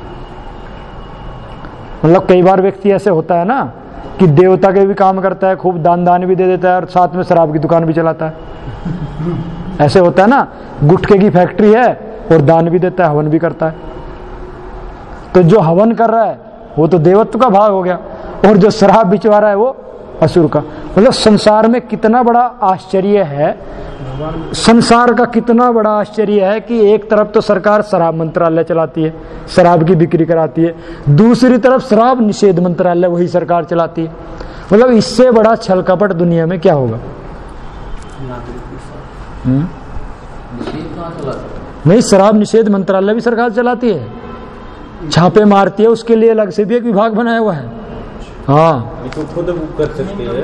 मतलब कई बार व्यक्ति ऐसे होता है ना कि देवता के भी काम करता है, खूब दान भी दे देता है और साथ में शराब की दुकान भी चलाता है। ऐसे होता है ना, गुटखे की फैक्ट्री है और दान भी देता है, हवन भी करता है। तो जो हवन कर रहा है वो तो देवत्व का भाग हो गया, और जो शराब बिचवा रहा है वो असुर का। मतलब संसार में कितना बड़ा आश्चर्य है, संसार का कितना बड़ा आश्चर्य है कि एक तरफ तो सरकार शराब मंत्रालय चलाती है, शराब की बिक्री कराती है, दूसरी तरफ शराब निषेध मंत्रालय वही सरकार चलाती है। मतलब इससे बड़ा छल कपट दुनिया में क्या होगा? नहीं, शराब निषेध मंत्रालय भी सरकार चलाती है, छापे मारती है, उसके लिए अलग से भी एक विभाग बनाया हुआ है। हाँ, इसको खुद बुक कर सकते हैं।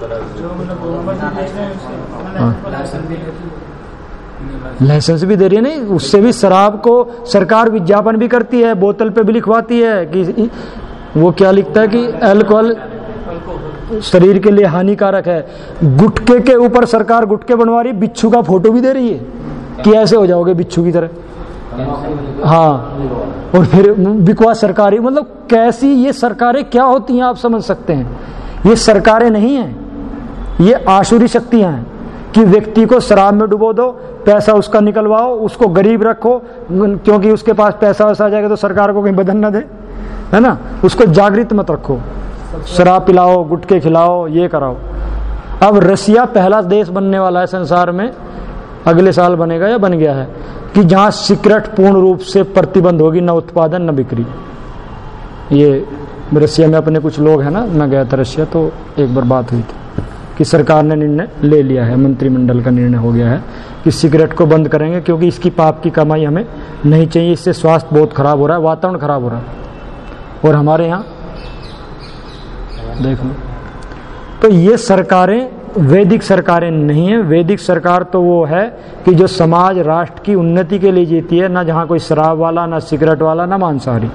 लाइसेंस भी दे रही है, नहीं उससे भी शराब को सरकार विज्ञापन भी करती है, बोतल पे भी लिखवाती है कि वो क्या लिखता है कि अल्कोहल शरीर के लिए हानिकारक है। गुटके के ऊपर सरकार गुटके बनवा रही है, बिच्छू का फोटो भी दे रही है कि ऐसे हो जाओगे बिच्छू की तरह। हाँ, और फिर बिकवास सरकारी, मतलब कैसी ये सरकारें क्या होती हैं आप समझ सकते हैं। ये सरकारें नहीं हैं, ये आसुरी शक्तियां हैं कि व्यक्ति को शराब में डुबो दो, पैसा उसका निकलवाओ, उसको गरीब रखो, क्योंकि उसके पास पैसा वैसा आ जाएगा तो सरकार को कहीं बदन न दे, है ना। उसको जागृत मत रखो, शराब पिलाओ, गुटके खिलाओ, ये कराओ। अब रसिया पहला देश बनने वाला है संसार में, अगले साल बनेगा या बन गया है, कि जहां सिगरेट पूर्ण रूप से प्रतिबंध होगी, न उत्पादन न बिक्री। ये रसिया में अपने कुछ लोग हैं ना, मैं गया था रसिया, तो एक बार बात हुई थी कि सरकार ने निर्णय ले लिया है, मंत्रिमंडल का निर्णय हो गया है कि सिगरेट को बंद करेंगे, क्योंकि इसकी पाप की कमाई हमें नहीं चाहिए, इससे स्वास्थ्य बहुत खराब हो रहा है, वातावरण खराब हो रहा है। और हमारे यहाँ देख लो, तो ये सरकारें वैदिक सरकारें नहीं है। वैदिक सरकार तो वो है कि जो समाज राष्ट्र की उन्नति के लिए जीती है, ना जहां कोई शराब वाला, ना सिगरेट वाला, ना मांसाहारी।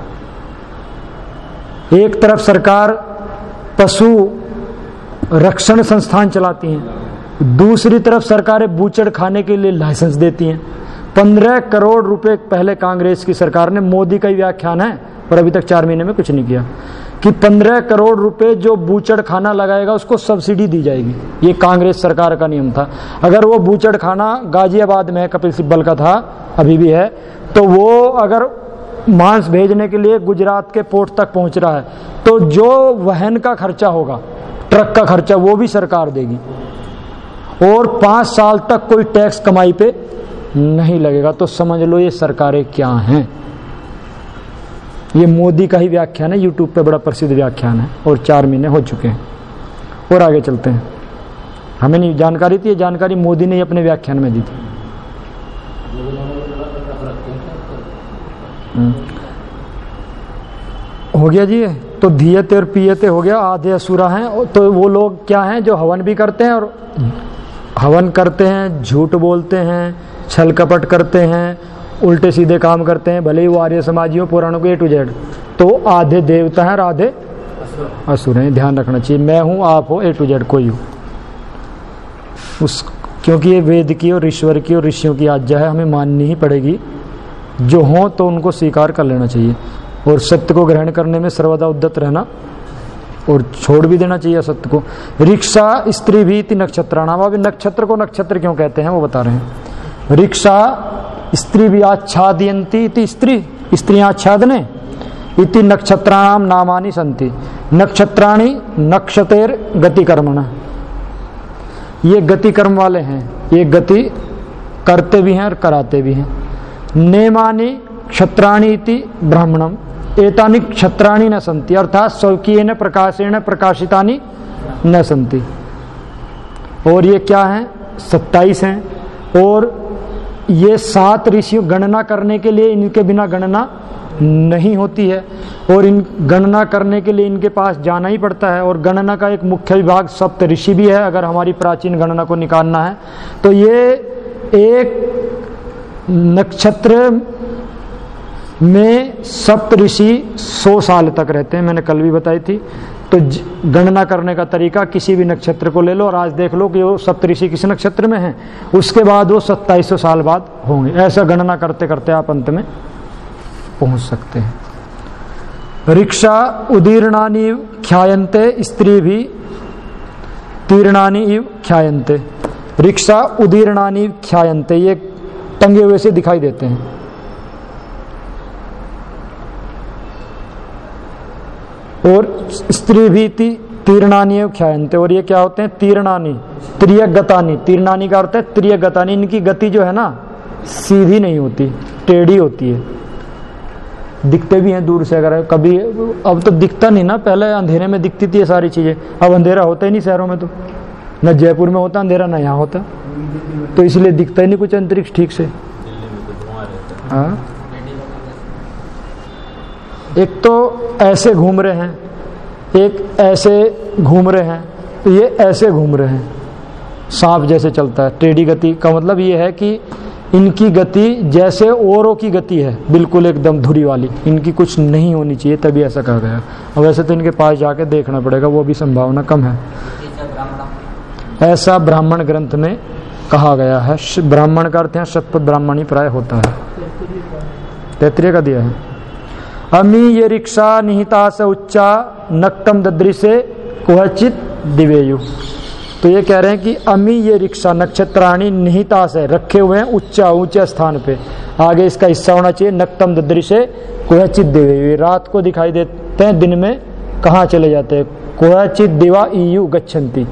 एक तरफ सरकार पशु रक्षण संस्थान चलाती हैं, दूसरी तरफ सरकारें बूचड़ खाने के लिए लाइसेंस देती हैं। 15 करोड़ रुपए पहले कांग्रेस की सरकार ने, मोदी का ही व्याख्यान है और अभी तक 4 महीने में कुछ नहीं किया, कि 15 करोड़ रुपए जो बूचड़ खाना लगाएगा उसको सब्सिडी दी जाएगी। ये कांग्रेस सरकार का नियम था। अगर वो बूचड़ खाना गाजियाबाद में है, कपिल सिब्बल का था, अभी भी है, तो वो अगर मांस भेजने के लिए गुजरात के पोर्ट तक पहुंच रहा है तो जो वहन का खर्चा होगा, ट्रक का खर्चा, वो भी सरकार देगी और 5 साल तक कोई टैक्स कमाई पे नहीं लगेगा। तो समझ लो ये सरकारें क्या हैं। ये मोदी का ही व्याख्यान है, यूट्यूब पे बड़ा प्रसिद्ध व्याख्यान है और 4 महीने हो चुके हैं। और आगे चलते हैं। हमें नहीं जानकारी थी, ये जानकारी मोदी ने ही अपने व्याख्यान में दी थी। हो गया जी। तो धीयते और पीयते हो गया, आधे असुरा हैं। तो वो लोग क्या हैं जो हवन भी करते हैं और हवन करते हैं, झूठ बोलते हैं, छल कपट करते हैं, उल्टे सीधे काम करते हैं, भले ही वो आर्य समाजियों पुराणों के A to Z। तो आधे देवता हैं और आधे असुर हैं। ध्यान रखना चाहिए। मैं हूं, आप हो, A to Z कोई हो उस, क्योंकि ये वेद की और ईश्वर की और ऋषियों की आज्ञा है, हमें माननी ही पड़ेगी। जो हो तो उनको स्वीकार कर लेना चाहिए और सत्य को ग्रहण करने में सर्वदा उद्यत रहना और छोड़ भी देना चाहिए सत्य को। रिक्शा स्त्री भी इति नक्षत्राणाम। अभी नक्षत्र को नक्षत्र क्यों कहते हैं वो बता रहे हैं। रिक्शा स्त्री भी आच्छादयन्ति इति, स्त्रियां आच्छादने, इति नक्षत्राणाम नामानि सन्ति। नक्षत्राणि नक्षतेर गति कर्मणा। ये गति कर्म वाले हैं, ये गति करते भी हैं और कराते भी हैं। नेमानि क्षत्राणि इति ब्राह्मणम, एतानि क्षत्राणि न सन्ति, अर्थात स्वकीयेन प्रकाशेन प्रकाशितानि न सन्ति। और ये क्या है? 27 हैं। और ये 7 ऋषियों गणना करने के लिए, इनके बिना गणना नहीं होती है और इन गणना करने के लिए इनके पास जाना ही पड़ता है। और गणना का एक मुख्य विभाग सप्त ऋषि भी है, अगर हमारी प्राचीन गणना को निकालना है तो। ये एक नक्षत्र में सप्त ऋषि 100 साल तक रहते हैं, मैंने कल भी बताई थी। तो गणना करने का तरीका, किसी भी नक्षत्र को ले लो और आज देख लो कि वो सप्त ऋषि किस नक्षत्र में है, उसके बाद वो 2700 साल बाद होंगे। ऐसा गणना करते करते आप अंत में पहुंच सकते हैं। रिक्शा उदीर्णानि ख्यायन्ते, स्त्री भी तीर्णानि इव ख्यायन्ते। रिक्शा उदीर्णानि ख्यायन्ते, ये टंगे हुए से दिखाई देते हैं। और स्त्री भी तीर्णानि ख्यायन्ते। और ये क्या होते हैं? तीर्णानि, त्रियक गतानि। तीर्णानि का अर्थ है त्रियक गतानि। इनकी गति जो है ना सीधी नहीं होती, टेढ़ी होती है। दिखते भी हैं दूर से, अगर कभी, अब तो दिखता नहीं ना, पहले अंधेरे में दिखती थी ये सारी चीजें, अब अंधेरा होता ही नहीं शहरों में। तो न जयपुर में होता अंधेरा, न यहाँ होता, तो इसलिए दिखता ही नहीं कुछ अंतरिक्ष ठीक से। हाँ, एक तो ऐसे घूम रहे हैं, एक ऐसे घूम रहे हैं, तो ये ऐसे घूम रहे हैं, सांप जैसे चलता है। टेढ़ी गति का मतलब ये है कि इनकी गति जैसे औरों की गति है, बिल्कुल एकदम धुरी वाली, इनकी कुछ नहीं होनी चाहिए, तभी ऐसा कहा गया। और वैसे तो इनके पास जाके देखना पड़ेगा, वो भी संभावना कम है। ऐसा ब्राह्मण ग्रंथ में कहा गया है। ब्राह्मण का अर्थ है शतपथ ब्राह्मणी प्राय होता है। 33 का दिया है। अमी ये रिक्शा निहिता से उच्चा नक्तम दद्री से कुहचित दिवेयु। तो ये कह रहे हैं कि अमी ये रिक्शा नक्षत्राणी निहिता से रखे हुए हैं उच्चा, ऊंचे स्थान पे। आगे इसका हिस्सा होना चाहिए नक्तम दद्री से कुहचित दिवेयु। रात को दिखाई देते हैं, दिन में कहाँ चले जाते हैं? कुहचित दिवा ईयु गच्छन्ति।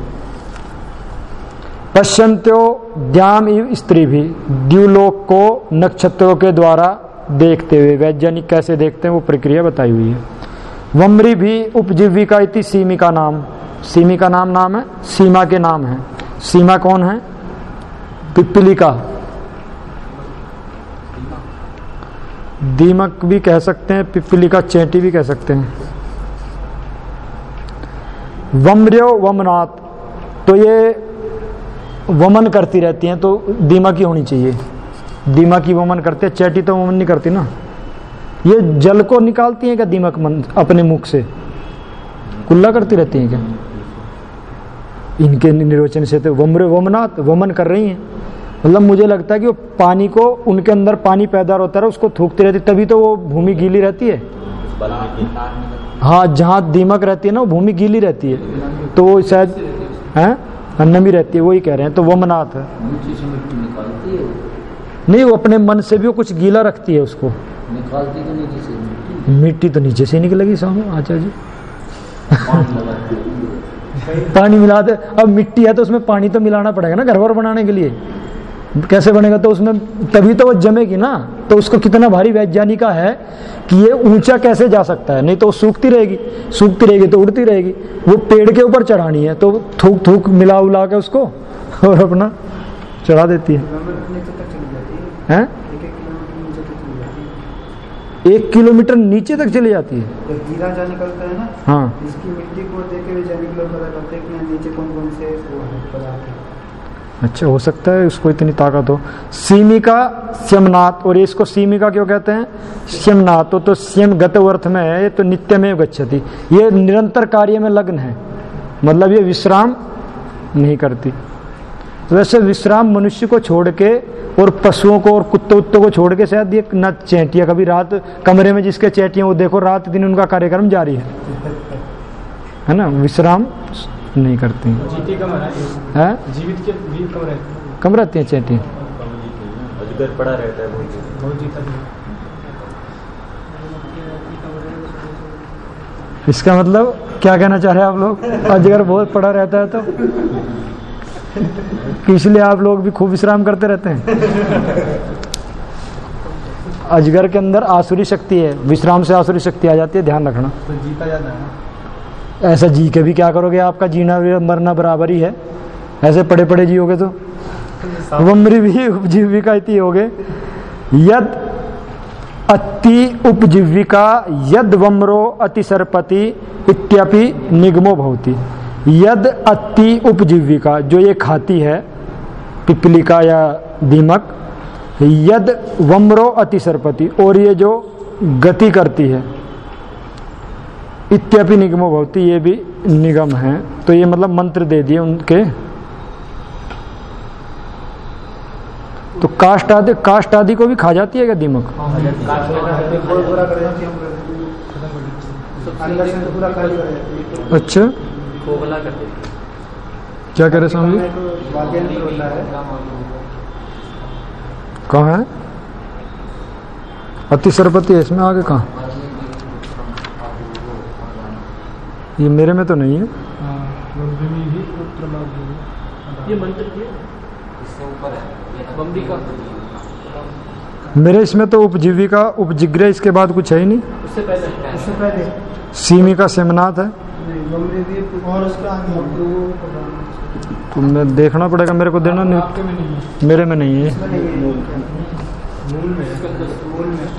पश्यन्त्यो द्याम इव स्त्री भी, द्युलोक को नक्षत्रों के द्वारा देखते हुए। वैज्ञानिक कैसे देखते हैं वो प्रक्रिया बताई हुई है। वम्री भी उपजीविका इति सीमिका नाम। सीमिका नाम है, सीमा के नाम है। सीमा कौन है? पिपीलिका, दीमक भी कह सकते हैं, पिपीलिका चेंटी भी कह सकते हैं। वम्र्यो वमनात्, तो ये वमन करती रहती हैं, तो दीमा की होनी चाहिए। दीमा की वमन करते हैं, चैटी तो वमन नहीं करती ना। ये जल को निकालती हैं क्या दीमक अपने मुख से? कुल्ला करती रहती हैं क्या? इनके निर्वचन से तो वम्र्यो वमनात्, वमन कर रही हैं। मतलब मुझे लगता है कि वो पानी को, उनके अंदर पानी पैदा होता है, उसको थूकती रहती, तभी तो वो भूमि गीली रहती है। हाँ, जहाँ दीमक रहती है ना वो भूमि गीली रहती है, तो वो शायद है नमी रहती है, वही कह रहे हैं। तो वमनात् है नहीं, वो अपने मन से भी वो कुछ गीला रखती है, उसको निकालती तो नीचे से, मिट्टी तो नीचे से निकलेगी सामने आचार्य जी। पानी मिला दे, अब मिट्टी है तो उसमें पानी तो मिलाना पड़ेगा ना घर वर बनाने के लिए, कैसे बनेगा? तो उसमें तभी तो वो जमेगी ना। तो उसको कितना भारी वैज्ञानिका है कि ये ऊंचा कैसे जा सकता है, नहीं तो वो सूखती रहेगी तो उड़ती रहेगी। वो पेड़ के ऊपर चढ़ानी है तो थूक थूक मिला उला के उसको और अपना चढ़ा देती है। हैं? 1 किलोमीटर नीचे तक चली जाती है। हीरा जा निकलता है ना, हाँ, इसकी मिट्टी को देख के भी जैविक लोग पता करते हैं कि यहाँ नीचे कौन कौन से वो है पदार्थ है। अच्छा, हो सकता है उसको इतनी ताकत हो। सीमिका स्यमनात्, और इसको सीमिका क्यों कहते हैं? स्यमनात्, तो स्यम गतव अर्थ में है, ये तो नित्यमेव गच्छति, ये निरंतर कार्य में लग्न है, मतलब ये विश्राम नहीं करती। तो वैसे विश्राम मनुष्य को छोड़ के और पशुओं को और कुत्ते उत्तों को छोड़ के शायद ये न चैटियाँ, कभी रात कमरे में जिसके चैटियाँ वो देखो रात दिन उनका कार्यक्रम जारी है ना, विश्राम नहीं करती हैं। जीवित के जीव कम रहते हैं, कम रहती हैं चैटियाँ, अजगर पड़ा रहता है बहुत जीता नहीं। इसका मतलब क्या कहना चाह रहे हैं आप लोग? अजगर बहुत पड़ा रहता है तो कि इसलिए आप लोग भी खूब विश्राम करते रहते हैं। अजगर के अंदर आसुरी शक्ति है, विश्राम से आसुरी शक्ति आ जाती है, ध्यान रखना। तो जीता जाता है ना, ऐसा जी के भी क्या करोगे, आपका जीना मरना बराबर ही है, ऐसे पड़े पड़े जियोगे तो। वम्री भी उपजीविका इति होगे, यद अति उपजीविका यद वम्रो अति सरपति इत्यपि निगमो भवति। यद अति उपजीविका, जो ये खाती है पिपलिका या दीमक, यद वम्रो अति सरपति, और ये जो गति करती है, इत्यपि निगमो भवति, ये भी निगम है। तो ये मतलब मंत्र दे दिए उनके। तो काष्ठ आदि को भी खा जाती है क्या दीमक? अच्छा, क्या कह रहे स्वामी जी? कहाँ है अति सरपति? है इसमें आगे कहाँ? ये मेरे में तो नहीं है। ये मंत्र मेरे इसमें तो उपजीविका उपजिग्रह, इसके बाद कुछ है ही नहीं। उससे पहले सीमिका सेमनाथ है, और उसका तो मैं देखना पड़ेगा, मेरे को देना नहीं, आपके में नहीं है, मेरे में नहीं है। मूल में है।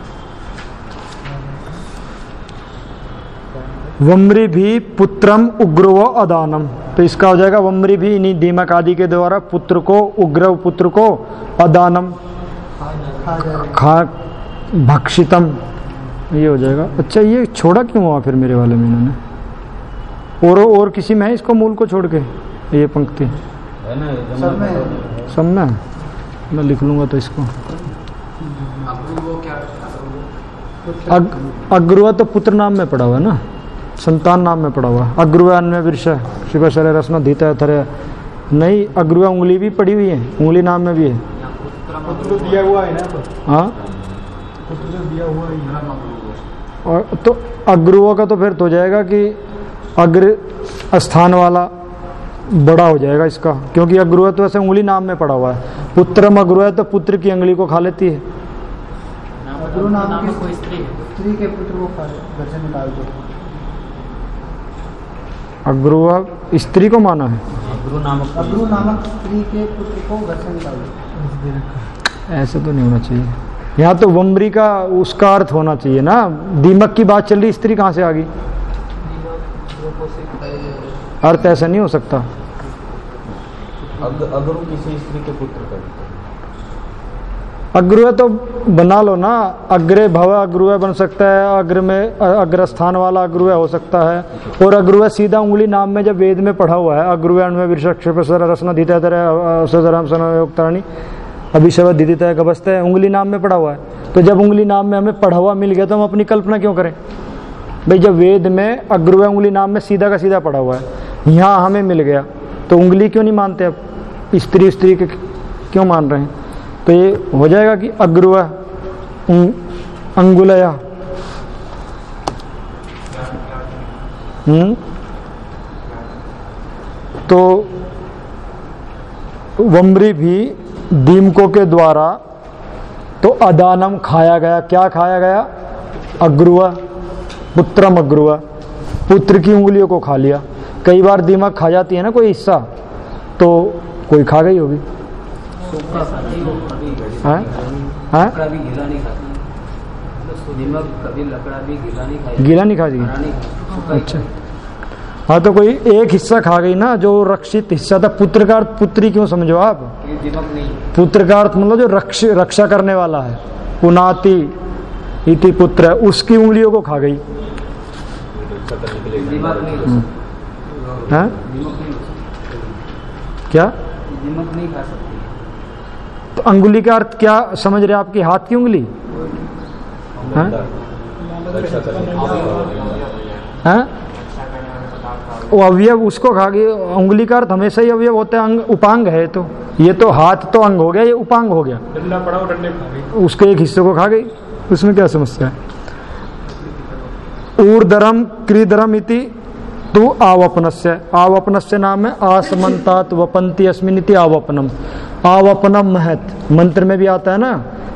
वम्री भी पुत्रम उग्रव अदानम, तो इसका हो जाएगा वम्री भी इन्हीं दीमक आदि के द्वारा पुत्र को, उग्रव पुत्र को, अदानम खा भक्षितम, ये हो जाएगा। अच्छा, ये छोड़ा क्यों हुआ फिर मेरे वाले में इन्होंने? और किसी में है इसको मूल को छोड़ के ये पंक्ति? सब में मैं लिख लूंगा तो इसको। अग्रुवा तो पुत्र नाम में पड़ा हुआ है ना, संतान नाम में पड़ा हुआ। अग्रुवा अन्य विरश शिव शर रसना धीता थर, नहीं, अग्रुवा उंगली भी पड़ी हुई है, उंगली नाम में भी है। पुत्र दिया हुआ है ना, हाँ, पुत्र दिया हुआ है। और तो अग्रुवा का तो फिर तो हो जाएगा कि अग्र स्थान वाला बड़ा हो जाएगा इसका, क्योंकि अग्रुवा तो ऐसे उंगली नाम में पड़ा हुआ है। पुत्रम अग्रुवा तो पुत्र की उंगली को खा लेती है। अग्रु नाम की कोई स्त्री के पुत्र को घर से निकाल दो। अग्रुवा स्त्री को माना है, अग्रु नामक स्त्री के पुत्र को घर से निकाल दो। ऐसे तो नहीं होना चाहिए। यहाँ तो वम्री का उसका अर्थ होना चाहिए ना, दीमक की बात चल रही, स्त्री कहाँ से आ गई? अर्थ ऐसा नहीं हो सकता। अगर वो किसी स्त्री के पुत्र का अग्रव तो बना लो ना, अग्रे भव अग्रव बन सकता है, अग्र में अग्रस्थान वाला अग्रव हो सकता है। और अग्रव सीधा उंगली नाम में जब वेद में पढ़ा हुआ है, अग्रव अन्वय विरक्षेपसर रसना धितानी अभिशव दिदिता गबस्त है, उंगली नाम में पढ़ा हुआ है। तो जब उंगली नाम में हमें पढ़ा हुआ मिल गया तो हम अपनी कल्पना क्यों करें भाई? जब वेद में अग्रव उंगली नाम में सीधा का सीधा पढ़ा हुआ है, यहाँ हमें मिल गया तो उंगली क्यों नहीं मानते? अब स्त्री के क्यों मान रहे हैं? तो ये हो जाएगा कि अग्रव अंगुलया तो वम्री भी दीमकों के द्वारा तो अदानम खाया गया। क्या खाया गया? अग्रुवा पुत्रम अग्रुवा, पुत्र की उंगलियों को खा लिया। कई बार दीमक खा जाती है ना कोई हिस्सा, तो कोई खा गई होगी। गीला नहीं खाती? अच्छा हाँ, तो कोई एक हिस्सा खा गई ना जो रक्षित हिस्सा था। पुत्र का अर्थ पुत्री क्यों समझो आप? पुत्र का अर्थ मतलब जो रक्षा करने वाला है। पुनाति इति पुत्र, उसकी उंगलियों को खा गई। क्या नहीं खा सकती? तो अंगुली का अर्थ क्या समझ रहे आपकी? हाथ की उंगली है? वो अवयव उसको खा गई। उंगली का अर्थ हमेशा ही अवयव होता है, अंग उपांग है। तो ये तो हाथ तो अंग हो गया, ये उपांग हो गया। डंडा पड़ा वो डंडे खा गई, उसके एक हिस्से को खा गई, उसमें क्या समस्या है? ऊर्धरम क्रीधरम इति तु आवपनस्य, आवपनस्य नाम है आसमंतात वपंती अस्मिन इति आवपनम। आवपनम महत मंत्र में भी आता है ना।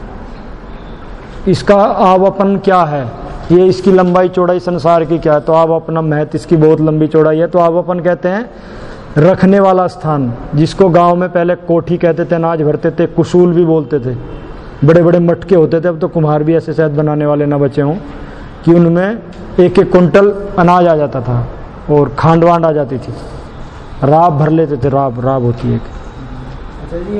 इसका आवपन क्या है? ये इसकी लंबाई चौड़ाई संसार की क्या है? तो आवपनम महत, इसकी बहुत लंबी चौड़ाई है। तो आवपन कहते हैं रखने वाला स्थान, जिसको गांव में पहले कोठी कहते थे, अनाज भरते थे, कुसूल भी बोलते थे। बड़े बड़े मटके होते थे, अब तो कुम्हार भी ऐसे शायद बनाने वाले ना बचे हों कि उनमें एक एक कुंटल अनाज आ जाता था और खांड वांड आ जाती थी। राब भर लेते थे, राब होती है। अच्छा जी,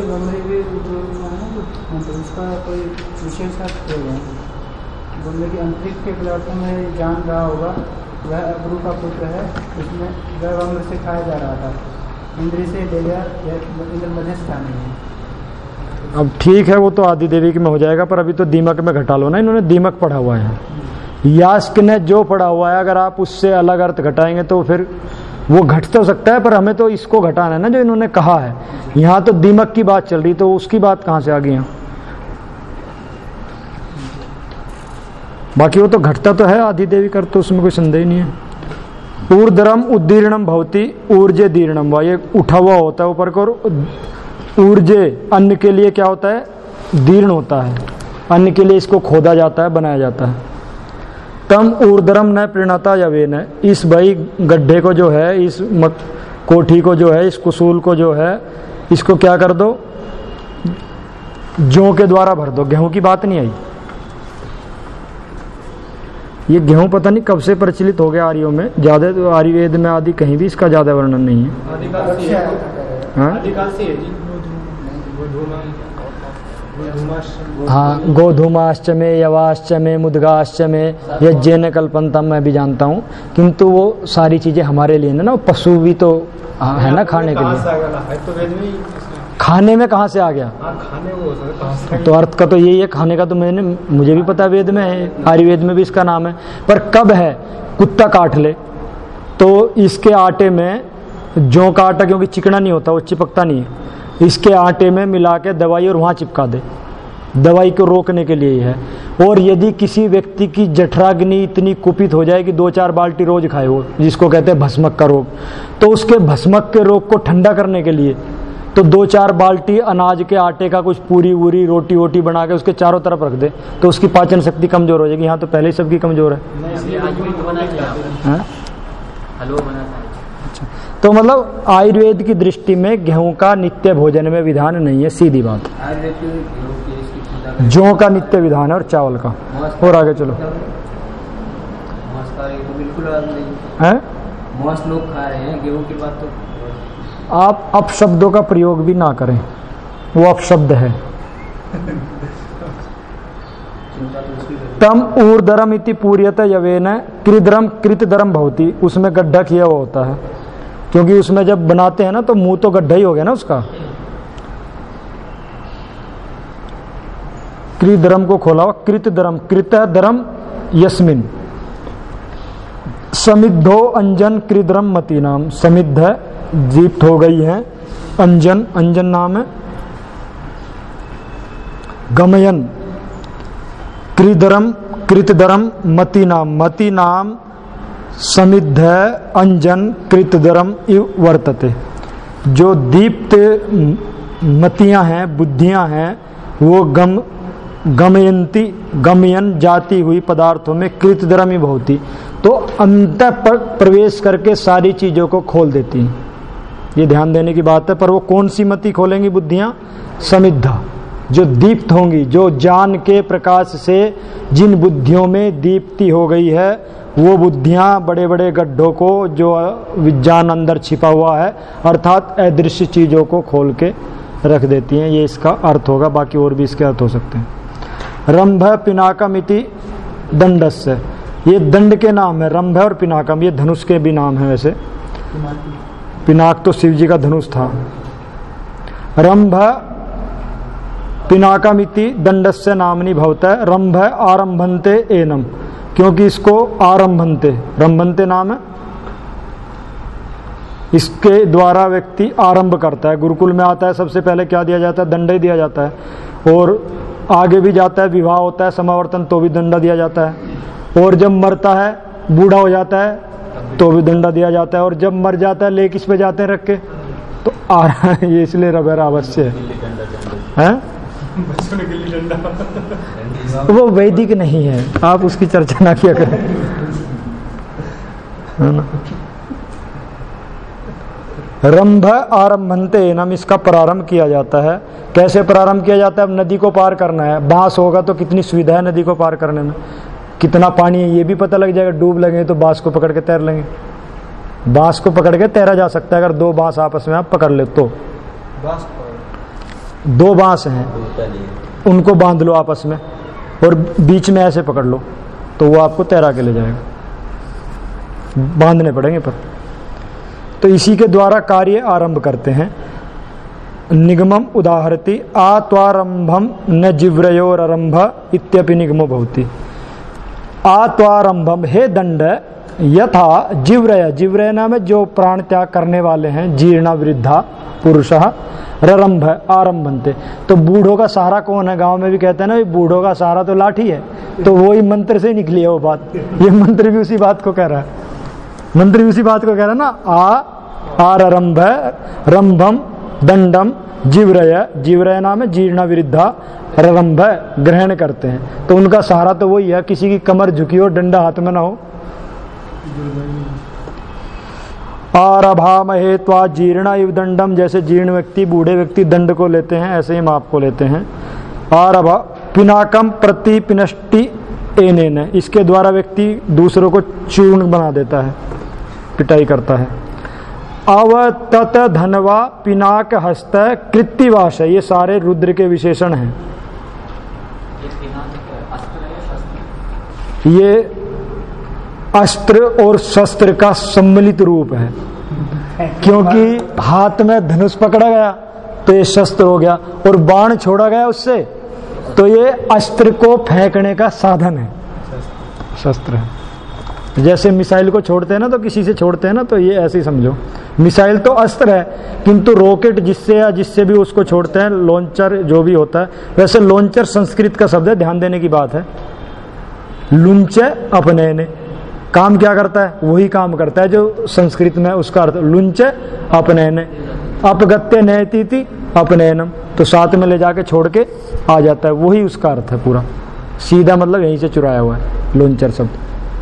उसका कोई विशेष अर्थ है? बोलने की अंतरिक्ष के पदार्थों में जान रहा होगा वह अग्रु का पुत्र है, उसमें वह वम्र से खाया जा रहा था, इंद्र से ले गया, इंद्र मध्यस्थानी है। अब ठीक है, वो तो आदि देवी में हो जाएगा, पर अभी तो दीमक में घटा लो ना। इन्होंने दीमक पढ़ा हुआ है, यास्क ने जो पढ़ा हुआ है, अगर आप उससे अलग अर्थ घटाएंगे तो फिर वो घट तो सकता है, पर हमें तो इसको घटाना है ना जो इन्होंने कहा है। यहाँ तो दीमक की बात चल रही, तो उसकी बात कहाँ से आ गई? बाकी वो तो घटता तो है आदि देवी कर, तो उसमें कोई संदेह नहीं है। ऊर्धरम उद्दीर्णम भवती ऊर्जे दीर्णम, वा ये उठा हुआ होता है ऊपर को। ऊर्जे अन्न के लिए क्या होता है? दीर्ण होता है। अन्न के लिए इसको खोदा जाता है, बनाया जाता है। तम ऊर्धरम न प्रणता यवेन, इस भाई गड्ढे को जो है, इस कोठी को जो है, इस कुसूल को जो है, इसको क्या कर दो? जौ के द्वारा भर दो। गेहूं की बात नहीं आई। ये गेहूं पता नहीं कब से प्रचलित हो गया आर्यों में, ज्यादा तो आयुर्वेद में आदि कहीं भी इसका ज्यादा वर्णन नहीं है। हाँ, गोधूमाश्च में, यवाश्च में, मुद्गाश्च में, यज्ञेन कल्पंतम मैं भी जानता हूँ, किंतु वो सारी चीजें हमारे लिए ना, पशु भी तो है ना खाने के लिए। खाने में कहाँ से आ गया? खाने तो अर्थ का तो यही है, खाने का तो मुझे भी पता वेद में है, आयुर्वेद में भी इसका नाम है। पर कब है? कुत्ता काट ले तो इसके आटे में, जौ का आटा क्योंकि चिकना नहीं होता, वो चिपकता नहीं है, इसके आटे में मिला के दवाई और वहाँ चिपका दे, दवाई को रोकने के लिए ही है। और यदि किसी व्यक्ति की जठराग्नि इतनी कुपित हो जाए कि 2-4 बाल्टी रोज खाए वो, जिसको कहते हैं भस्मक का रोग, तो उसके भस्मक के रोग को ठंडा करने के लिए तो 2-4 बाल्टी अनाज के आटे का कुछ पूरी वूरी रोटी वोटी बना के उसके चारों तरफ रख दे, तो उसकी पाचन शक्ति कमजोर हो जाएगी। यहाँ तो पहले ही सबकी कमजोर है। अच्छा, तो मतलब आयुर्वेद की दृष्टि में गेहूं का नित्य भोजन में विधान नहीं है, सीधी बात। जौ का नित्य विधान है और चावल का। और आगे चलो। बिल्कुल है बहुत लोग खा रहे हैं गेहूं के बाद तो। आप अपशब्दों का प्रयोग भी ना करें, वो अपशब्द है। तम ऊर्धरम इति पूर्यत यवेन कृदरम कृतधरम भवति, उसमें गड्ढा किया हुआ होता है, क्योंकि उसमें जब बनाते हैं ना तो मुंह तो गड्ढा ही हो गया ना उसका। कृदरम को खोला हुआ, कृतधरम, कृत धरम यस्मिन, समिद्धो अंजन कृदरम मती नाम, समिद्ध है जीप्त हो गई है, अंजन, अंजन नाम है, गमयन कृदरम कृतधरम मती नाम, मती नाम समिद्ध अंजन कृतधरम इव वर्तते। जो दीप्त मतियां हैं, बुद्धियां हैं, वो गमयंती, गमयन जाती हुई पदार्थों में कृतधरम ही भवती, तो अंत पर प्रवेश करके सारी चीजों को खोल देती हैं। ये ध्यान देने की बात है। पर वो कौन सी मति खोलेंगी बुद्धियां? समिद्धा, जो दीप्त होंगी, जो ज्ञान के प्रकाश से जिन बुद्धियों में दीप्ति हो गई है, वो बुद्धियां बड़े बड़े गड्ढों को, जो विज्ञान अंदर छिपा हुआ है, अर्थात अदृश्य चीजों को खोल के रख देती हैं। ये इसका अर्थ होगा, बाकी और भी इसके अर्थ हो सकते हैं। रंभ पिनाकम इति दंडस्य, ये दंड के नाम है। रंभ और पिनाकम ये धनुष के भी नाम है। वैसे पिनाक तो शिव जी का धनुष था। रंभ पिनाकमिति दंडस्य नामनी भवता है। रंभ आरंभन्ते एनम, क्योंकि इसको आरंभन्ते, रंभन्ते नाम है, इसके द्वारा व्यक्ति आरंभ करता है। गुरुकुल में आता है सबसे पहले क्या दिया जाता है? दंड ही दिया जाता है। और आगे भी जाता है, विवाह होता है, समावर्तन, तो भी दंडा दिया जाता है। और जब मरता है, बूढ़ा हो जाता है, तो भी दंडा दिया जाता है। और जब मर जाता है, ले किस पे जाते हैं रख के? तो आ रहा है, ये इसलिए रबर अवश्य है। वो वैदिक नहीं है, आप उसकी चर्चा ना किया करें, है ना। रंभ आरंभन्ते एनम, इसका प्रारंभ किया जाता है। कैसे प्रारंभ किया जाता है? अब नदी को पार करना है, बांस होगा तो कितनी सुविधा है नदी को पार करने में, कितना पानी है ये भी पता लग जाएगा। डूब लगे तो बांस को पकड़ के तैर लेंगे। बांस को पकड़ के तैरा जा सकता है अगर दो बांस आपस में आप पकड़ ले तो। दो बांस हैं, उनको बांध लो आपस में और बीच में ऐसे पकड़ लो तो वो आपको तैरा के ले जाएगा। बांधने पड़ेंगे पर। तो इसी के द्वारा कार्य आरंभ करते हैं। निगमम उदाहरति आत्वारंभम न जिव्रयोरंभ इत्यपि निगमो भवति। आत्वारंभम, हे दंड, यथा जिव्रय, जिव्रय नाम है जो प्राण त्याग करने वाले हैं, जीर्ण वृद्धा पुरुषः, ररंभ आरंभन्ते। तो बूढ़ों का सहारा कौन है? गांव में भी कहते हैं ना, बूढ़ों का सहारा तो लाठी है। तो वही मंत्र से निकली है वो बात। ये मंत्र भी उसी बात को कह रहा है, मंत्र भी उसी बात को कह रहा है ना। आरंभ रंभम दंडम जिव्रय, जिव्रय नाम है जीर्ण वृद्धा, ररंभ ग्रहण करते हैं। तो उनका सहारा तो वही है, किसी की कमर झुकी हो, डंडा हाथ में ना हो। आरभामहे त्वा जीर्ण इव दंडम, जैसे जीर्ण व्यक्ति, बूढ़े व्यक्ति दंड को लेते हैं, ऐसे ही हम आपको लेते हैं। आरभा पिनाकम प्रति पिनष्टि एनेन, इसके द्वारा व्यक्ति दूसरों को चूर्ण बना देता है, पिटाई करता है। अवतत धनवा पिनाक हस्त कृत्तिवास, ये सारे रुद्र के विशेषण हैं। ये अस्त्र और शस्त्र का सम्मिलित रूप है, क्योंकि हाथ में धनुष पकड़ा गया तो ये शस्त्र हो गया, और बाण छोड़ा गया उससे तो ये अस्त्र को फेंकने का साधन है, शस्त्र है। जैसे मिसाइल को छोड़ते हैं ना, तो किसी से छोड़ते हैं ना, तो ये ऐसे ही समझो, मिसाइल तो अस्त्र है, किंतु रॉकेट जिससे या जिससे भी उसको छोड़ते हैं, लॉन्चर जो भी होता है। वैसे लॉन्चर संस्कृत का शब्द है, ध्यान देने की बात है। लुंच अपने ने, काम क्या करता है? वही काम करता है जो संस्कृत में उसका अर्थ लुंच अपने ने, अपगत्य नैतीति अपनयनम, तो साथ में ले जाके छोड़ के आ जाता है, वही उसका अर्थ है पूरा सीधा, मतलब यहीं से चुराया हुआ है लॉन्चर शब्द।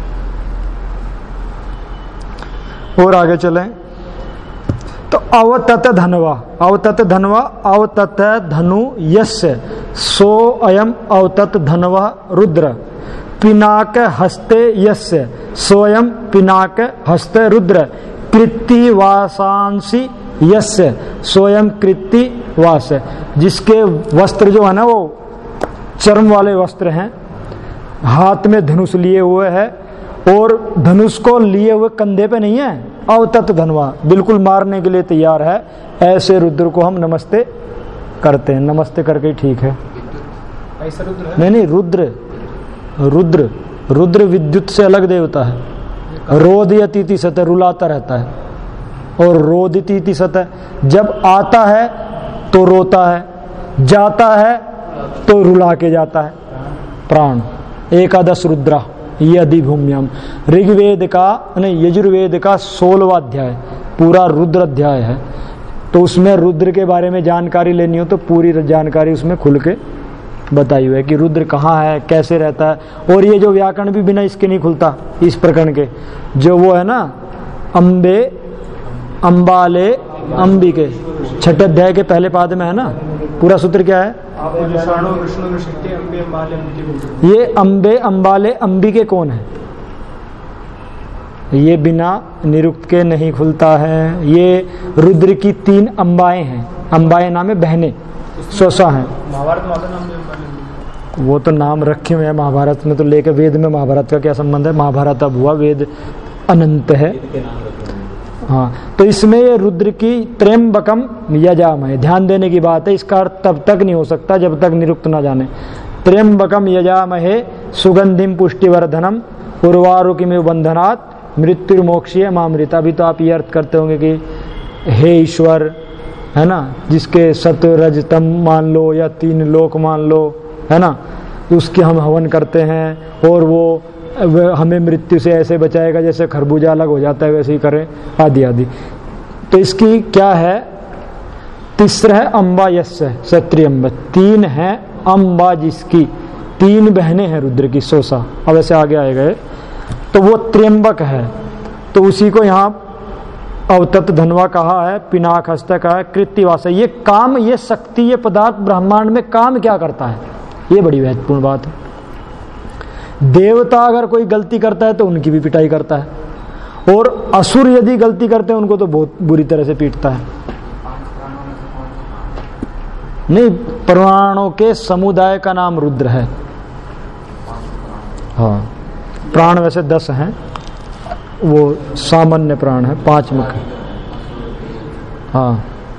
और आगे चलें तो अवतत धनवा, अवतत धनवा, अवतत धनु यस्य सो अयम अवतत धनवा रुद्र, पिनाक हस्ते यस्य स्वयं पिनाक हस्त रुद्र कृति वासांसी यस्य स्वयं कृति वास, जिसके वस्त्र जो है ना वो चर्म वाले वस्त्र हैं, हाथ में धनुष लिए हुए है और धनुष को लिए हुए कंधे पे नहीं है, अवतत धनवा बिल्कुल मारने के लिए तैयार है, ऐसे रुद्र को हम नमस्ते करते हैं। नमस्ते करके ठीक है, ऐसा रुद्र है? नहीं रुद्र रुद्र रुद्र विद्युत से अलग देवता है। रोदयतीति सतह रुलाता रहता है, और रोदितीति सतह जब आता है तो रोता है, जाता है तो रुला के जाता है। प्राण एकादश रुद्रा ये अधिभूम्यम, ऋग्वेद का नहीं यजुर्वेद का 16वां अध्याय पूरा रुद्र अध्याय है। तो उसमें रुद्र के बारे में जानकारी लेनी हो तो पूरी जानकारी उसमें खुल के बताई हुई है कि रुद्र कहाँ है, कैसे रहता है। और ये जो व्याकरण भी बिना इसके नहीं खुलता, इस प्रकरण के जो वो है ना, अम्बे अम्बाले अंबिके, छठे अध्याय के पहले पाद में है ना, पूरा सूत्र क्या है? ये अम्बे अम्बाले अंबिके कौन है? ये बिना निरुक्त के नहीं खुलता है। ये रुद्र की 3 अम्बाएं हैं, अम्बाएं नाम है बहनें, स्वसा हैं। वो तो नाम रखे हुए हैं महाभारत में, तो लेके वेद में महाभारत का क्या संबंध है? महाभारत अब हुआ, वेद अनंत है। हाँ, तो इसमें ये रुद्र की त्र्यंबकम यजामहे, ध्यान देने की बात है। इसका अर्थ तब तक नहीं हो सकता जब तक निरुक्त ना जाने। त्र्यंबकम यजामहे सुगंधिम पुष्टिवर्धनम उर्वारुकिमिव बंधनात् मृत्युर्मोक्षीय मामृता। अभी तो आप ये अर्थ करते होंगे कि हे ईश्वर, है ना, जिसके सत्व रज तम मान लो या 3 लोक मान लो, है ना, उसके हम हवन करते हैं और वो हमें मृत्यु से ऐसे बचाएगा जैसे खरबूजा अलग हो जाता है वैसे ही करें, आदि आदि। तो इसकी क्या है? तीसरा है अम्बा यस्य क्षत्रिय अम्ब, 3 है अम्बा जिसकी 3 बहनें हैं रुद्र की, सोसा। अब ऐसे आगे आए गए तो वो त्र्यंबक है, तो उसी को यहाँ अवतत धनवा कहा है, पिनाक हस्त कहा है, कृत्यवास है। ये काम, ये शक्ति, ये पदार्थ ब्रह्मांड में काम क्या करता है, ये बड़ी महत्वपूर्ण बात है। देवता अगर कोई गलती करता है तो उनकी भी पिटाई करता है, और असुर यदि गलती करते हैं उनको तो बहुत बुरी तरह से पीटता है। नहीं, प्राणों के समुदाय का नाम रुद्र है। हाँ, प्राण वैसे 10 हैं, वो सामान्य प्राण है, 5 मुख। हाँ,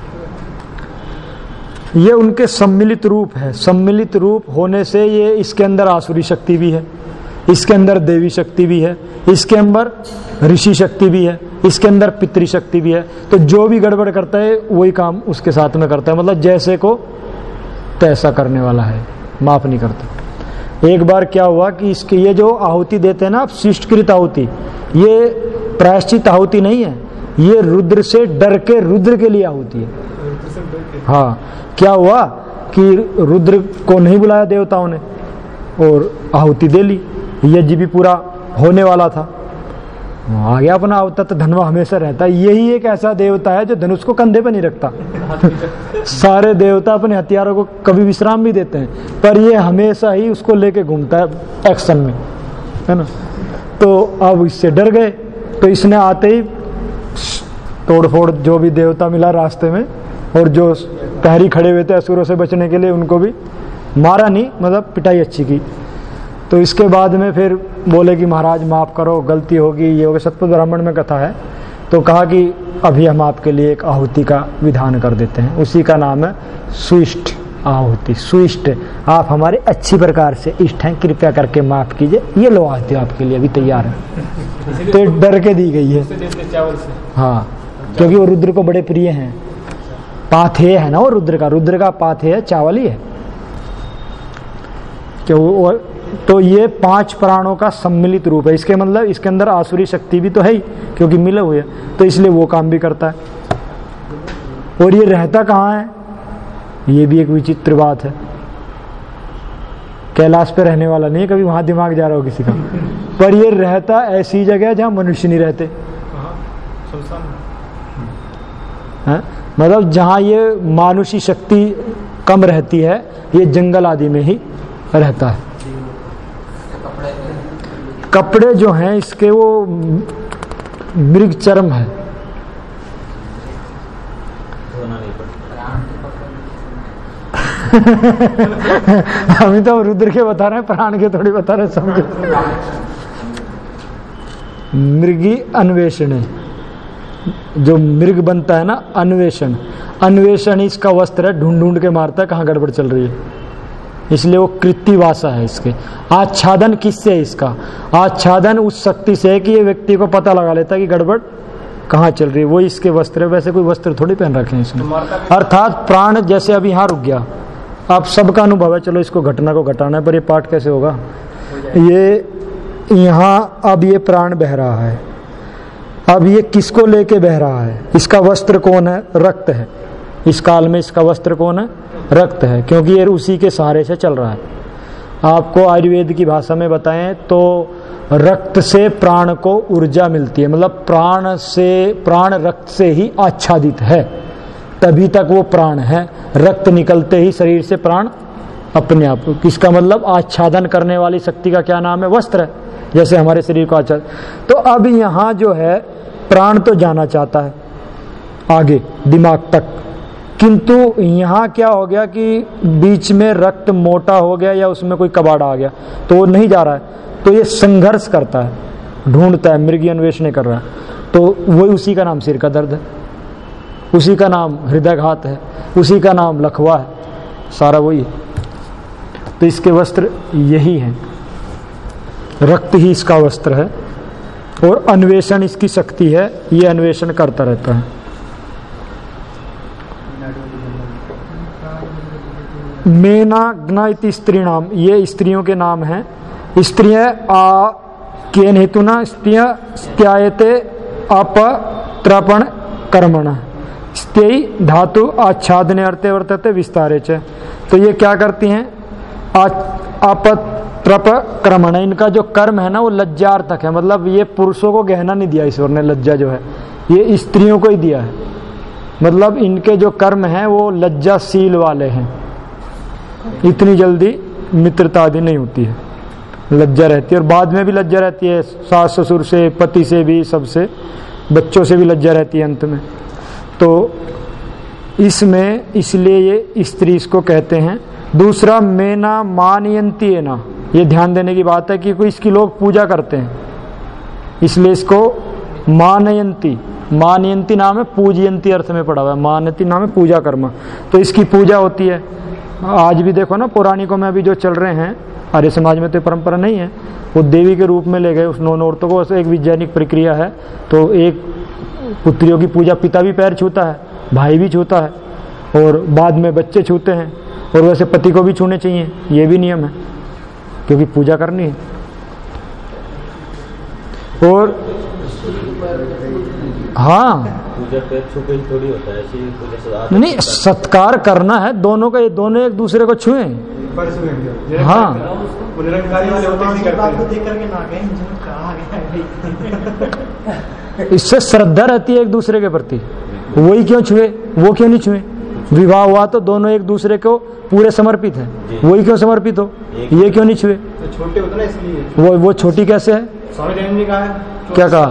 ये उनके सम्मिलित रूप है। सम्मिलित रूप होने से ये इसके अंदर आसुरी शक्ति भी है, इसके अंदर देवी शक्ति भी है, इसके अंदर ऋषि शक्ति भी है, इसके अंदर पितृ शक्ति भी है। तो जो भी गड़बड़ करता है वही काम उसके साथ में करता है, मतलब जैसे को तैसा करने वाला है, माफ नहीं करता। एक बार क्या हुआ कि इसके ये जो आहुति देते हैं ना आप, शिष्टकृत आहुति, ये प्रायश्चित आहुति नहीं है, ये रुद्र से डर के रुद्र के लिए आहुति है। हाँ, क्या हुआ कि रुद्र को नहीं बुलाया देवताओं ने और आहुति दे ली, यज्ञ भी पूरा होने वाला था, आ गया अपना अवतत धनवा हमेशा रहता है। यही एक ऐसा देवता है जो धनुष को कंधे पे नहीं रखता। सारे देवता अपने हथियारों को कभी विश्राम भी देते हैं, पर ये हमेशा ही उसको लेके घूमता है एक्शन में, है ना। तो अब इससे डर गए, तो इसने आते ही तोड़फोड़, जो भी देवता मिला रास्ते में और जो प्रहरी खड़े हुए थे असुरों से बचने के लिए, उनको भी मारा नहीं, मतलब पिटाई अच्छी की। तो इसके बाद में फिर बोले कि महाराज माफ़ करो, गलती होगी, ये होगा। सतपथ ब्राह्मण में कथा है। तो कहा कि अभी हम आपके लिए एक आहुति का विधान कर देते हैं, उसी का नाम है सुइष्ट आहुति। सुइष्ट, आप हमारे अच्छी प्रकार से इष्ट हैं, कृपया करके माफ़ कीजिए, ये लो आहुति आपके लिए अभी तैयार है। तो डर के दी गई है। हाँ, क्योंकि वो रुद्र को बड़े प्रिय हैं। पाथेय है ना वो रुद्र का पाथेय चावल ही है। क्यों? तो ये 5 प्राणों का सम्मिलित रूप है। इसके मतलब इसके अंदर आसुरी शक्ति भी तो है ही, क्योंकि मिले हुए, तो इसलिए वो काम भी करता है। और ये रहता कहाँ है, ये भी एक विचित्र बात है। कैलाश पे रहने वाला नहीं है, कभी वहां दिमाग जा रहा हो किसी का, पर ये रहता ऐसी जगह जहां मनुष्य नहीं रहते, है? मतलब जहां ये मानुषी शक्ति कम रहती है, ये जंगल आदि में ही रहता है। कपड़े जो हैं इसके वो मृग चर्म है। धोना नहीं पड़ता। हम तो रुद्र के बता रहे हैं, प्राण के थोड़ी बता रहे हैं, समझो। मृगी अन्वेषण, जो मृग बनता है ना, अन्वेषण, अन्वेषण इसका वस्त्र है, ढूंढ ढूंढ के मारता है कहाँ गड़बड़ चल रही है, इसलिए वो कृत्तिवासा है। इसके आच्छादन किससे है? इसका आच्छादन उस शक्ति से है कि ये व्यक्ति को पता लगा लेता है कि गड़बड़ कहाँ चल रही है, वो इसके वस्त्र है। वैसे कोई वस्त्र थोड़ी पहन रखे हैं इसने। अर्थात प्राण जैसे अभी यहाँ रुक गया, आप सबका अनुभव है, चलो इसको घटना को घटाना है, पर ये पाठ कैसे होगा? ये यहाँ अब ये प्राण बह रहा है, अब ये किसको लेके बह रहा है? इसका वस्त्र कौन है? रक्त है। इस काल में इसका वस्त्र कौन है? रक्त है, क्योंकि ये उसी के सहारे से चल रहा है। आपको आयुर्वेद की भाषा में बताएं तो रक्त से प्राण को ऊर्जा मिलती है, मतलब प्राण रक्त से ही आच्छादित है, तभी तक वो प्राण है। रक्त निकलते ही शरीर से प्राण अपने आप, किसका मतलब आच्छादन करने वाली शक्ति का क्या नाम है? वस्त्र है, जैसे हमारे शरीर को आच्छादन। तो अब यहाँ जो है प्राण तो जाना चाहता है आगे दिमाग तक, किंतु यहाँ क्या हो गया कि बीच में रक्त मोटा हो गया या उसमें कोई कबाड़ा आ गया, तो वो नहीं जा रहा है, तो ये संघर्ष करता है, ढूंढता है, मृगी अन्वेषण कर रहा है। तो वही उसी का नाम सिर का दर्द है, उसी का नाम हृदयघात है, उसी का नाम लकवा है, सारा वही है। तो इसके वस्त्र यही हैं, रक्त ही इसका वस्त्र है और अन्वेषण इसकी शक्ति है, ये अन्वेषण करता रहता है। मेनाग्ना इति स्त्री नाम, ये स्त्रियों के नाम हैं। स्त्रियां केन हेतुना स्त्यायते अपत्रपण कर्मण, स्त्यै धातु आच्छादने अर्थे वर्तते विस्तारे च। तो ये क्या करती हैं? अपत्रप क्रमण, इनका जो कर्म है ना वो लज्जार्थक है, मतलब ये पुरुषों को गहना नहीं दिया ईश्वर ने, लज्जा जो है ये स्त्रियों को ही दिया है, मतलब इनके जो कर्म हैं वो लज्जाशील वाले हैं, इतनी जल्दी मित्रता आदि नहीं होती है, लज्जा रहती है। और बाद में भी लज्जा रहती है, सास ससुर से, पति से भी, सबसे, बच्चों से भी लज्जा रहती है अंत में। तो इसमें इसलिए ये स्त्री इसको कहते हैं। दूसरा मेना मानयंती है ना, ये ध्यान देने की बात है कि कोई इसकी लोग पूजा करते हैं, इसलिए इसको मानयंती, मानयंती नाम है, पूजयंती अर्थ में पड़ा हुआ है, मानयंती नाम है पूजा कर्म, तो इसकी पूजा होती है। आज भी देखो ना पौराणिकों में अभी जो चल रहे हैं, आर्य समाज में तो परंपरा नहीं है, वो देवी के रूप में ले गए उस नौ औरतों को, एक वैज्ञानिक प्रक्रिया है। तो एक पुत्रियों की पूजा पिता भी पैर छूता है, भाई भी छूता है, और बाद में बच्चे छूते हैं, और वैसे पति को भी छूने चाहिए, ये भी नियम है, क्योंकि पूजा करनी है। और हाँ, पूजा पैर छू के थोड़ी होता है, ऐसी पूजा से नहीं, सत्कार करना है दोनों का, दोनों एक दूसरे को छुएं। हाँ, इससे श्रद्धा रहती है एक दूसरे के प्रति, वही क्यों छुए, वो क्यों नहीं छुए? विवाह हुआ तो दोनों एक दूसरे को पूरे समर्पित है, वही क्यों समर्पित हो, ये क्यों नहीं छुए? तो छोटे होते ना इसलिए। वो छोटी कैसे है? स्वामी जैन जी का है, क्या कहा?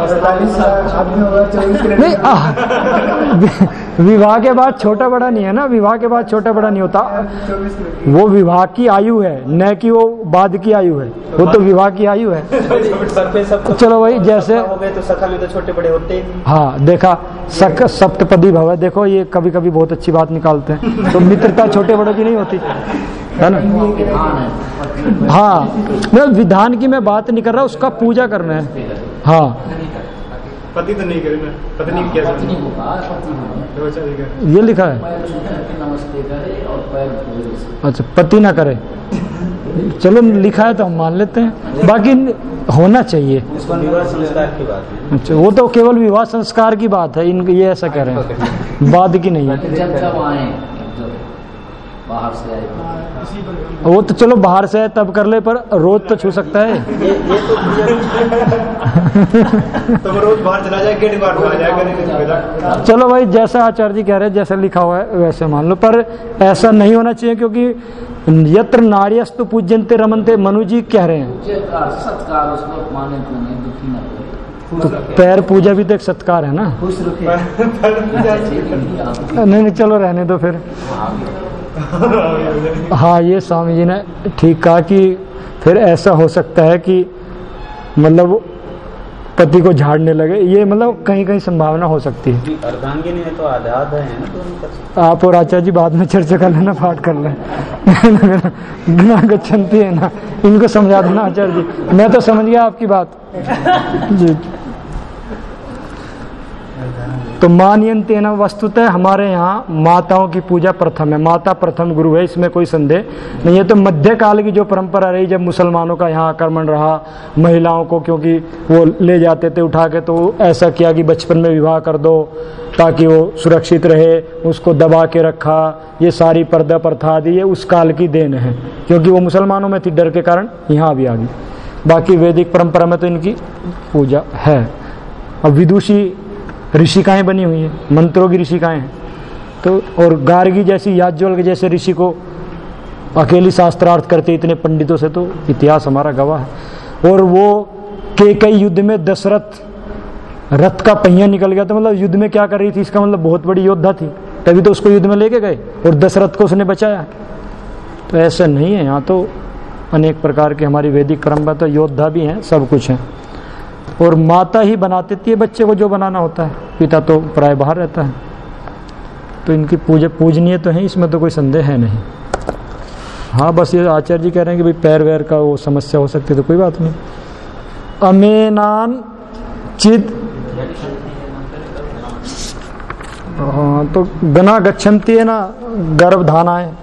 नहीं, विवाह के बाद छोटा बड़ा नहीं है ना, विवाह के बाद छोटा बड़ा नहीं होता, वो विवाह की आयु है, न कि वो बाद की आयु है, वो तो विवाह की आयु है। चलो भाई, जैसे हो गए तो सखा भी तो छोटे बड़े होते हैं। हाँ, देखा, सप्तपदी भव है, देखो ये कभी कभी बहुत अच्छी बात निकालते हैं। तो मित्रता छोटे बड़ों की नहीं होती है ना? हाँ, मैं विधान की मैं बात नहीं कर रहा, उसका पूजा करना है। हाँ, पति तो नहीं करे ना, पत्नी क्या ये लिखा है। अच्छा, पति ना करे, चलो लिखा है तो हम मान लेते हैं, बाकी होना चाहिए। विवाह संस्कार की बात है। अच्छा, वो तो केवल विवाह संस्कार की बात है, इनके ये ऐसा कह रहे हैं, बाद की नहीं है। जब आए बाहर से आए वो तो चलो बाहर से है तब कर ले, पर रोज तो छू सकता है। ये तो तो वो रोज बाहर चला जाए, गेट बाहर आ जाएगा। चलो भाई, जैसा आचार्य जी कह रहे हैं, जैसा लिखा हुआ है वैसे मान लो, पर ऐसा नहीं होना चाहिए, क्योंकि यत्र नार्यस्तु पूज्यन्ते रमन्ते, मनु जी कह रहे हैं। सत्कार उसको माने तो नहीं, दुखी ना करे। तो पैर पूजा भी तो एक सत्कार है ना। खुश रखे। नहीं चलो रहने दो फिर। हाँ, ये स्वामी जी ने ठीक कहा कि फिर ऐसा हो सकता है कि मतलब पति को झाड़ने लगे, ये मतलब कहीं कहीं संभावना हो सकती है। अर्धांगिनी है तो आधा है ना दोनों। आप और आचार्य जी बाद में चर्चा कर लेना, पाठ कर लेना। बिना गच्छन्ति है ना, इनको समझा देना आचार्य जी, मैं तो समझ गया आपकी बात जी। तो मानयन्ते न, वस्तुतः हमारे यहाँ माताओं की पूजा प्रथम है, माता प्रथम गुरु है, इसमें कोई संदेह नहीं है। तो मध्य काल की जो परंपरा रही, जब मुसलमानों का यहाँ आक्रमण रहा, महिलाओं को क्योंकि वो ले जाते थे उठा के, तो ऐसा किया कि बचपन में विवाह कर दो ताकि वो सुरक्षित रहे, उसको दबा के रखा। ये सारी पर्दा प्रथा आदि ये उस काल की देन है, क्योंकि वो मुसलमानों में थी, डर के कारण यहाँ भी आ गई। बाकी वैदिक परंपरा में तो इनकी पूजा है। अब विदुषी ऋषिकाएं बनी हुई हैं, मंत्रों की ऋषिकाएं हैं, तो और गार्गी जैसी, याज्ञवल्क्य जैसे ऋषि को अकेली शास्त्रार्थ करते इतने पंडितों से, तो इतिहास हमारा गवाह है। और वो कई युद्ध में दशरथ रथ का पहिया निकल गया, तो मतलब युद्ध में क्या कर रही थी, इसका मतलब बहुत बड़ी योद्धा थी, तभी तो उसको युद्ध में लेके गए और दशरथ को उसने बचाया। तो ऐसा नहीं है, यहाँ तो अनेक प्रकार की हमारी वैदिक परंपरा, तो योद्धा भी हैं, सब कुछ है। और माता ही बनाती थी बच्चे को जो बनाना होता है, पिता तो प्राय बाहर रहता है। तो इनकी पूजनीय तो है, इसमें तो कोई संदेह है नहीं। हाँ, बस ये आचार्य जी कह रहे हैं कि भाई पैर वैर का वो समस्या हो सकती है, तो कोई बात नहीं। अमेनान चिद, हाँ, तो गना गच्छन्ति है ना, गर्भधाना है।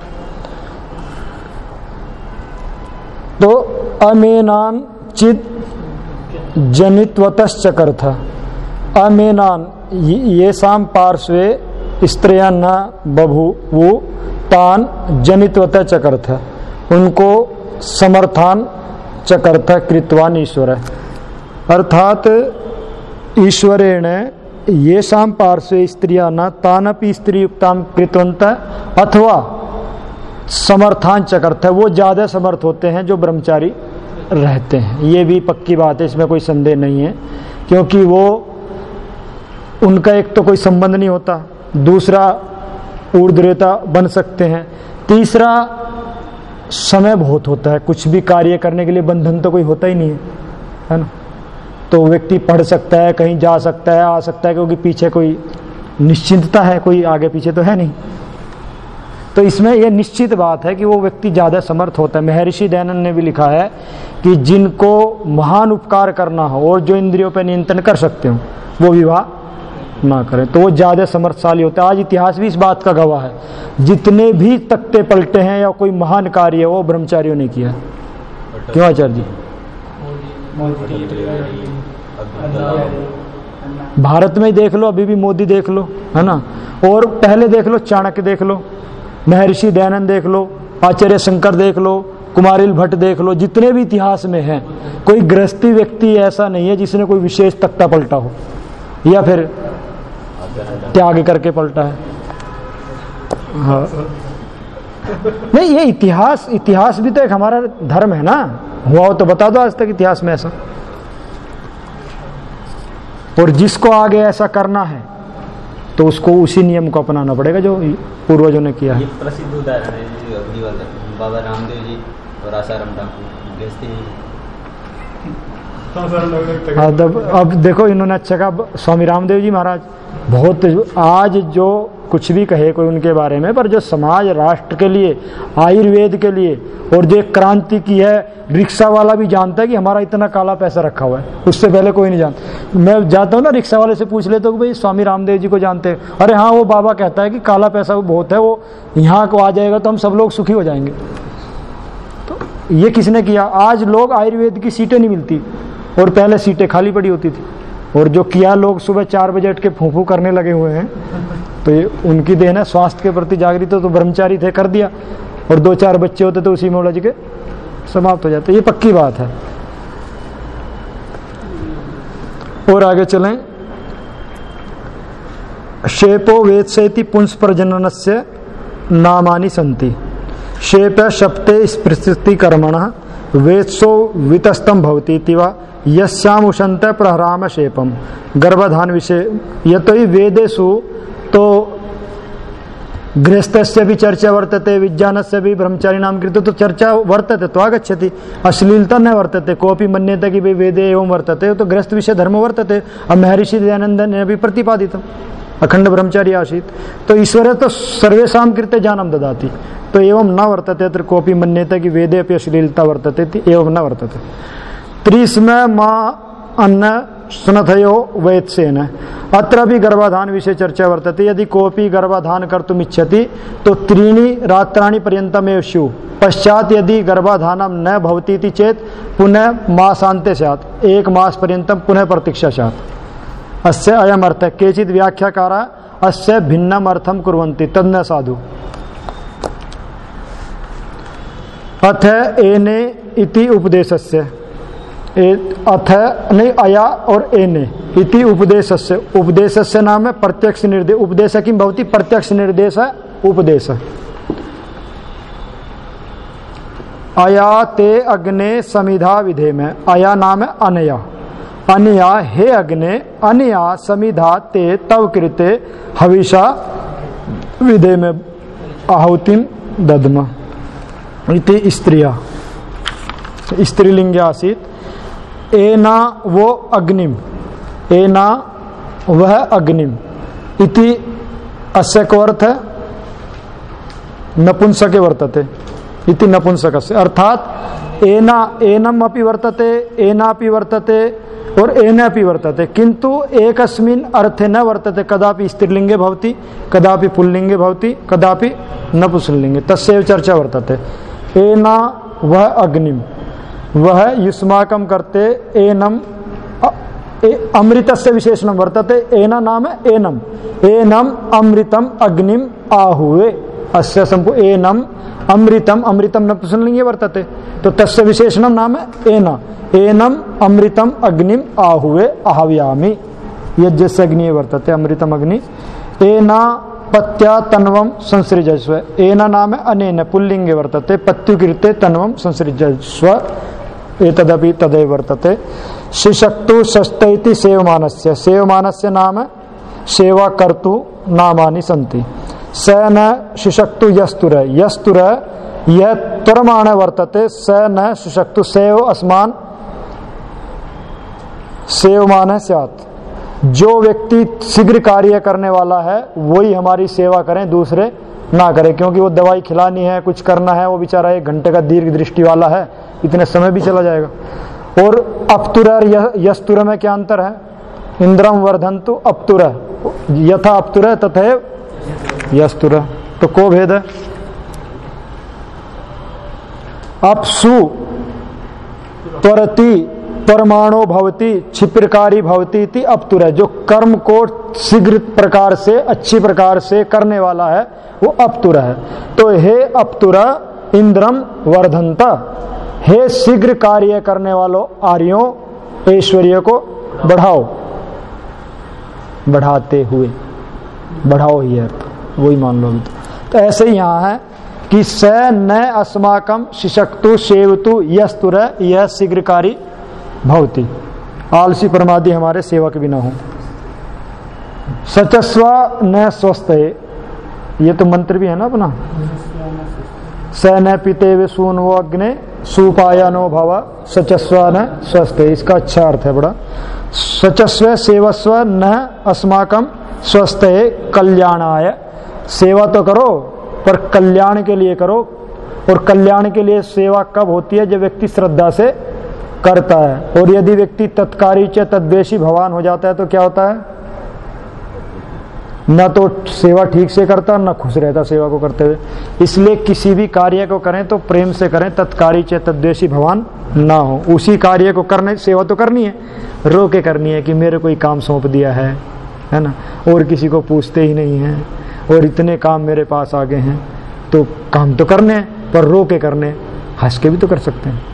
तो अमेनान चिद जनित्वतश्चकर्थ, अमेनान ये शाम पार्श्वे स्त्रियां न बभूवु तान जनित्वत चकर्थ, उनको समर्थान चकर्थ कृतवान ईश्वर। अर्थात ईश्वरेण ये शाम पार्श्वे स्त्रियां न तानपि स्त्री युक्ताम कृतवंत, अथवा समर्थान चकर्थ, वो ज्यादा समर्थ होते हैं जो ब्रह्मचारी रहते हैं। ये भी पक्की बात है, इसमें कोई संदेह नहीं है, क्योंकि वो उनका एक तो कोई संबंध नहीं होता, दूसरा ऊर्ध्वरेता बन सकते हैं, तीसरा समय बहुत होता है, कुछ भी कार्य करने के लिए बंधन तो कोई होता ही नहीं है ना। तो व्यक्ति पढ़ सकता है, कहीं जा सकता है, आ सकता है, क्योंकि पीछे कोई निश्चिंतता है, कोई आगे पीछे तो है नहीं। तो इसमें यह निश्चित बात है कि वो व्यक्ति ज़्यादा समर्थ होता है। महर्षि दयानंद ने भी लिखा है कि जिनको महान उपकार करना हो और जो इंद्रियों पर नियंत्रण कर सकते हो, वो विवाह ना करें, तो वो ज़्यादा समर्थशाली होता है। आज इतिहास भी इस बात का गवाह है, जितने भी तख्ते पलटे हैं या कोई महान कार्य वो ब्रह्मचारियों ने किया। क्यों आचार्य जी? भारत में ही देख लो, अभी भी मोदी देख लो, है ना, और पहले देख लो, चाणक्य देख लो, महर्षि दयानंद देख लो, आचार्य शंकर देख लो, कुमारिल भट्ट देख लो, जितने भी इतिहास में हैं, कोई गृहस्थी व्यक्ति ऐसा नहीं है जिसने कोई विशेष तख्ता पलटा हो या फिर त्याग करके पलटा है। हाँ, नहीं, ये इतिहास भी तो एक हमारा धर्म है ना। हुआ हो तो बता दो आज तक इतिहास में ऐसा। और जिसको आगे ऐसा करना है तो उसको उसी नियम को अपनाना पड़ेगा जो पूर्वजों ने किया है। ये प्रसिद्ध उदाहरण है जी, अग्नि वाला बाबा रामदेव जी और आसाराम ठाकुर बेचते हैं। अब देखो इन्होंने अच्छा कहा, स्वामी रामदेव जी महाराज बहुत, आज जो कुछ भी कहे कोई उनके बारे में, पर जो समाज राष्ट्र के लिए, आयुर्वेद के लिए, और जो क्रांति की है, रिक्शा वाला भी जानता है कि हमारा इतना काला पैसा रखा हुआ है, उससे पहले कोई नहीं जानता। मैं जाता हूँ ना, रिक्शा वाले से पूछ लेता हूँ भाई स्वामी रामदेव जी को जानते हैं? अरे हाँ, वो बाबा कहता है कि काला पैसा बहुत है, वो यहाँ को आ जाएगा तो हम सब लोग सुखी हो जाएंगे। तो ये किसने किया? आज लोग आयुर्वेद की सीटें नहीं मिलती और पहले सीटें खाली पड़ी होती थी, और जो किया लोग सुबह 4 बजे उठ के फूंफू करने लगे हुए हैं, तो ये उनकी देन है। स्वास्थ्य के प्रति जागृत तो ब्रह्मचारी थे, कर दिया। और 2-4 बच्चे होते तो उसी में उलझ के समाप्त हो जाते। ये पक्की बात है। और आगे चलें। शेपो वेत्सेति पुंस प्रजननस्य नामानि सन्ति। शेप शप्ते स्पृशति कर्मणः वेत्सो वितस्तम भवति इति वा यस्याम उशंत प्रहराम शेपम। गर्भधान विषय यतो हि वेदेषु तो गृहस्थस्य भी चर्चा वर्तते, विज्ञानस्य भी ब्रह्मचारिणां कृते तो चर्चा वर्तते तो आगच्छति। अश्लीलता न वर्तते। कोऽपि मन्यते कि वेदे एवं वर्तते तो गृहस्थ विषय धर्म वर्तते। अब महर्षि दयानंद ने भी प्रतिपादितम् अखंड ब्रह्मचारी आसीत्। तो ईश्वर तो सर्वेषां कृते ज्ञानं ददाति। तो एवं न वर्तते अत्र कोऽपि मन्यते कि वेदे अपि अश्लीलता वर्तते इति एवं न वर्तते। त्रिस्म मा अन्न सुनथयो वेत्सेन अत्र भी गर्भाधान विषय चर्चा वर्तते। यदि कोऽपि गर्भाधान कर्तुम् इच्छति तो 3 रात्राणि पर्यन्तमेव स्युः। पश्चात यदि गर्भाधानं न भवति इति चेत् पुनः मासान्ते स्यात्। 1 मास पर्यन्तं पुनः प्रतीक्षा स्यात्। अस्य अयम् अर्थः। केचित् व्याख्याकारा अस्य भिन्नम् अर्थं कुर्वन्ति तन्न साधु। अथ एने इति उपदेशस्य अथ नहीं अया और एने इति उपदेशस्य। उपदेशस्य नाम है प्रत्यक्ष निर्देश। उपदेश किं भवति? प्रत्यक्ष निर्देश उपदेश। अया ते अग्ने समिधा विधे में। अया नाम है अनया। अनया हे अग्ने अनया समिधा ते तव कृते हविषा विधे में आहुतिम दद्म इति स्त्रिया। स्त्रीलिंग आसीत्। एना वो अग्निम। एना वह अग्निम इति अस्य को अर्थ नपुंसके वर्तते इति नपुंसकस्य। अर्थात एना एनम अपि वर्तते, एना अपि वर्तते और एन अपि वर्तते, किंतु एकस्मिन् अर्थे न वर्तते। कदापि स्त्रीलिंगे भवति, कदापि पुल्लिंगे भवति, कदापि नपुंसकलिंगे। तस्यैव चर्चा वर्तते। एना वह अग्निम वह युष्माकं करते। एनम अमृतस्य विशेषणं वर्तते। एना नाम एनम। एनम अमृतम अग्निम आहुवे। अस्य संपूर्ण एनम अमृतम। अमृतम नपुंसकलिंगे वर्तते तो तस्य विशेषणं नाम एना। एनम अमृतम अग्निम आहुवे आह्वयामि। यज्ञस्य अग्नि वर्तते अमृतम अग्नि। एना पत्या तन्वम संसृजस्व। एना नाम अनेन पुल्लिंगे वर्तते। पत्युकृते तन्वम संसृजस्व एतदपि तदेव वर्तते। शिशक्तु षष्ठैति सेवमानस्य। सेवमानस्य नाम सेवा कर्तु नामानि सन्ति। स न शिशक्तु यस्तुर। यस्तुर यह त्वरमाण वर्तते। स न शिशक्तु सेव अस्मान सेवमान स्यात्। जो व्यक्ति शीघ्र कार्य करने वाला है वही हमारी सेवा करें, दूसरे ना करें। क्योंकि वो दवाई खिलानी है, कुछ करना है, वो बेचारा 1 घंटे का दीर्घ दृष्टि वाला है, इतने समय भी चला जाएगा। और अपतुर और यस्तुर में क्या अंतर है? इंद्रम वर्धन्तु अपतुर। यथा अपतुर तथैव यस्तुर। तो को भेद है? अपसु त्वरति परमाणु भवति क्षिप्रकारी भवति इति अपतुर है। जो कर्म को शीघ्र प्रकार से अच्छी प्रकार से करने वाला है वो अपतुर है। तो हे अपतुर इंद्रम वर्धन्ता। हे शीघ्र कार्य करने वालों आर्यों ऐश्वर्य को बढ़ाओ। बढ़ाते हुए बढ़ाओ ही अर्थ वही मान लो। तो ऐसे ही यहाँ है कि स न अस्माकम शिशक्तु सेवतु यस्तुर। यह शीघ्रकारी भवति। आलसी प्रमादी हमारे सेवक भी न हो। सचस्वा न स्वस्थ। ये तो मंत्र भी है ना अपना। स न पिते वे सूनो अग्ने सुपायनो भव सचस्वा न स्वस्थ। इसका अच्छा अर्थ है बड़ा। सचस्व सेवस्व न अस्माकम स्वस्थ कल्याणाय। सेवा तो करो पर कल्याण के लिए करो। और कल्याण के लिए सेवा कब होती है? जब व्यक्ति श्रद्धा से करता है। और यदि व्यक्ति तत्कारी च तद्वेषी भगवान हो जाता है तो क्या होता है? न तो सेवा ठीक से करता न खुश रहता सेवा को करते हुए। इसलिए किसी भी कार्य को करें तो प्रेम से करें। तत्कारी च तद्वेषी भगवान ना हो। उसी कार्य को करने सेवा तो करनी है, रो के करनी है कि मेरे कोई काम सौंप दिया है ना, और किसी को पूछते ही नहीं है और इतने काम मेरे पास आ गए हैं तो काम तो करने हैं। पर रो के करने, हंस के भी तो कर सकते हैं।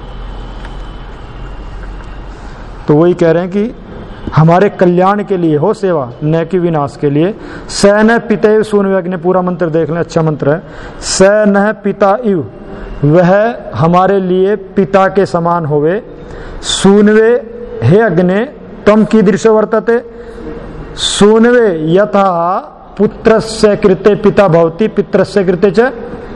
तो वही कह रहे हैं कि हमारे कल्याण के लिए हो सेवा, न कि विनाश के लिए। स न पिता सूनवे ने पूरा मंत्र देख लें, अच्छा मंत्र है। स न पिता इव, वह हमारे लिए पिता के समान होवे। सूनवे हे अग्ने तम कीदृश वर्तते, सूनवे यथा पुत्रस्य कृते पिता भवति पितरस्य कृते च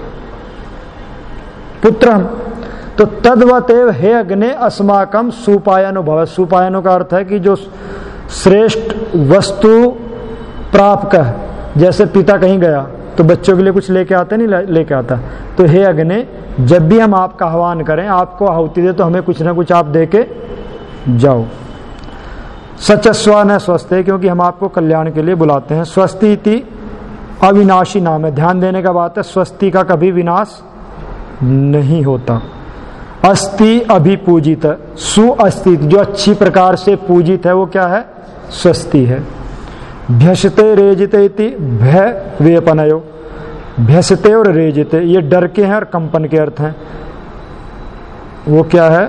पुत्रम, तो तद्वतेव हे अग्ने अस्माकम सुपायनो भव। सुपायनो का अर्थ है कि जो श्रेष्ठ वस्तु प्राप्त है, जैसे पिता कहीं गया तो बच्चों के लिए कुछ लेके आते नहीं लेके आता, तो हे अग्नि जब भी हम आपका आह्वान करें, आपको आहुति दे, तो हमें कुछ ना कुछ आप दे के जाओ। सचस्वा न स्वस्थ, क्योंकि हम आपको कल्याण के लिए बुलाते हैं। स्वस्ति इति अविनाशी नाम है, ध्यान देने का बात है, स्वस्ति का कभी विनाश नहीं होता। अस्ति अभिपूजित, सुअस्तित्व जो अच्छी प्रकार से पूजित है वो क्या है, स्वस्ति है। भ्यसते रेजिते इति भय वेपनयो, भ्यसते और रेजिते ये डर के हैं और कंपन के अर्थ हैं। वो क्या है,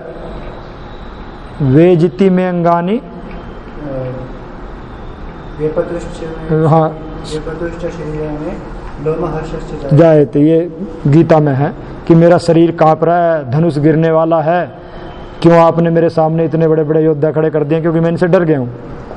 वेजिति में अंगानी, हाँ जायते, ये गीता में है कि मेरा शरीर कांप रहा है, धनुष गिरने वाला है, क्यों आपने मेरे सामने इतने बड़े बड़े योद्धा खड़े कर दिए, क्योंकि मैं इनसे डर गया हूं।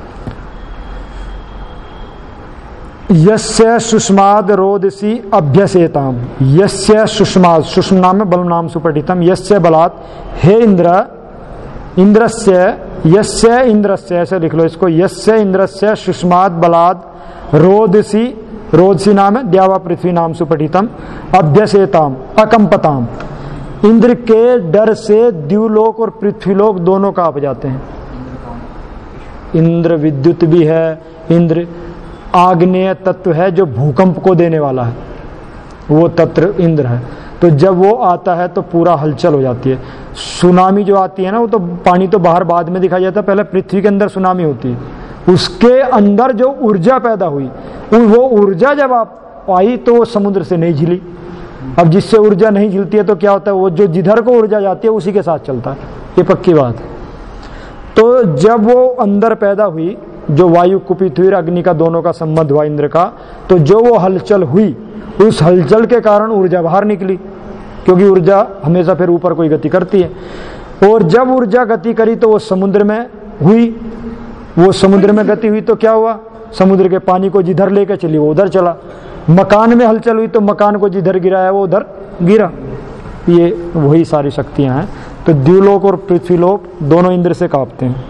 यस्य सुष्माद रोदसी अभ्यसेताम, यस्य सुष्माद, सुष्म नाम में बल नाम सुपठितम, यस्य बलात् हे इंद्र, इंद्रस्य, यस्य इंद्रस्य, ऐसे लिख लो इसको, यस्य इंद्रस्य सुष्माद बलाद रोदसी, रोदसी नाम है द्यावा पृथ्वी नाम सुपठितम, अभ्यसेताम अकंपताम, इंद्र के डर से द्युलोक और पृथ्वीलोक दोनों कांप जाते हैं। इंद्र विद्युत भी है, इंद्र आग्नेय तत्व है जो भूकंप को देने वाला है, वो तत्व इंद्र है। तो जब वो आता है तो पूरा हलचल हो जाती है। सुनामी जो आती है ना, वो तो पानी तो बाहर बाद में दिखाई जाता है, पहले पृथ्वी के अंदर सुनामी होती है, उसके अंदर जो ऊर्जा पैदा हुई, वो ऊर्जा जब आप आई तो वो समुद्र से नहीं झिली। अब जिससे ऊर्जा नहीं झिलती है तो क्या होता है, वो जो जिधर को ऊर्जा जाती है उसी के साथ चलता है, ये पक्की बात है। तो जब वो अंदर पैदा हुई, जो वायु कुपित हुई, अग्नि का दोनों का संबंध हुआ इंद्र का, तो जो वो हलचल हुई, उस हलचल के कारण ऊर्जा बाहर निकली, क्योंकि ऊर्जा हमेशा फिर ऊपर कोई गति करती है। और जब ऊर्जा गति करी तो वो समुद्र में हुई, वो समुद्र में गति हुई तो क्या हुआ, समुद्र के पानी को जिधर लेकर चली वो उधर चला। मकान में हलचल हुई तो मकान को जिधर गिराया वो उधर गिरा। ये वही सारी शक्तियां हैं। तो द्युलोक और पृथ्वीलोक दोनों इंद्र से कांपते हैं।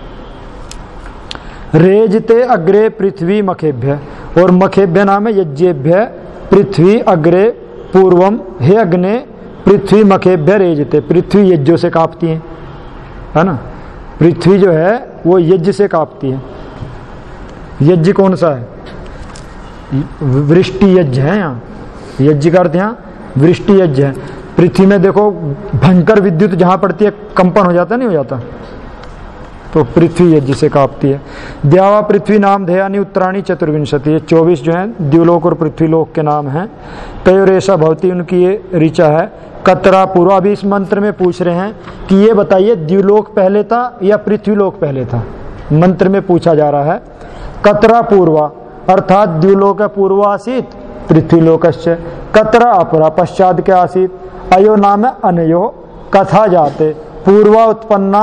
रेजते अग्रे पृथ्वी मखेभ्य, और मखेभ्य नाम है यज्ञेभ्य, पृथ्वी अग्रे पूर्वम, हे अग्ने पृथ्वी मखेभ्य रेजते, पृथ्वी यज्ञों से कांपती है ना। पृथ्वी जो है वो यज्ञ से कांपती है। यज्ञ कौन सा है, वृष्टि यज्ञ है, यहाँ यज्ञ का अर्थ यहाँ वृष्टि यज्ञ है। पृथ्वी में देखो भयंकर विद्युत जहां पड़ती है कंपन हो जाता नहीं हो जाता, तो पृथ्वी यज्ञ से कांपती है। द्यावा पृथ्वी नाम ध्ययानी उत्तराणी चतुर्विंशति, ये 24 जो है द्युलोक और पृथ्वीलोक के नाम हैं। तयोरेशा भवती, उनकी ये ऋचा है। कतरा पूर्व, अभी इस मंत्र में पूछ रहे हैं कि ये बताइए द्युलोक पहले था या पृथ्वीलोक पहले था, मंत्र में पूछा जा रहा है। कतरा पूर्वा अर्थात द्युलोक पूर्व आसीत पृथ्वीलोकश्च, कतरा अपरा पश्चात क्या आसीत, अयो नाम अनयो कथा जाते, पूर्वा उत्पन्ना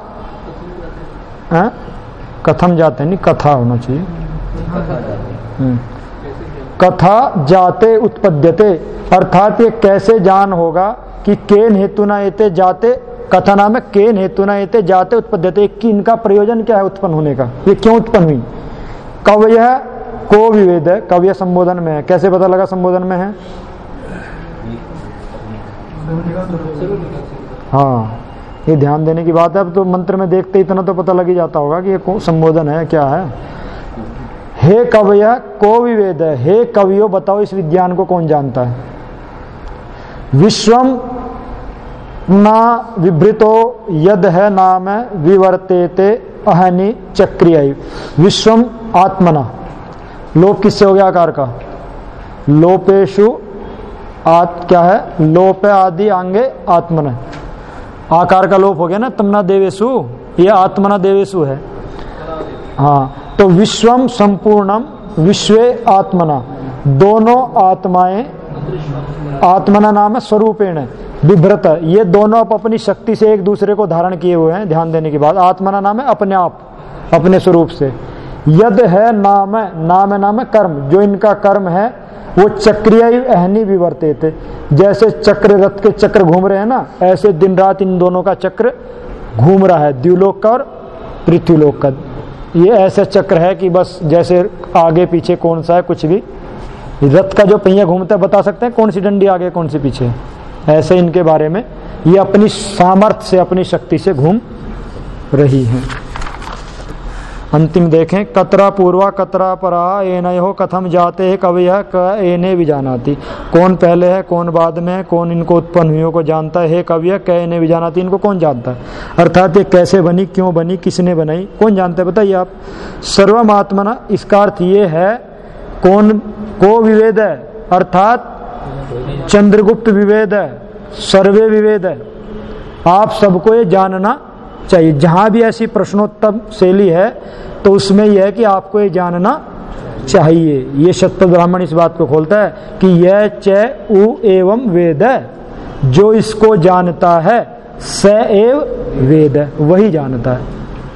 कथम जाते नहीं कथा होना चाहिए, कथा जाते उत्पद्यते, अर्थात ये कैसे जान होगा कि केन हेतुना एते जाते, कथा नाम है केन हेतुना एते जाते उत्पद्यते, कि इनका प्रयोजन क्या है उत्पन्न होने का, ये क्यों उत्पन्न हुई। कव्य को विवेद है, कव्य संबोधन में है, कैसे पता लगा संबोधन में है, हाँ ये ध्यान देने की बात है। अब तो मंत्र में देखते इतना तो पता लग ही जाता होगा कि ये संबोधन है क्या है। हे कवय को विवेद है, हे कवियों बताओ इस विज्ञान को कौन जानता है। विश्वम ना विभृतो यद है नाम विवर्तेते अहनि चक्रिय, विश्वम आत्मना, लोप किससे हो गया आकार का, लोपेशु क्या है, लोप है आदि आंगे आत्मन, आकार का लोप हो गया ना, तमना देवेशु, ये आत्मना देवेशु है। हाँ, तो विश्वम संपूर्णम विश्वे आत्मना, दोनों आत्माएं, आत्मना नाम है स्वरूपेण बिभ्रत, ये दोनों अपनी शक्ति से एक दूसरे को धारण किए हुए हैं। ध्यान देने की बात, आत्मना नाम है अपने आप, अपने स्वरूप से। यद है नाम है, नाम है नाम है कर्म, जो इनका कर्म है वो चक्रिय अहनी विवर्ते थे, जैसे चक्र रथ के चक्र घूम रहे हैं ना, ऐसे दिन रात इन दोनों का चक्र घूम रहा है, द्युलोक का और पृथ्वीलोक का। ये ऐसे चक्र है कि बस जैसे आगे पीछे कौन सा है कुछ भी, रथ का जो पहिया घूमता है बता सकते हैं कौन सी डंडी आगे कौन सी पीछे, ऐसे इनके बारे में ये अपनी सामर्थ्य से अपनी शक्ति से घूम रही हैं। अंतिम देखें, कतरा पूर्वा कतरा परा एनयो कथम जाते है कवयः क एने भी जानाती, कौन पहले है कौन बाद में है, कौन इनको उत्पन्न हुई को जानता है, कवयः क एने भी जानाती, इनको कौन जानता है, अर्थात ये कैसे बनी, क्यों बनी, किसने बनाई, कौन जानता है बताइए आप। सर्वम आत्मना, इसका अर्थ ये है कौन को विवेद है, अर्थात चंद्रगुप्त विवेद है, सर्वे विवेद है, आप सबको ये जानना चाहिए। जहां भी ऐसी प्रश्नोत्तर शैली है तो उसमें यह है कि आपको ये जानना चाहिए। ये शतपथ ब्राह्मण इस बात को खोलता है कि यह च उ एवं वेद है, जो इसको जानता है स एव वेद है, वही जानता है।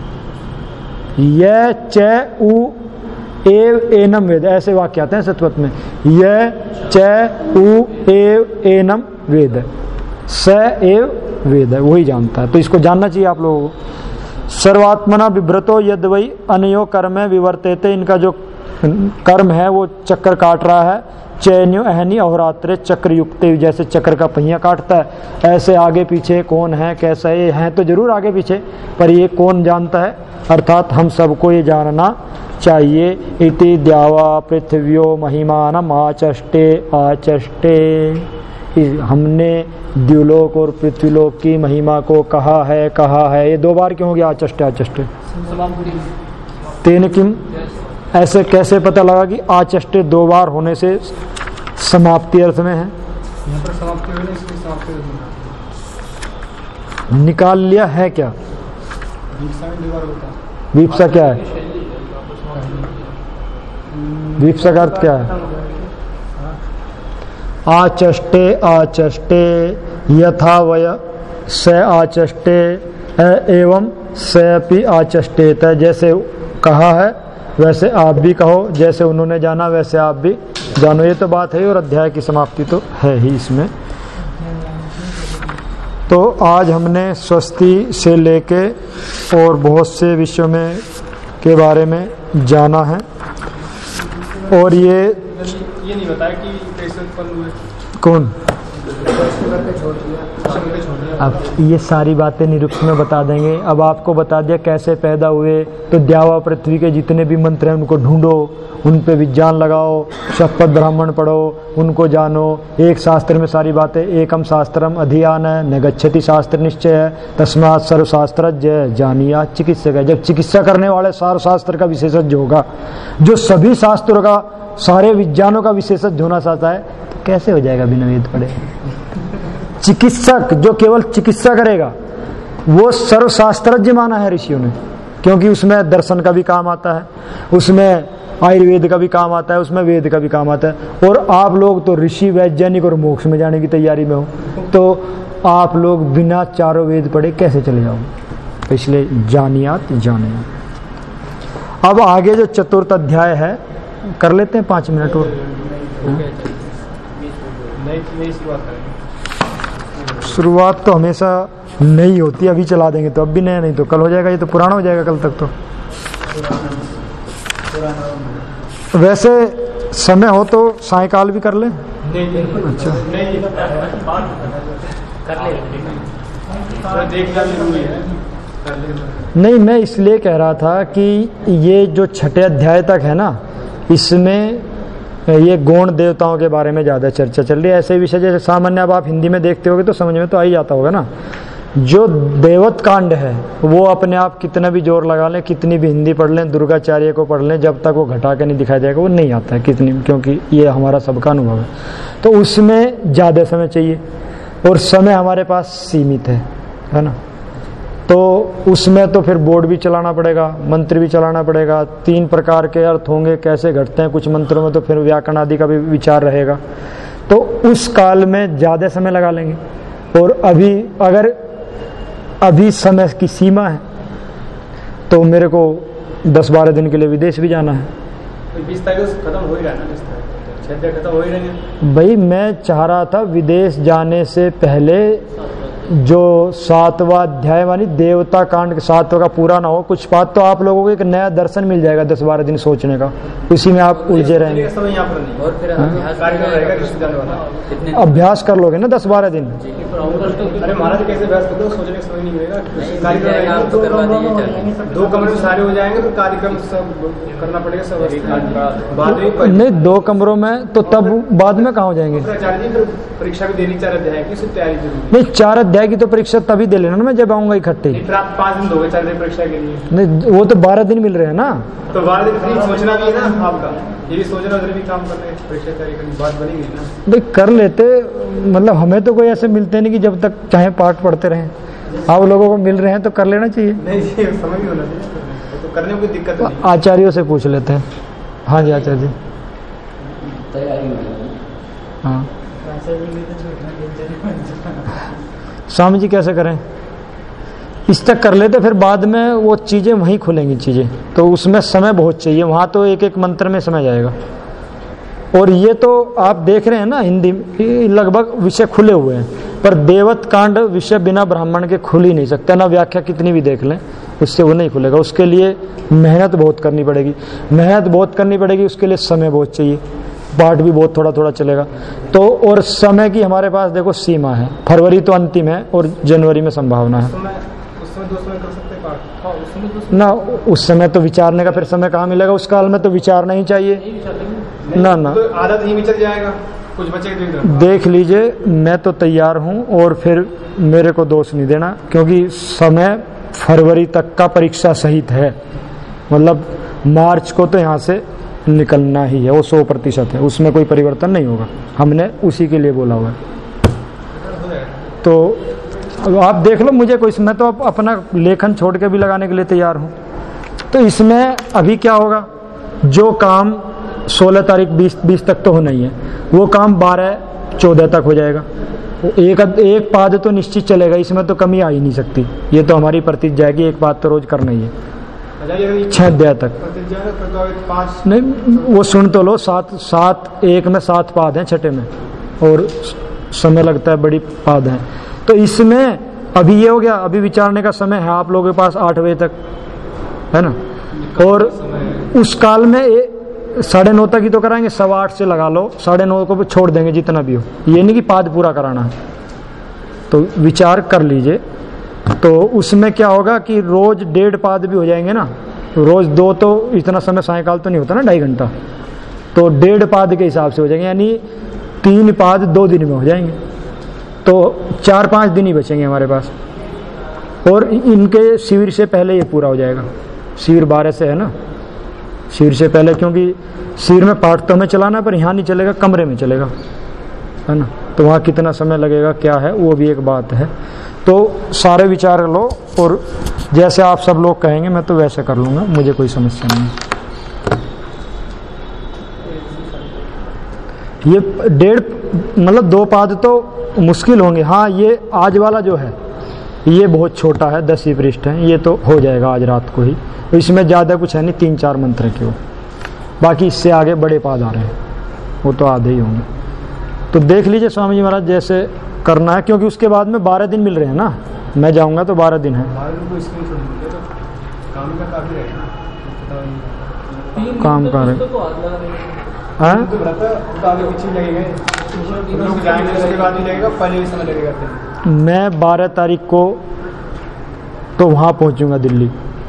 यह च उ एव एनम वेद, ऐसे वाक्य आते हैं शतपथ में, यह च उ एव एनम वेद, स एव वेद है, वही जानता है। तो इसको जानना चाहिए आप लोगों को। सर्वात्मना विभ्रतो यद वही अनयो कर्म विवर्तेते, इनका जो कर्म है वो चक्र काट रहा है, चैन्यो अहनी अहोरात्रे चक्र युक्त, जैसे चक्र का पहिया काटता है ऐसे आगे पीछे कौन है कैसा है, ये है तो जरूर आगे पीछे, पर ये कौन जानता है, अर्थात हम सबको ये जानना चाहिए। इति द्यावा पृथ्व्यो महिमानम आचष्टे आचष्टे, हमने द्युलोक और पृथ्वीलोक की महिमा को कहा है। ये दो बार क्यों हो गया आचष्टे आचष्टे, तेन किम, ऐसे कैसे पता लगा कि आचष्टे दो बार होने से समाप्ति अर्थ में है, निकाल लिया है क्या, वीप्सा क्या है, वीप्सा का अर्थ क्या है, आचष्टे आचष्टे यथा वय स आचष्टे एवं सपि आचष्टेत, जैसे कहा है वैसे आप भी कहो, जैसे उन्होंने जाना वैसे आप भी जानो, ये तो बात है और अध्याय की समाप्ति तो है ही इसमें। तो आज हमने स्वस्ति से लेके और बहुत से विषयों में के बारे में जाना है, और ये नहीं बताया कि कैसे उत्पन्न हुए, कौन, अब ये सारी बातें निरुक्त में बता देंगे। अब आपको बता दिया कैसे पैदा हुए, तो द्यावा पृथ्वी के जितने भी मंत्र हैं उनको ढूंढो, उन पे विज्ञान लगाओ, शतपथ ब्राह्मण पढ़ो, उनको जानो। एक शास्त्र में सारी बातें, एकम शास्त्रम अधियान है न गच्छति शास्त्र निश्चय है, तस्मात् सर्वशास्त्रज्ञ जानिया चिकित्सक है। जब चिकित्सा करने वाले सर्वशास्त्र का विशेषज्ञ होगा, जो सभी शास्त्रों का सारे विज्ञानों का विशेषज्ञ होना चाहता है, तो कैसे हो जाएगा बिना वेद पढ़े। चिकित्सक जो केवल चिकित्सा करेगा वो सर्वशास्त्रज्ञ माना है ऋषियों ने, क्योंकि उसमें दर्शन का भी काम आता है, उसमें आयुर्वेद का भी काम आता है, उसमें वेद का भी काम आता है। और आप लोग तो ऋषि वैज्ञानिक और मोक्ष में जाने की तैयारी में हो, तो आप लोग बिना चारों वेद पढ़े कैसे चले जाओगे, तो इसलिए जानियात जाने। अब आगे जो चतुर्थ अध्याय है कर लेते हैं 5 मिनट और, शुरुआत तो हमेशा नई होती है, अभी चला देंगे तो अब भी नया, नहीं तो कल हो जाएगा, ये तो पुराना हो जाएगा कल तक। तो वैसे समय हो तो सायकाल भी कर ले, अच्छा नहीं, मैं इसलिए कह रहा था कि ये जो छठे अध्याय तक है ना, इसमें ये गौण देवताओं के बारे में ज़्यादा चर्चा चल रही है। ऐसे विषय जैसे सामान्य अब आप हिंदी में देखते होगे तो समझ में तो आ ही जाता होगा ना, जो देवत कांड है वो अपने आप कितना भी जोर लगा लें, कितनी भी हिंदी पढ़ लें, दुर्गाचार्य को पढ़ लें, जब तक वो घटा के नहीं दिखाई देगा वो नहीं आता है कितनी, क्योंकि ये हमारा सबका अनुभव है। तो उसमें ज़्यादा समय चाहिए और समय हमारे पास सीमित है ना। तो उसमें तो फिर बोर्ड भी चलाना पड़ेगा, मंत्र भी चलाना पड़ेगा, 3 प्रकार के अर्थ होंगे, कैसे घटते हैं कुछ मंत्रों में, तो फिर व्याकरण आदि का भी विचार रहेगा। तो उस काल में ज़्यादा समय लगा लेंगे। और अभी समय की सीमा है, तो मेरे को 10-12 दिन के लिए विदेश भी जाना है। 20 तारीख खत्म हो ही रहा है ना, 6 दिन खत्म हो ही रहे हैं। भाई मैं चाह रहा था विदेश जाने से पहले जो 7वां अध्याय मानी देवता कांड के 7वां का पूरा ना हो, कुछ बात तो आप लोगों को एक नया दर्शन मिल जाएगा 10-12 दिन सोचने का, उसी में आप उलझे रहेंगे। और फिर अभ्यास कर लोगे ना 10-12 दिन। अरे महाराज कैसे अभ्यास करते हो, सोचने का समय नहीं मिलेगा। कार्यक्रम 2 कमरे में सारे हो जाएंगे तो कार्यक्रम सब करना पड़ेगा, सब बाद में नहीं 2 कमरों में तो तब बाद में कहाँ हो जाएंगे। परीक्षा भी देनी 4 अध्याय की, उसकी तैयारी जरूरी नहीं 4 अध्याय की तो परीक्षा तभी दे लेना ना, मैं जब आऊंगा इकट्ठे। फिर आप 5 दिन दोगे 4 दिन परीक्षा के लिए। नहीं वो तो 12 दिन मिल रहे हैं ना, तो 12 दिन फ्री सोचना भी है ना आपका, ये भी सोचना उधर भी काम करना है, परीक्षा तैयारी करनी, बात बनी गई ना। भाई कर लेते, मतलब हमें तो कोई ऐसे मिलते नहीं कि जब तक चाहे पाठ पढ़ते रहें, आप लोगों को मिल रहे हैं तो कर लेना चाहिए। नहीं ये समय भी होना चाहिए, तो करने में कोई दिक्कत नहीं। आचार्यों से पूछ लेते हैं। हाँ जी आचार्य जी। तैयारी हाँ स्वामी जी कैसे करें, इस तक कर लेते, फिर बाद में वो चीज़ें वहीं खुलेंगी चीज़ें, तो उसमें समय बहुत चाहिए, वहाँ तो एक मंत्र में समय जाएगा। और ये तो आप देख रहे हैं ना हिंदी लगभग विषय खुले हुए हैं, पर देवत कांड विषय बिना ब्राह्मण के खुल ही नहीं सकता, ना व्याख्या कितनी भी देख लें उससे वो नहीं खुलेगा। उसके लिए मेहनत बहुत करनी पड़ेगी, उसके लिए समय बहुत चाहिए, पाठ भी बहुत थोड़ा थोड़ा चलेगा। तो और समय की हमारे पास देखो सीमा है, फरवरी तो अंतिम है और जनवरी में संभावना है ना। उस समय तो विचारने का फिर समय कहाँ मिलेगा, उस काल में तो विचारना ही चाहिए ना। तो आदत ही में चल जाएगा, कुछ बचे देख लीजिए, मैं तो तैयार हूँ और फिर मेरे को दोष नहीं देना, क्योंकि समय फरवरी तक का परीक्षा सहित है, मतलब मार्च को तो यहाँ से निकलना ही है, वो 100% है, उसमें कोई परिवर्तन नहीं होगा, हमने उसी के लिए बोला हुआ है। तो आप देख लो, मुझे कोई, मैं तो अपना लेखन छोड़ के भी लगाने के लिए तैयार हूँ। तो इसमें अभी क्या होगा, जो काम 16 तारीख 20 तक तो होना ही है, वो काम 12-14 तक हो जाएगा। एक पाद तो निश्चित चलेगा, इसमें तो कमी आ ही नहीं सकती, ये तो हमारी प्रतिज्ञा है कि एक पाद तो रोज करना ही है 6 अध्याय तक। नहीं वो सुन तो लो, 7 में 7 पाद हैं छठे में, और समय लगता है, बड़ी पाद हैं। तो इसमें अभी ये हो गया, अभी विचारने का समय है आप लोगों के पास 8 बजे तक, है ना। और उस काल में 9:30 तक ही तो कराएंगे, 8:15 से लगा लो, 9:30 को छोड़ देंगे जितना भी हो, ये नहीं कि पाद पूरा कराना है। तो विचार कर लीजिए। तो उसमें क्या होगा कि रोज 1.5 पाद भी हो जाएंगे ना, रोज 2, तो इतना समय सायकाल तो नहीं होता ना 2.5 घंटा, तो 1.5 पाद के हिसाब से हो जाएंगे, यानी 3 पाद 2 दिन में हो जाएंगे, तो 4-5 दिन ही बचेंगे हमारे पास। और इनके शिविर से पहले ये पूरा हो जाएगा, शिविर 12 से है ना, शिविर से पहले, क्योंकि शिविर में पाठ तो हमें चलाना, पर यहाँ नहीं चलेगा, कमरे में चलेगा, है ना। तो वहाँ कितना समय लगेगा क्या है, वो भी एक बात है। तो सारे विचार लो, और जैसे आप सब लोग कहेंगे मैं तो वैसे कर लूँगा, मुझे कोई समस्या नहीं है। ये 1.5 2 पाद तो मुश्किल होंगे। हाँ ये आज वाला जो है ये बहुत छोटा है, 10 ही पृष्ठ है, ये तो हो जाएगा आज रात को ही, इसमें ज़्यादा कुछ है नहीं, 3-4 मंत्र के वो, बाकी इससे आगे बड़े पाद आ रहे हैं, वो तो आधे ही होंगे। तो देख लीजिए स्वामी जी महाराज जैसे करना है, क्योंकि उसके बाद में 12 दिन मिल रहे हैं ना, मैं जाऊंगा तो 12 दिन है। काम कर रहे मैं 12 तारीख को तो वहाँ पहुँचूंगा दिल्ली,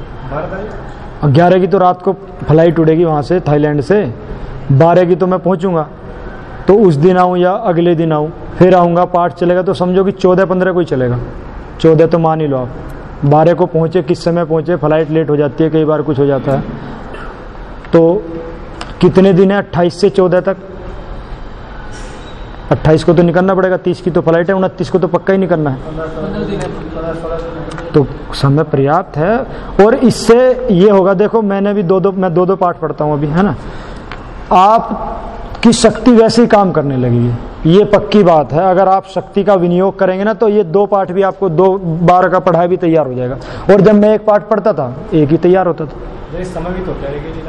11 की तो रात को फ्लाइट उड़ेगी वहाँ से, थाईलैंड से, 12 की तो मैं पहुँचूंगा, तो उस दिन आऊँ या अगले दिन आऊँ, फिर आऊँगा, पाठ चलेगा तो समझो कि 14-15 को ही चलेगा, 14 तो मान ही लो आप, 12 को पहुँचे, किस समय पहुँचे, फ्लाइट लेट हो जाती है, कई बार कुछ हो जाता है, तो कितने दिन है 28 से 14 तक? 28 को तो निकलना पड़ेगा, 30 की तो फ्लाइट है, 29 को तो पक्का ही निकलना है, तो समय पर्याप्त है। और इससे ये होगा, देखो मैं दो पाठ पढ़ता हूँ अभी, है ना, आपकी शक्ति वैसे ही काम करने लगेगी, ये पक्की बात है। अगर आप शक्ति का विनियोग करेंगे ना, तो ये 2 पाठ भी आपको 2 बार का पढ़ाई भी तैयार हो जाएगा। और जब मैं 1 पाठ पढ़ता था, 1 ही तैयार होता था। समय भी तो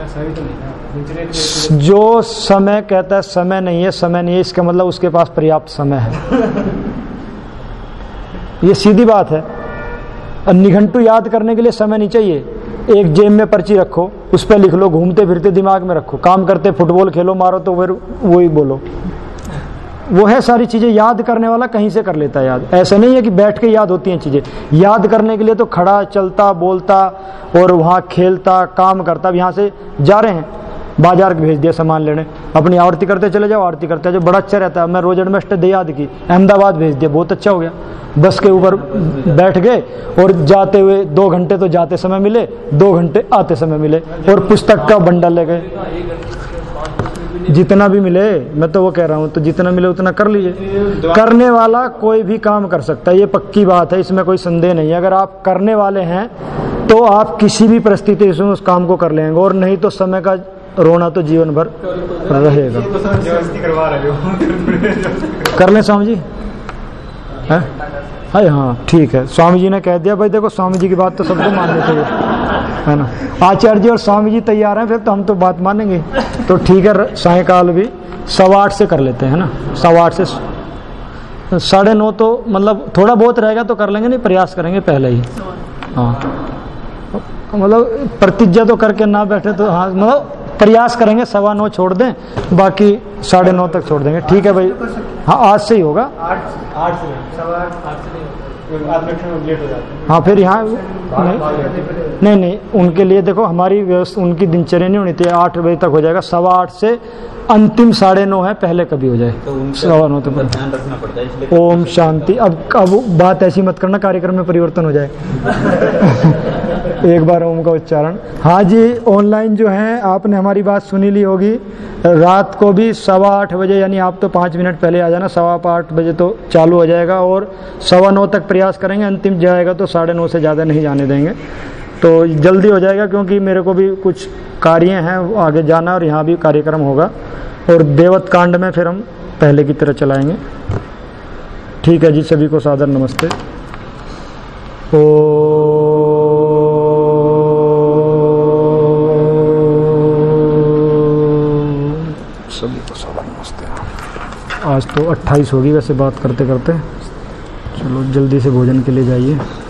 जो समय कहता है समय नहीं है, इसका मतलब उसके पास पर्याप्त समय है। ये सीधी बात है। निघंटू याद करने के लिए समय नहीं चाहिए। एक जेब में पर्ची रखो, उस पर लिख लो, घूमते फिरते दिमाग में रखो, काम करते फुटबॉल खेलो, मारो तो फिर वही बोलो, वो है सारी चीजें। याद करने वाला कहीं से कर लेता है याद, ऐसा नहीं है कि बैठ के याद होती हैं चीजें। याद करने के लिए तो खड़ा, चलता, बोलता और वहाँ खेलता, काम करता। अब यहाँ से जा रहे हैं, बाजार भेज दिया सामान लेने, अपनी आरती करते चले जाओ, आरती करते जो बड़ा अच्छा रहता है। मैं रोज एडमिस्ट याद की, अहमदाबाद भेज दिया, बहुत अच्छा हो गया। बस के ऊपर बैठ गए और जाते हुए 2 घंटे तो जाते समय मिले, 2 घंटे आते समय मिले, और पुस्तक का बंडल ले गए। जितना भी मिले, मैं तो वो कह रहा हूँ, तो जितना मिले उतना कर लीजिए। करने वाला कोई भी काम कर सकता है, ये पक्की बात है, इसमें कोई संदेह नहीं है। अगर आप करने वाले हैं तो आप किसी भी परिस्थिति में उस काम को कर लेंगे, और नहीं तो समय का रोना तो जीवन भर रहेगा। कर लें स्वामी जी, है हाँ ठीक है। स्वामी जी ने कह दिया, भाई देखो स्वामी जी की बात तो सबको माननी चाहिए, है ना। आचार्य जी और स्वामी जी तैयार हैं, फिर तो हम तो बात मानेंगे। तो ठीक है, सायकाल भी 8:15 से कर लेते हैं ना, 8:15 से 9:30 तो मतलब थोड़ा बहुत रहेगा तो कर लेंगे, नहीं प्रयास करेंगे पहले ही। हाँ मतलब प्रतिज्ञा तो करके ना बैठे तो, हाँ मतलब प्रयास करेंगे 9:15 छोड़ दें, बाकी 9:30 तक छोड़ देंगे। ठीक है भाई, हाँ आज से ही होगा। 8 से 8:30 लेट हो जाते हैं। हाँ फिर यहाँ नहीं, उनके लिए देखो हमारी व्यवस्था, उनकी दिनचर्या नहीं होनी चाहिए। 8 बजे तक हो जाएगा, 8:15 से अंतिम 9:30 है, पहले कभी हो जाए तो 9:15 तक ध्यान रखना पड़ता है, इसलिए ओम शांति। अब बात ऐसी मत करना कार्यक्रम में परिवर्तन हो जाए। एक बार ओम का उच्चारण। हाँ जी, ऑनलाइन जो है आपने हमारी बात सुनी ली होगी। रात को भी 8:15 बजे, यानी आप तो 5 मिनट पहले आ जाना, 8:15 बजे तो चालू हो जाएगा, और 9:15 तक प्रयास करेंगे। अंतिम जाएगा तो 9:30 से ज़्यादा नहीं जाने देंगे, तो जल्दी हो जाएगा, क्योंकि मेरे को भी कुछ कार्य हैं आगे जाना, और यहाँ भी कार्यक्रम होगा। और देवत कांड में फिर हम पहले की तरह चलाएंगे। ठीक है जी, सभी को सादर नमस्ते। सभी को सादर नमस्ते। आज तो 28 होगी वैसे बात करते करते। चलो जल्दी से भोजन के लिए जाइए।